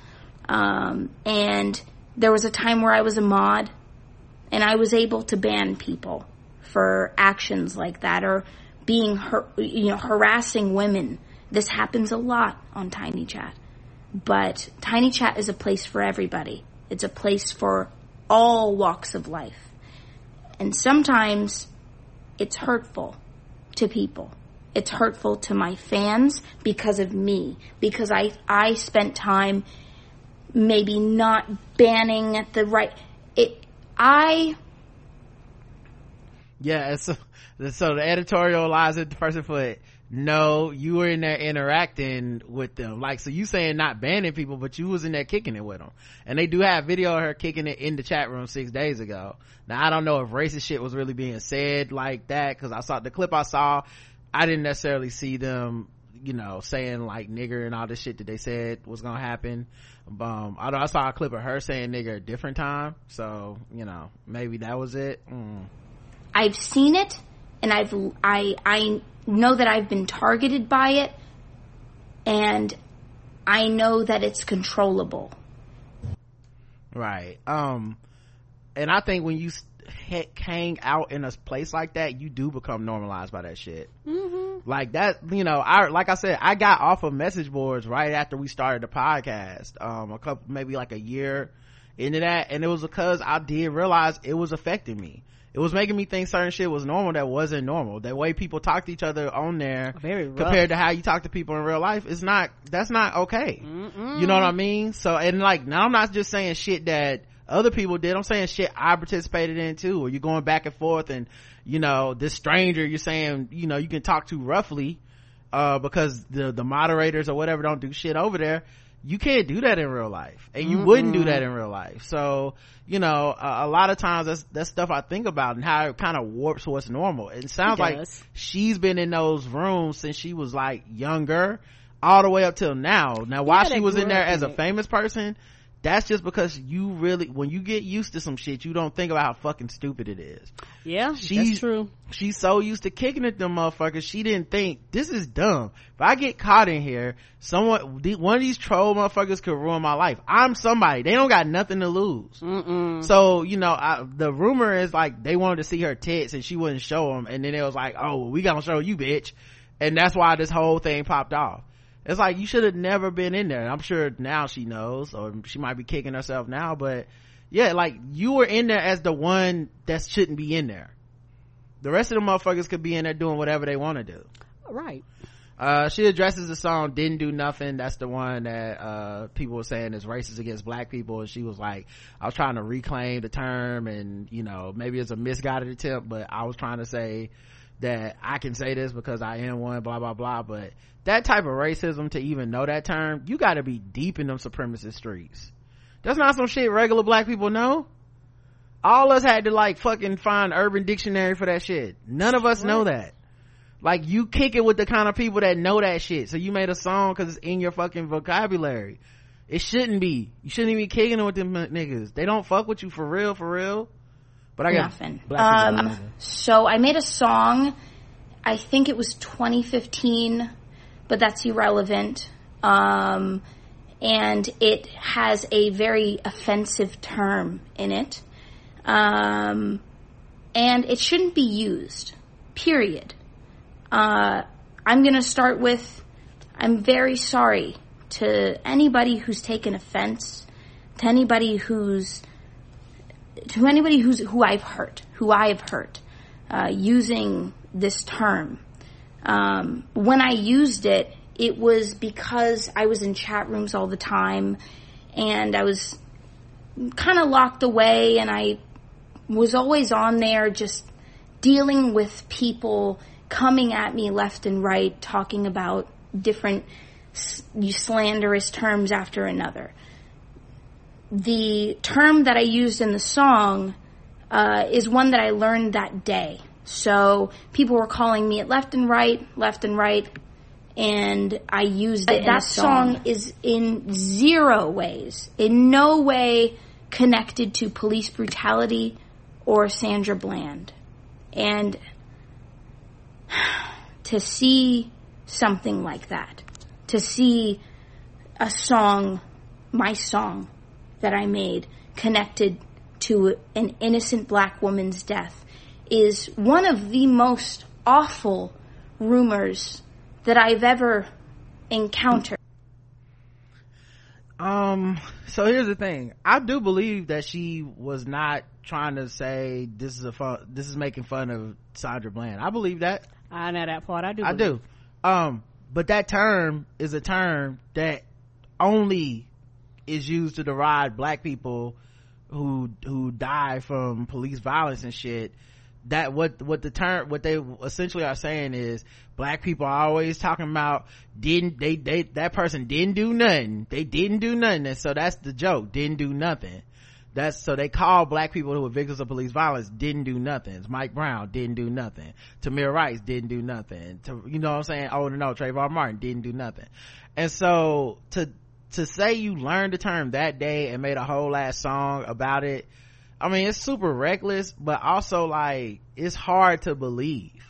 And there was a time where I was a mod and I was able to ban people for actions like that or being harassing women. This happens a lot on Tiny Chat. But Tiny Chat is a place for everybody. It's a place for all walks of life. And sometimes it's hurtful to people. It's hurtful to my fans because of me. Because I spent time maybe not banning at the right... Yeah, so the editorialize it, the person put, no, you were in there interacting with them. Like, so you saying not banning people, but you was in there kicking it with them. And they do have video of her kicking it in the chat room 6 days ago. Now, I don't know if racist shit was really being said like that, because I saw the clip I saw, I didn't necessarily see them, you know, saying like nigger and all this shit that they said was gonna happen. Although I saw a clip of her saying nigger a different time, so, you know, maybe that was it. I've seen it, and I know that I've been targeted by it, and I know that it's controllable. Right. And I think when you hang out in a place like that, you do become normalized by that shit. Like that, you know, like I said, I got off of message boards right after we started the podcast, maybe like a year into that, and it was because I did realize it was affecting me. It was making me think certain shit was normal that wasn't normal. The way people talk to each other on there compared to how you talk to people in real life, that's not okay. You know what I mean? So, and like, now I'm not just saying shit that other people did, I'm saying shit I participated in too, or you're going back and forth and, you know, this stranger you're saying, you know, you can talk to roughly, because the moderators or whatever don't do shit over there. You can't do that in real life, and you wouldn't do that in real life. So, you know, a lot of times that's stuff I think about and how it kind of warps what's normal. It sounds like she's been in those rooms since she was like younger all the way up till now. Now, while she was in there as a famous person, that's just because you really, when you get used to some shit, you don't think about how fucking stupid it is. Yeah, that's true. She's so used to kicking at them motherfuckers, she didn't think, this is dumb. If I get caught in here, one of these troll motherfuckers could ruin my life. I'm somebody. They don't got nothing to lose. So, you know, the rumor is like they wanted to see her tits and she wouldn't show them, and then it was like, oh, we gonna show you, bitch. And that's why this whole thing popped off. It's like, you should have never been in there. I'm sure now she knows, or she might be kicking herself now, but yeah, like, you were in there as the one that shouldn't be in there. The rest of the motherfuckers could be in there doing whatever they want to do. Right. She addresses the song Didn't Do Nothing. That's the one that people were saying is racist against black people, and she was like, I was trying to reclaim the term, and maybe it's a misguided attempt, but I was trying to say that I can say this because I am one, blah blah blah. But that type of racism, to even know that term, you got to be deep in them supremacist streets. That's not some shit regular black people know. All us had to like fucking find Urban Dictionary for that shit. None of us know that. Like, you kick it with the kind of people that know that shit. So you made a song because it's in your fucking vocabulary. It shouldn't be. You shouldn't even be kicking it with them niggas. They don't fuck with you for real. But I got nothing. So I made a song, I think it was 2015, but that's irrelevant. And it has a very offensive term in it. And it shouldn't be used. Period. I'm gonna start with, I'm very sorry to anybody who's taken offense, to anybody who I've hurt, using this term. When I used it, it was because I was in chat rooms all the time, and I was kind of locked away, and I was always on there just dealing with people coming at me left and right, talking about different slanderous terms after another. The term that I used in the song is one that I learned that day. So people were calling me it left and right, and I used it. That song is in zero ways, in no way connected to police brutality or Sandra Bland. And to see something like that, to see a song, my song that I made, connected to an innocent black woman's death, is one of the most awful rumors that I've ever encountered. So here's the thing. I do believe that she was not trying to say this is making fun of Sandra Bland. I believe that. I know that part. I do. I do. But that term is a term that only is used to deride black people who die from police violence and shit. That what they essentially are saying is black people are always talking about that person didn't do nothing. They didn't do nothing. And so that's the joke. Didn't do nothing. So they call black people who were victims of police violence didn't do nothing. Mike Brown didn't do nothing. Tamir Rice didn't do nothing. You know what I'm saying? Oh no, Trayvon Martin didn't do nothing. And so to say you learned the term that day and made a whole ass song about it, I mean, it's super reckless, but also like it's hard to believe.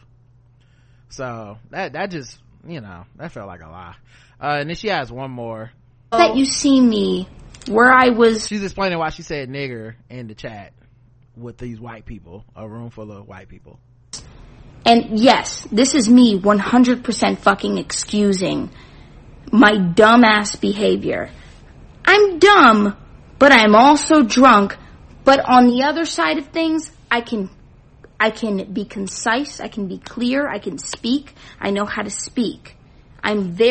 So that just, that felt like a lie. And then she has one more. That you see me where I was. She's explaining why she said nigger in the chat with these white people, a room full of white people. And yes, this is me 100% fucking excusing my dumbass behavior. I'm dumb, but I'm also drunk. But on the other side of things, I can be concise, I can be clear, I can speak, I know how to speak. I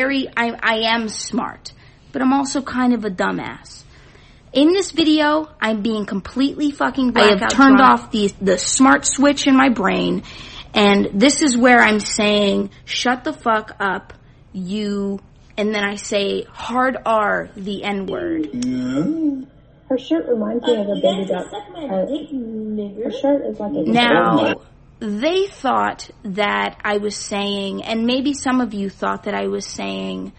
am smart, but I'm also kind of a dumbass. In this video, I'm being completely fucking blackout. I have turned off the smart switch in my brain, and this is where I'm saying, shut the fuck up, you, and then I say hard R, the N-word. Yeah. Her shirt reminds me of a baby duck. Her shirt is like a... Now, they thought that I was saying, and maybe some of you thought that I was saying,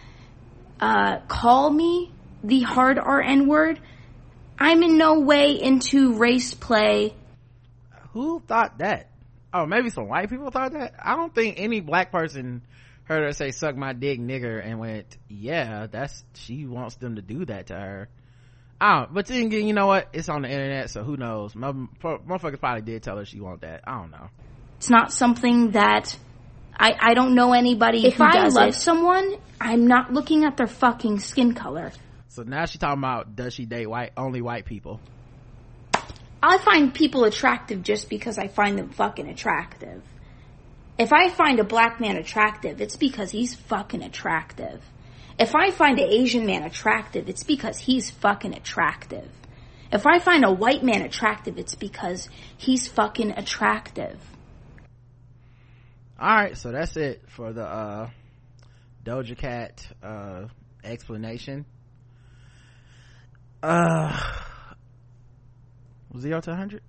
call me the hard R-N word. I'm in no way into race play. Who thought that? Oh, maybe some white people thought that? I don't think any black person heard her say suck my dick nigger and went, yeah, she wants them to do that to her. But then again, you know what? It's on the internet, so who knows? Motherfuckers probably did tell her she want that. I don't know. It's not something that I don't know anybody who does it. If I love someone, I'm not looking at their fucking skin color. So now she's talking about, does she date only white people? I find people attractive just because I find them fucking attractive. If I find a black man attractive, it's because he's fucking attractive. If I find an Asian man attractive, it's because he's fucking attractive. If I find a white man attractive, it's because he's fucking attractive. Alright, so that's it for the Doja Cat explanation. 0 to 100?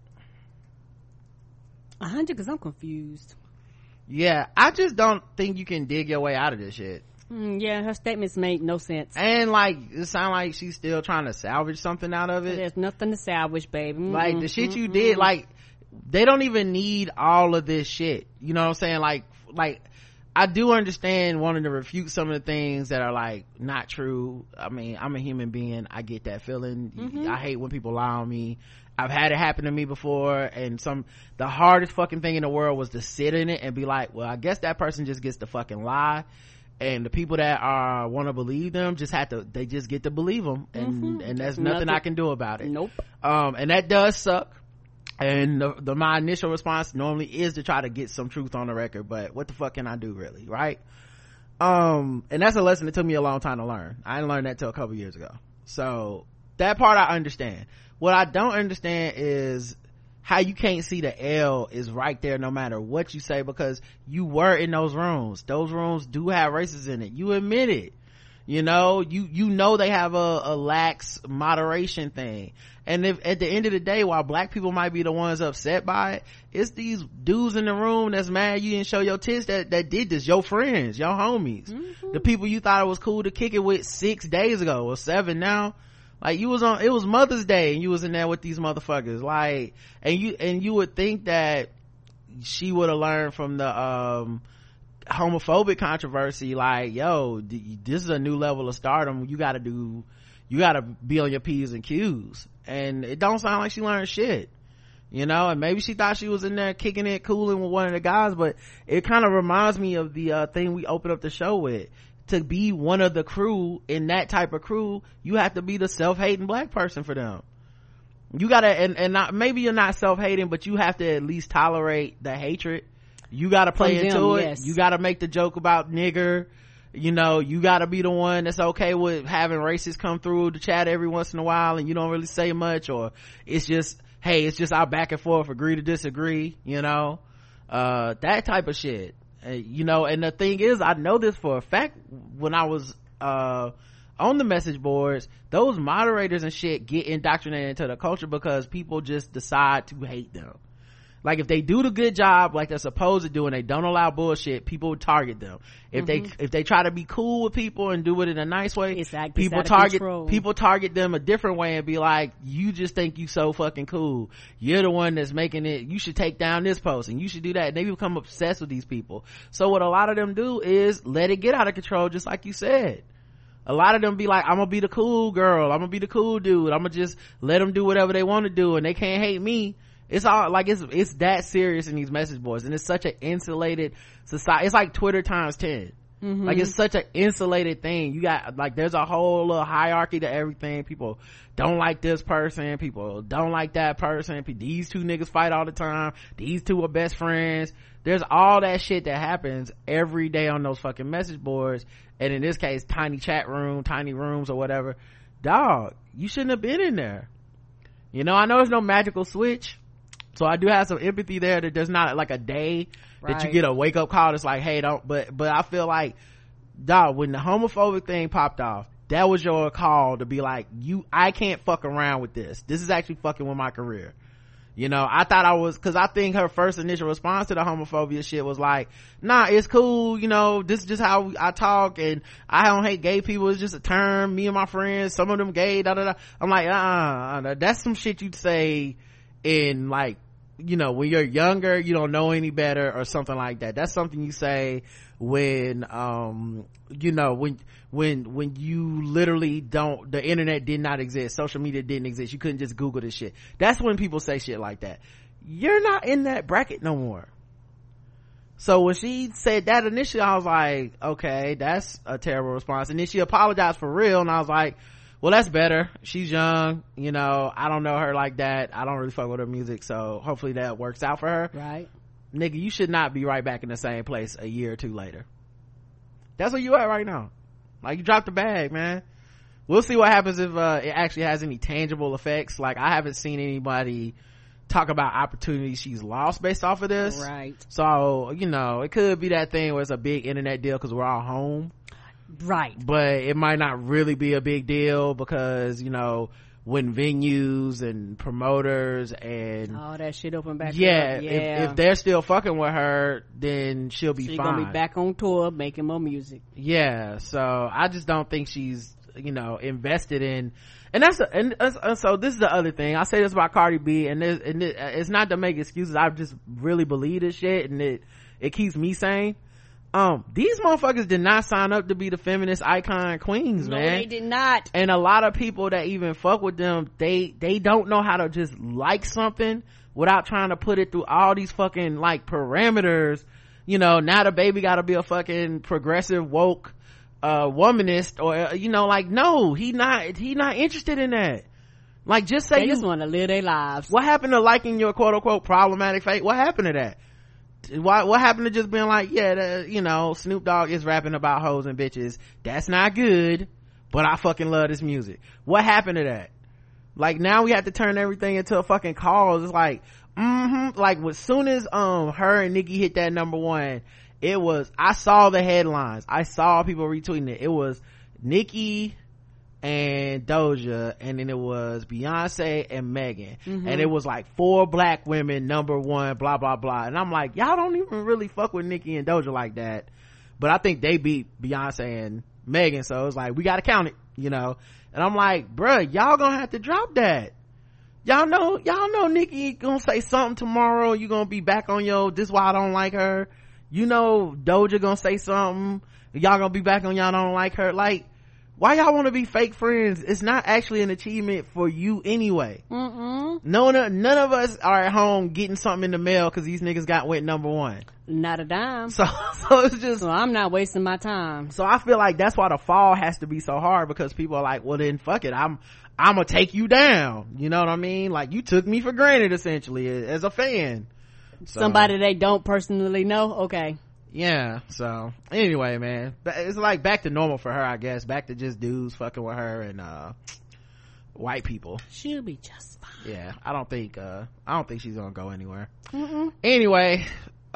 100 because I'm confused. Yeah, I just don't think you can dig your way out of this shit. Yeah, her statements make no sense. And like, it sounds like she's still trying to salvage something out of it. There's nothing to salvage, baby. Like, the shit you did, like, they don't even need all of this shit. You know what I'm saying? Like, I do understand wanting to refute some of the things that are like not true. I mean, I'm a human being. I get that feeling. I hate when people lie on me. I've had it happen to me before, and the hardest fucking thing in the world was to sit in it and be like, well, I guess that person just gets to fucking lie, and the people that want to believe them they just get to believe them, and there's nothing I can do about it. Nope. And that does suck. And my initial response normally is to try to get some truth on the record, but what the fuck can I do, really, right? And that's a lesson that took me a long time to learn. I didn't learn that till a couple years ago. So that part I understand. What I don't understand is how you can't see the L is right there no matter what you say, because you were in those rooms. Those rooms do have racists in it. You admit it. You know, you know they have a lax moderation thing. And if at the end of the day, while black people might be the ones upset by it, it's these dudes in the room that's mad you didn't show your tits that did this. Your friends, your homies, the people you thought it was cool to kick it with 6 days ago or 7 now. Like, it was Mother's Day and you was in there with these motherfuckers. Like, and you would think that she would have learned from the homophobic controversy, like, yo, this is a new level of stardom. You gotta be on your P's and Q's. And it don't sound like she learned shit, you know. And maybe she thought she was in there kicking it, cooling with one of the guys, but it kind of reminds me of the thing we opened up the show with. To be one of the crew, in that type of crew, you have to be the self-hating black person for them. You gotta, and not, maybe you're not self-hating, but you have to at least tolerate the hatred. You gotta play into it. Yes. You gotta make the joke about nigger. You know, you gotta be the one that's okay with having racists come through the chat every once in a while and you don't really say much, or it's just, hey, it's just our back and forth, agree to disagree, you know, that type of shit. You know, and the thing is, I know this for a fact, when I was on the message boards, those moderators and shit get indoctrinated into the culture because people just decide to hate them. Like, if they do the good job like they're supposed to do and they don't allow bullshit, people target them. If they try to be cool with people and do it in a nice way, people target them a different way and be like, you just think you so fucking cool, you're the one that's making it, you should take down this post and you should do that, and they become obsessed with these people. So what a lot of them do is let it get out of control, just like you said. A lot of them be like, I'm gonna be the cool girl, I'm gonna be the cool dude, I'm gonna just let them do whatever they want to do and they can't hate me. It's all like, it's that serious in these message boards, and it's such an insulated society. It's like Twitter times 10. Like, it's such an insulated thing. You got, like, there's a whole little hierarchy to everything. People don't like this person, people don't like that person, these two niggas fight all the time, these two are best friends. There's all that shit that happens every day on those fucking message boards, and in this case, tiny chat room, tiny rooms or whatever. Dog, you shouldn't have been in there. You know, I know there's no magical switch, so I do have some empathy there, that there's not like a day that you get a wake up call that's like, hey, don't, but I feel like, dog, when the homophobic thing popped off, that was your call to be like, I can't fuck around with this is actually fucking with my career. You know, I thought cause I think her first initial response to the homophobia shit was like, nah, it's cool, you know, this is just how I talk, and I don't hate gay people, it's just a term, me and my friends, some of them gay, da da da. I'm like, that's some shit you'd say in, like, you know, when you're younger, you don't know any better or something like that. That's something you say when you know, when you literally don't, the internet did not exist, social media didn't exist, you couldn't just Google this shit. That's when people say shit like that. You're not in that bracket no more. So when she said that initially, I was like, okay, that's a terrible response. And then she apologized for real, and I was like, well, that's better. She's young, you know. I don't know her like that. I don't really fuck with her music, so hopefully that works out for her. Right. Nigga, you should not be right back in the same place a year or two later. That's where you at right now. Like, you dropped the bag, man. We'll see what happens if it actually has any tangible effects. Like, I haven't seen anybody talk about opportunities she's lost based off of this. Right. So, you know, it could be that thing where it's a big internet deal because we're all home. Right. But it might not really be a big deal because, you know, when venues and promoters and all that shit open back up. If they're still fucking with her, then she'll be fine. Gonna be back on tour making more music. Yeah, so I just don't think she's, you know, invested in, so this is the other thing. I say this about Cardi B, and it's not to make excuses. I just really believe this shit, and it keeps me sane. These motherfuckers did not sign up to be the feminist icon queens, man. No, they did not. And a lot of people that even fuck with them, they don't know how to just like something without trying to put it through all these fucking like parameters. You know, now the baby gotta be a fucking progressive woke womanist, or you know, like, no, he not interested in that. Like, just say they just want to live their lives. What happened to liking your quote unquote problematic fate? What happened to that? What happened to just being like, you know, Snoop Dogg is rapping about hoes and bitches, that's not good, but I fucking love this music. What happened to that? Like, now we have to turn everything into a fucking cause. It's like, like, as soon as her and Nicki hit that number one, it was, I saw the headlines, I saw people retweeting it. It was Nicki and Doja, and then it was Beyonce and Megan, and it was like 4 black women number one, blah blah blah. And I'm like, y'all don't even really fuck with Nicki and Doja like that, but I think they beat Beyonce and Megan, so it's like, we gotta count it, you know. And I'm like, bruh, y'all gonna have to drop that. Y'all know Nicki gonna say something tomorrow, you gonna be back on this why I don't like her. You know Doja gonna say something, y'all gonna be back on y'all don't like her. Like, why y'all want to be fake friends? It's not actually an achievement for you anyway. None of us are at home getting something in the mail because these niggas went number one. Not a dime. So it's just, so I'm not wasting my time. So I feel like that's why the fall has to be so hard, because people are like, well then fuck it, I'm gonna take you down, you know what I mean? Like, you took me for granted essentially as a fan. So, somebody they don't personally know. Okay. Yeah, so anyway, man, it's like back to normal for her, I guess. Back to just dudes fucking with her and white people. She'll be just fine. Yeah, I don't think she's gonna go anywhere. Anyway,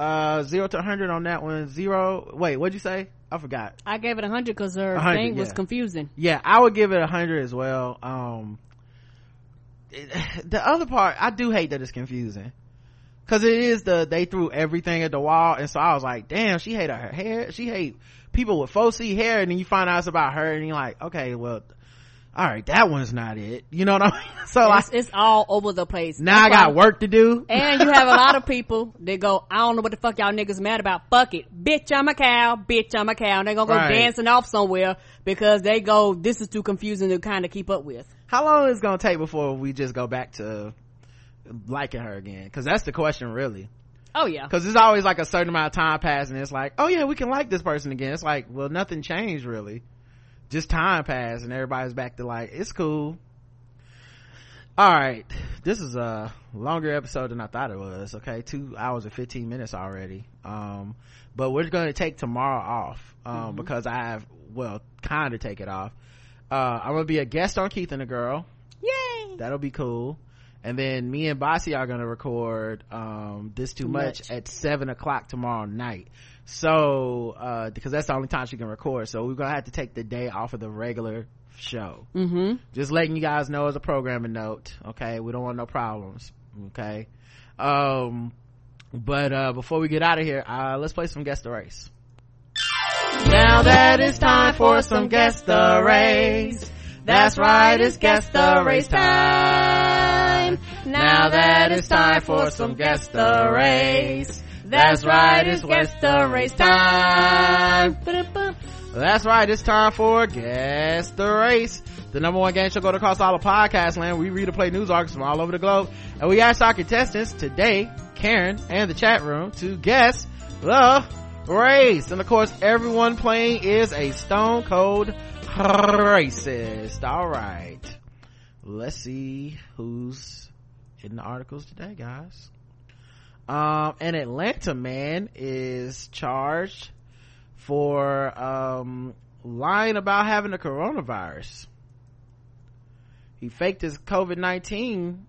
0 to 100 on that one. 0. Wait, what'd you say? I forgot. I gave it 100 because her thing was confusing. Yeah, I would give it 100 as well. The other part, I do hate that it's confusing. Cause it is they threw everything at the wall, and so I was like, damn, she hated her hair, she hate people with 4C hair, and then you find out it's about her, and you're like, okay, well, all right, that one's not it, you know what I mean? So it's all over the place. Now I got work to do. And you have a lot of people that go, I don't know what the fuck y'all niggas mad about, fuck it, bitch I'm a cow, and they're gonna go dancing off somewhere because they go, this is too confusing to kind of keep up with. How long is it gonna take before we just go back to liking her again? Because that's the question, really. Oh yeah, because there's always like a certain amount of time passing, and it's like, oh yeah, we can like this person again. It's like, well, nothing changed really, just time passed and everybody's back to like, it's cool. All right, this is a longer episode than I thought it was. Okay, 2 hours and 15 minutes already. But we're going to take tomorrow off because I have, well, kind of take it off. I'm gonna be a guest on Keith and the Girl. Yay, that'll be cool. And then me and Bossy are gonna record This Too Much at 7:00 tomorrow night. So because that's the only time she can record, so we're gonna have to take the day off of the regular show. Just letting you guys know as a programming note. Okay, we don't want no problems. Okay. But before we get out of here, let's play some Guess the Race. Now that it's time for some Guess the Race. That's right, it's Guess the Race time. Now that it's time for some Guess the Race. That's right, it's Guess the Race time. That's right, it's time for Guess the Race, the number one game show going across all of podcast land. We read and play news articles from all over the globe, and we ask our contestants today, Karen and the chat room, to guess the race. And of course, everyone playing is a stone cold Racist. All right, let's see who's in the articles today, guys. An Atlanta man is charged for lying about having the coronavirus. He faked his COVID-19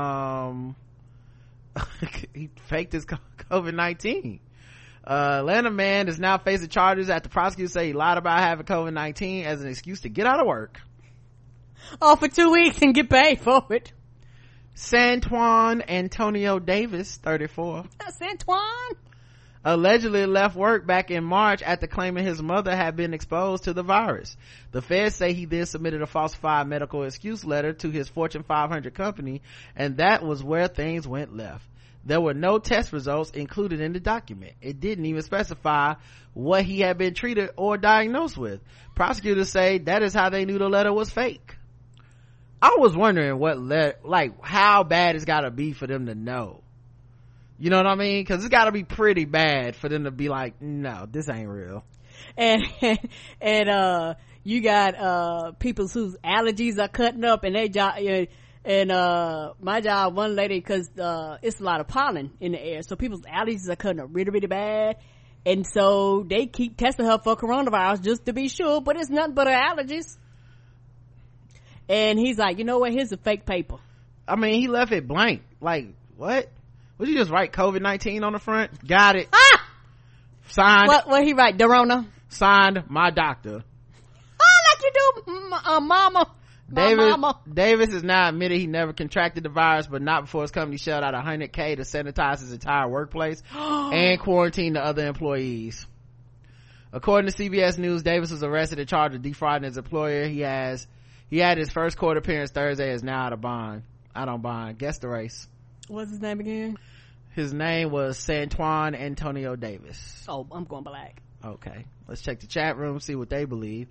he faked his COVID-19. Atlanta man is now facing charges after prosecutors say he lied about having COVID-19 as an excuse to get out of work. Oh, for 2 weeks and get paid for it. Santuan Antonio Davis, 34. That's Santuan. Allegedly left work back in March after claiming his mother had been exposed to the virus. The feds say he then submitted a falsified medical excuse letter to his Fortune 500 company, and that was where things went left. There were no test results included in the document. It didn't even specify what he had been treated or diagnosed with. Prosecutors say that is how they knew the letter was fake. I was wondering how bad it's gotta be for them to know. You know what I mean? Cause it's gotta be pretty bad for them to be like, no, this ain't real. And you got people whose allergies are cutting up, and they job, and my job, one lady, cause it's a lot of pollen in the air, so people's allergies are cutting up really, really bad, and so they keep testing her for coronavirus just to be sure, but it's nothing but her allergies. And he's like, you know what, here's a fake paper. I mean, he left it blank. Like, what? Would you just write COVID-19 on the front? Got it. Signed. What he write? Dorona. Signed, my doctor. Like you do, mama. Davis has now admitted he never contracted the virus, but not before his company shelled out $100K to sanitize his entire workplace and quarantine the other employees. According to CBS News, Davis was arrested and charged with defrauding his employer. He had his first court appearance Thursday, is now out of bond. Guess the race. What's his name again? His name was Santuan Antonio Davis. Oh, I'm going black. Okay, let's check the chat room, see what they believe.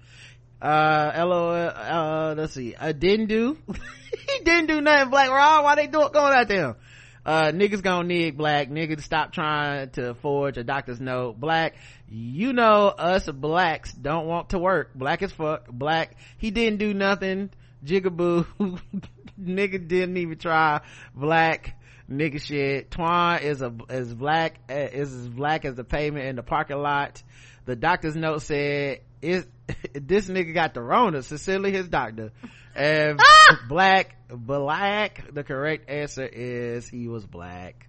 LOL, let's see. Didn't do. He didn't do nothing, Black Rob. Why they going after him? Niggas gonna nig Black. Niggas stop trying to forge a doctor's note. Black, you know us blacks don't want to work. Black as fuck. Black, he didn't do nothing. Jigaboo. Nigga didn't even try. Black, nigga shit. Twan is as black as the pavement in the parking lot. The doctor's note said this nigga got the Rona, sincerely his doctor. And black, the correct answer is he was black.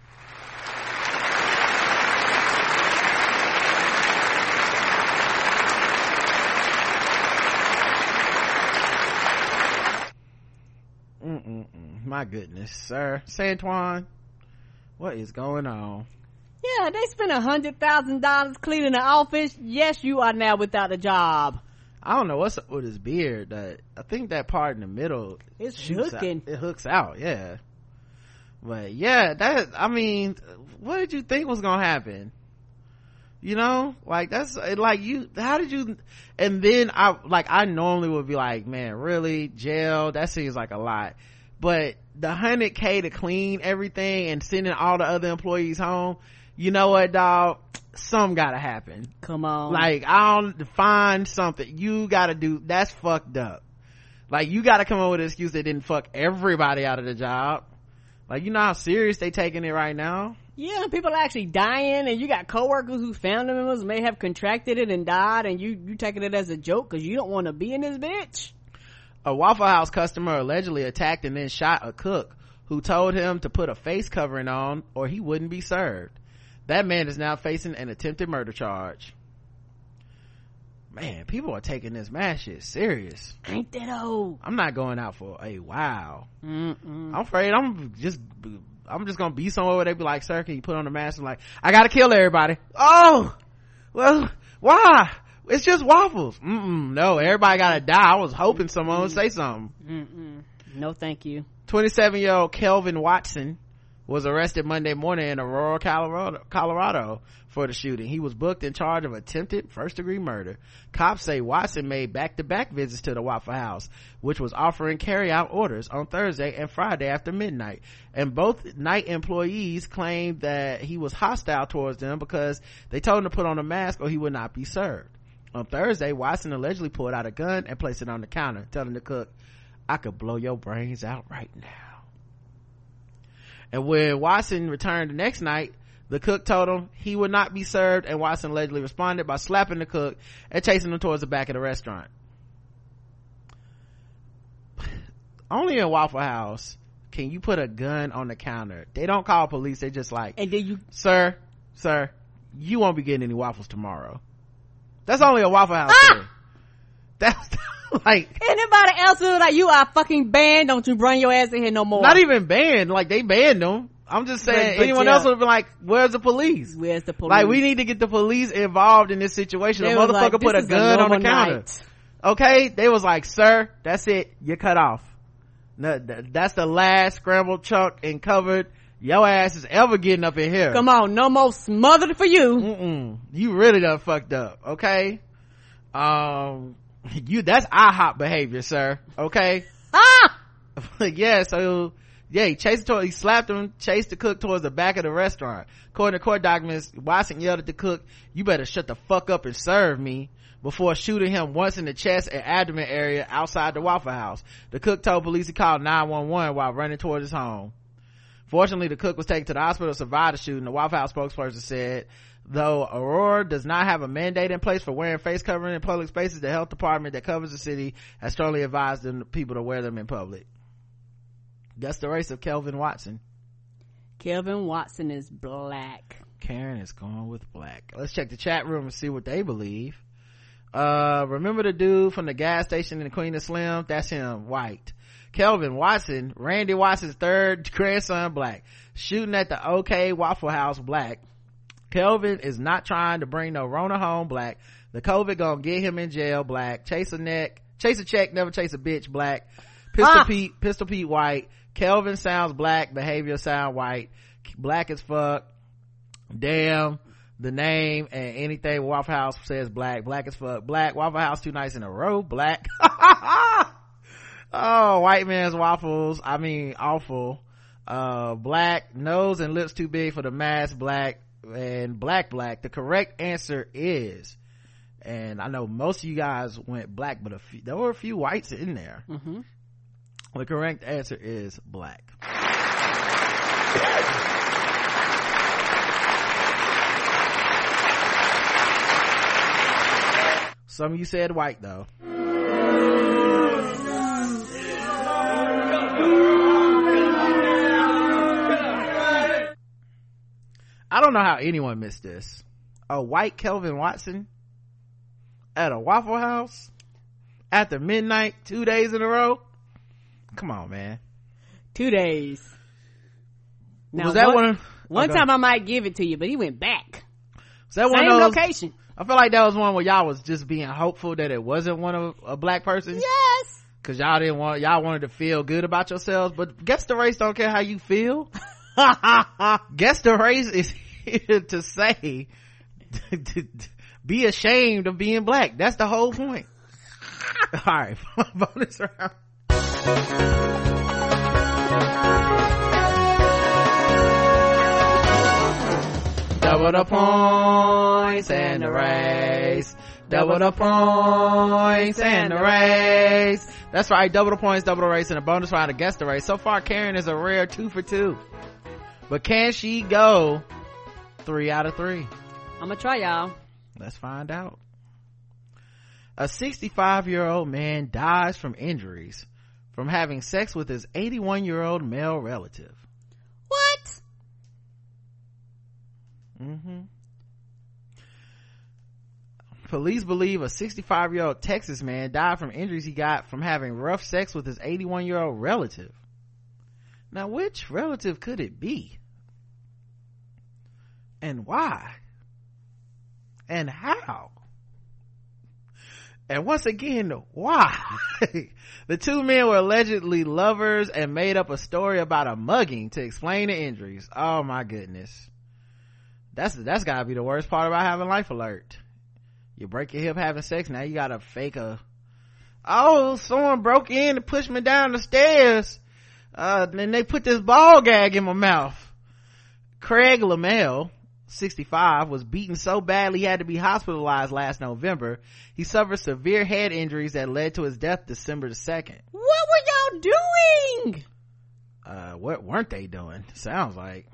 My goodness, sir. Santuan, what is going on? Yeah, they spent $100,000 cleaning the office. Yes, you are now without a job. I don't know what's up with his beard. I think that part in the middle, it's hooking. It hooks out, yeah. But yeah, I mean, what did you think was gonna happen? You know, like that's like how did you? And then I normally would be like, man, really, jail? That seems like a lot. But the $100K to clean everything and sending all the other employees home, you know what, dog? Something gotta happen. Come on. Like, I'll find something. You gotta do, that's fucked up. Like, you gotta come up with an excuse that didn't fuck everybody out of the job. Like, you know how serious they taking it right now? Yeah, people are actually dying, and you got coworkers whose family members may have contracted it and died, and you taking it as a joke because you don't want to be in this bitch. A Waffle House customer allegedly attacked and then shot a cook who told him to put a face covering on or he wouldn't be served. That man is now facing an attempted murder charge. Man, people are taking this mad shit serious. Ain't that old? I'm not going out for a while. I'm afraid I'm just gonna be somewhere where they be like, sir, can you put on the mask? I'm like, I gotta kill everybody. Oh, well, why? It's just waffles. No, everybody gotta die. I was hoping someone would say something. No, thank you. 27-year-old Kelvin Watson was arrested Monday morning in Aurora, Colorado for the shooting. He was booked in charge of attempted first-degree murder. Cops say Watson made back-to-back visits to the Waffle House, which was offering carry-out orders on Thursday and Friday after midnight. And both night employees claimed that he was hostile towards them because they told him to put on a mask or he would not be served. On Thursday, Watson allegedly pulled out a gun and placed it on the counter, telling the cook, "I could blow your brains out right now." And when Watson returned the next night, the cook told him he would not be served, and Watson allegedly responded by slapping the cook and chasing him towards the back of the restaurant. Only in Waffle House can you put a gun on the counter. They don't call police. They just like, and then you, sir, you won't be getting any waffles tomorrow. That's only a Waffle House thing. That's like, anybody else is like, you are fucking banned. Don't you bring your ass in here no more. Not even banned. Like, they banned them. I'm just saying, but anyone else would have been like, where's the police? Where's the police? Like, we need to get the police involved in this situation. The motherfucker like, put a gun on the counter. Okay? They was like, sir, that's it. You're cut off. No, that's the last scrambled chunk and covered your ass is ever getting up in here. Come on, no more smothered for you. You really done fucked up. Okay? That's IHOP behavior, sir. Okay? Yeah, so yeah, he slapped him, chased the cook towards the back of the restaurant. According to court documents, Watson yelled at the cook, "You better shut the fuck up and serve me," before shooting him once in the chest and abdomen area outside the Waffle House. The cook told police he called 911 while running towards his home. Fortunately, the cook was taken to the hospital to survive the shooting. The Waffle House spokesperson said, though Aurora does not have a mandate in place for wearing face covering in public spaces, the health department that covers the city has strongly advised people to wear them in public. That's the race of Kelvin Watson. Kelvin Watson is black. Karen is going with black. Let's check the chat room and see what they believe. Remember the dude from the gas station in the Queen of Slim? That's him, white. Kelvin Watson, Randy Watson's third grandson, black. Shooting at the OK Waffle House, black. Kelvin is not trying to bring no Rona home, black. The COVID gonna get him in jail, black. Chase a check, never chase a bitch, black. Pistol Pete, white. Kelvin sounds black, behavior sound white. Black as fuck. Damn, the name and anything Waffle House says black. Black as fuck, black. Waffle House 2 nights in a row, black. Oh, white man's waffles, I mean awful. Black, nose and lips too big for the mask, black. And black. The correct answer is, and I know most of you guys went black, but there were a few whites in there. The correct answer is black. Some of you said white though. I don't know how anyone missed this. A white Kelvin Watson at a Waffle House after midnight 2 days in a row. Come on, man. 2 days. Now, was that one time I might give it to you, but he went back. Was that Same one of those, location. I feel like that was one where y'all was just being hopeful that it wasn't one of a black person. Yes. Cause y'all wanted to feel good about yourselves, but Guess the Race don't care how you feel. Guess the Race is here to say, be ashamed of being black. That's the whole point. All right, bonus round. Double the points and the race. Double the points and the race. That's right, double the points, double the race, and a bonus round to Guess the Race. So far, Karen is a rare 2 for 2. But can she go 3 out of 3? I'm gonna try, y'all. Let's find out. A 65-year-old man dies from injuries from having sex with his 81-year-old male relative. What? Police believe a 65-year-old Texas man died from injuries he got from having rough sex with his 81-year-old relative. Now, which relative could it be? And why? And how? And once again, why? The two men were allegedly lovers and made up a story about a mugging to explain the injuries. Oh my goodness. That's gotta be the worst part about having Life Alert. You break your hip having sex, now you gotta fake someone broke in and pushed me down the stairs. Then they put this ball gag in my mouth. Craig LaMelle, 65, was beaten so badly he had to be hospitalized last November. He suffered severe head injuries that led to his death December the 2nd. What were y'all doing? What weren't they doing? Sounds like.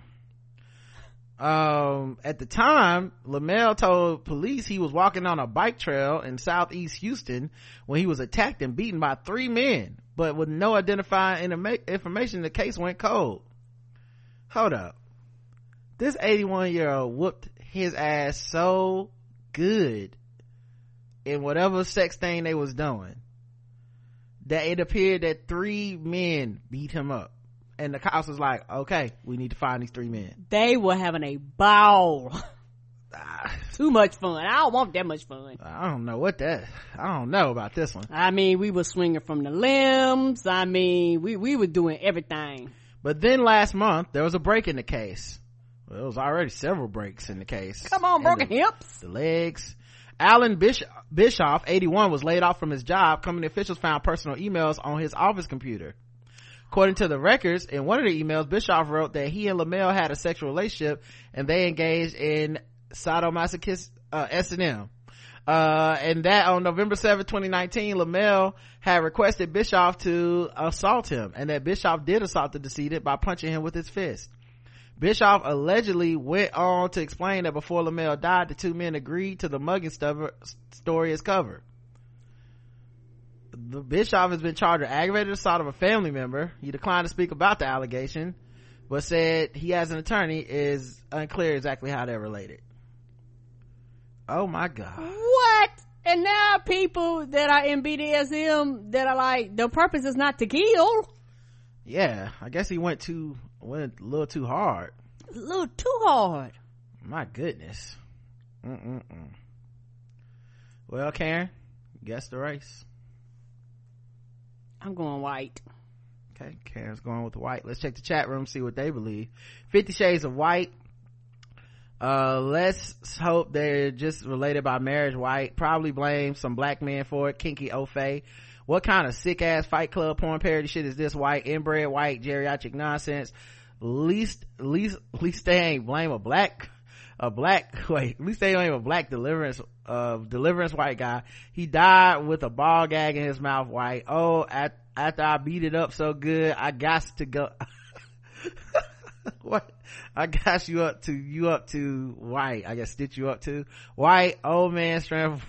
At the time, LaMelle told police he was walking on a bike trail in southeast Houston when he was attacked and beaten by 3 men, but with no identifying information, the case went cold. Hold up. This 81-year-old whooped his ass so good in whatever sex thing they was doing that it appeared that 3 men beat him up. And the cops was like, okay, we need to find these 3 men. They were having a ball. Too much fun. I don't want that much fun. I don't know about this one. I mean, we were swinging from the limbs. I mean, we were doing everything. But then last month, there was a break in the case. Well, there was already several breaks in the case. Come on, broken hips. The legs. Alan Bischoff, 81, was laid off from his job. Company officials found personal emails on his office computer. According to the records, in one of the emails, Bischoff wrote that he and LaMelle had a sexual relationship and they engaged in sadomasochist S&M. And that on November 7, 2019, LaMelle had requested Bischoff to assault him, and that Bischoff did assault the decedent by punching him with his fist. Bischoff allegedly went on to explain that before LaMelle died, the 2 men agreed to the mugging story as covered. The Bischoff has been charged with aggravated assault of a family member. He declined to speak about the allegation, but said he has an attorney. Is unclear exactly how they're related. Oh my god. What? And now people that are in BDSM that are like, the purpose is not to kill. Yeah, I guess he went a little too hard. A little too hard. My goodness. Well, Karen, guess the race. I'm going white. Okay, Karen's going with white. Let's check the chat room, see what they believe. 50 Shades of White. Let's hope they're just related by marriage. White. Probably blame some black men for it. Kinky Ofe. What kind of sick ass Fight Club porn parody shit is this? White. Inbred white geriatric nonsense. Least they ain't blame a black wait, at least they don't even a black deliverance white guy. He died with a ball gag in his mouth. White. Oh, after I beat it up so good, I got to go. What? I got you up to white. I guess stitch you up to white. Old man strength.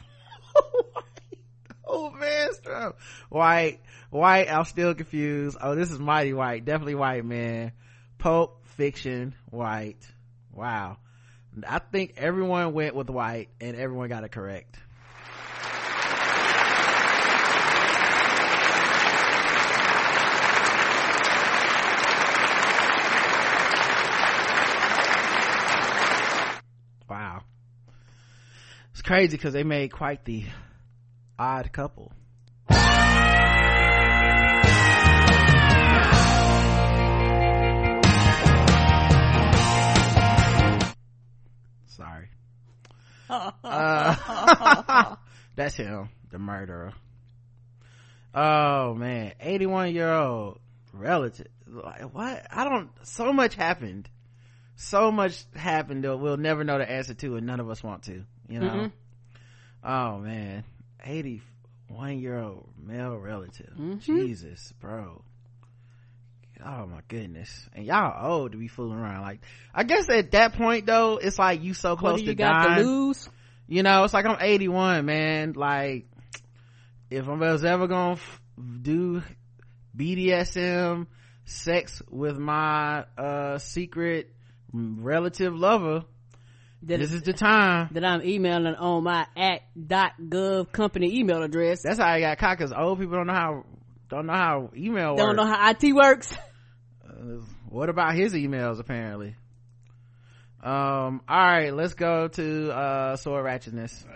Old man strength. White. I'm still confused. Oh, this is Mighty White. Definitely white, man. Pulp Fiction white. Wow. I think everyone went with white and everyone got it correct. Wow. It's crazy because they made quite the odd couple. Sorry. That's him, the murderer. Oh man, 81-year-old relative. Like, what? So much happened that we'll never know the answer to, and none of us want to, you know. Oh man, 81-year-old male relative. Jesus, bro. Oh my goodness. And y'all old to be fooling around. Like, I guess at that point though, it's like you so close to dying. What do you got to lose? You know, it's like I'm 81, man. Like, if I was ever gonna do BDSM sex with my secret relative lover, this is the time that I'm emailing on my @.gov company email address. That's how I got caught, because old people don't know how email works. Don't know how IT works. What about his emails, apparently? All right, let's go to sword ratchetness.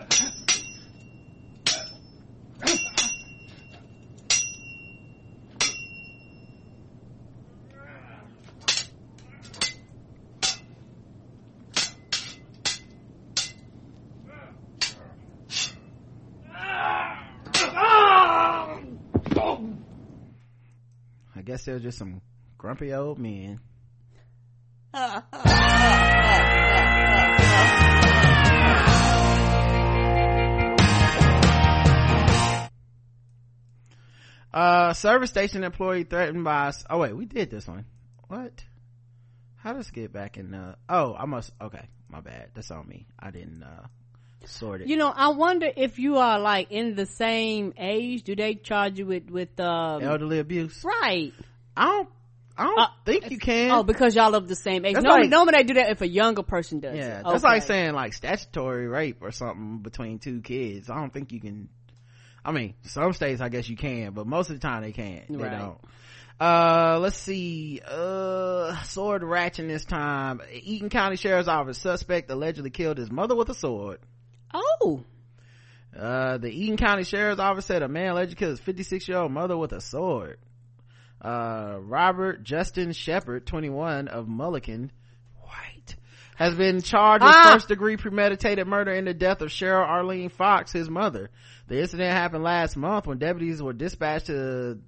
I guess they're just some grumpy old men. Service station employee threatened by, oh wait, we did this one. What? How does it get back in okay, my bad. That's on me. I didn't, sort it. You know, I wonder if you are like in the same age, do they charge you with elderly abuse? Right. I don't think you can. Oh, because y'all of the same age. That's Normally they do that if a younger person does yeah, it. that's like saying like statutory rape or something between two kids. I don't think you can. I mean, some states I guess you can, but most of the time they can't. They don't. Let's see. Sword ratchet this time. Eaton County Sheriff's Office suspect allegedly killed his mother with a sword. Oh. The Eaton County Sheriff's Office said a man allegedly killed his 56-year-old mother with a sword. Robert Justin Shepard, 21, of Mulligan, white, has been charged with first-degree premeditated murder in the death of Cheryl Arlene Fox, his mother. The incident happened last month when deputies were dispatched to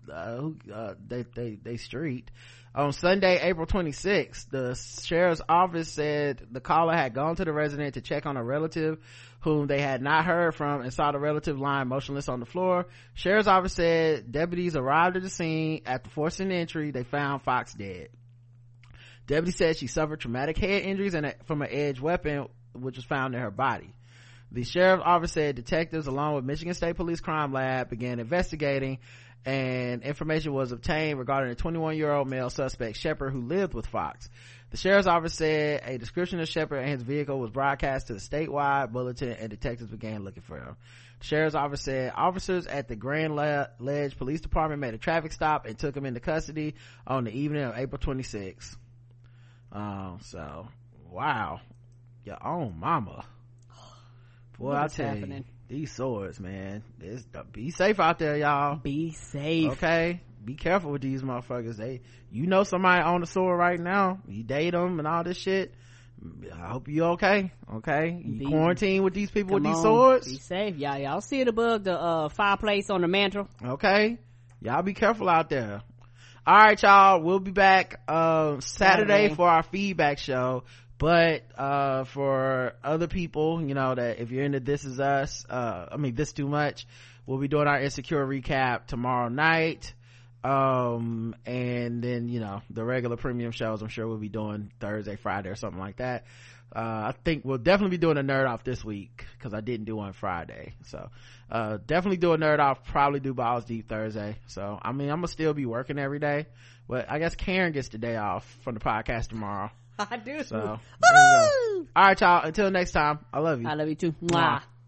they street. On Sunday, April 26th, the sheriff's office said the caller had gone to the resident to check on a relative whom they had not heard from and saw the relative lying motionless on the floor. Sheriff's office said deputies arrived at the scene. After forcing entry, they found Fox dead. Deputy said she suffered traumatic head injuries from an edged weapon, which was found in her body. The sheriff's office said detectives, along with Michigan State Police Crime Lab, began investigating, and information was obtained regarding a 21-year-old male suspect, Shepard, who lived with Fox. The sheriff's office said a description of Shepard and his vehicle was broadcast to the statewide bulletin, and detectives began looking for him. The sheriff's office said officers at the Grand Ledge Police Department made a traffic stop and took him into custody on the evening of April 26th. So, wow. Your own mama. Boy, I tell you, these swords, man. Be safe out there, y'all. Be safe. Okay? Be careful with these motherfuckers. You know somebody on the sword right now. You date them and all this shit. I hope you okay. Okay? You quarantine with these people with these swords. Be safe. Y'all see it above the fireplace on the mantle. Okay? Y'all be careful out there. All right, y'all. We'll be back Saturday for our feedback show. But for other people, you know, that if you're into This Is Us, This Too Much, we'll be doing our Insecure recap tomorrow night. And then, you know, the regular premium shows I'm sure we'll be doing Thursday, Friday, or something like that. I think we'll definitely be doing a Nerd Off this week because I didn't do one Friday. So definitely do a Nerd Off, probably do Balls Deep Thursday. So I mean, I'm gonna still be working every day, but I guess Karen gets the day off from the podcast tomorrow. I do. So, all right, y'all. Until next time, I love you. I love you too. Mwah.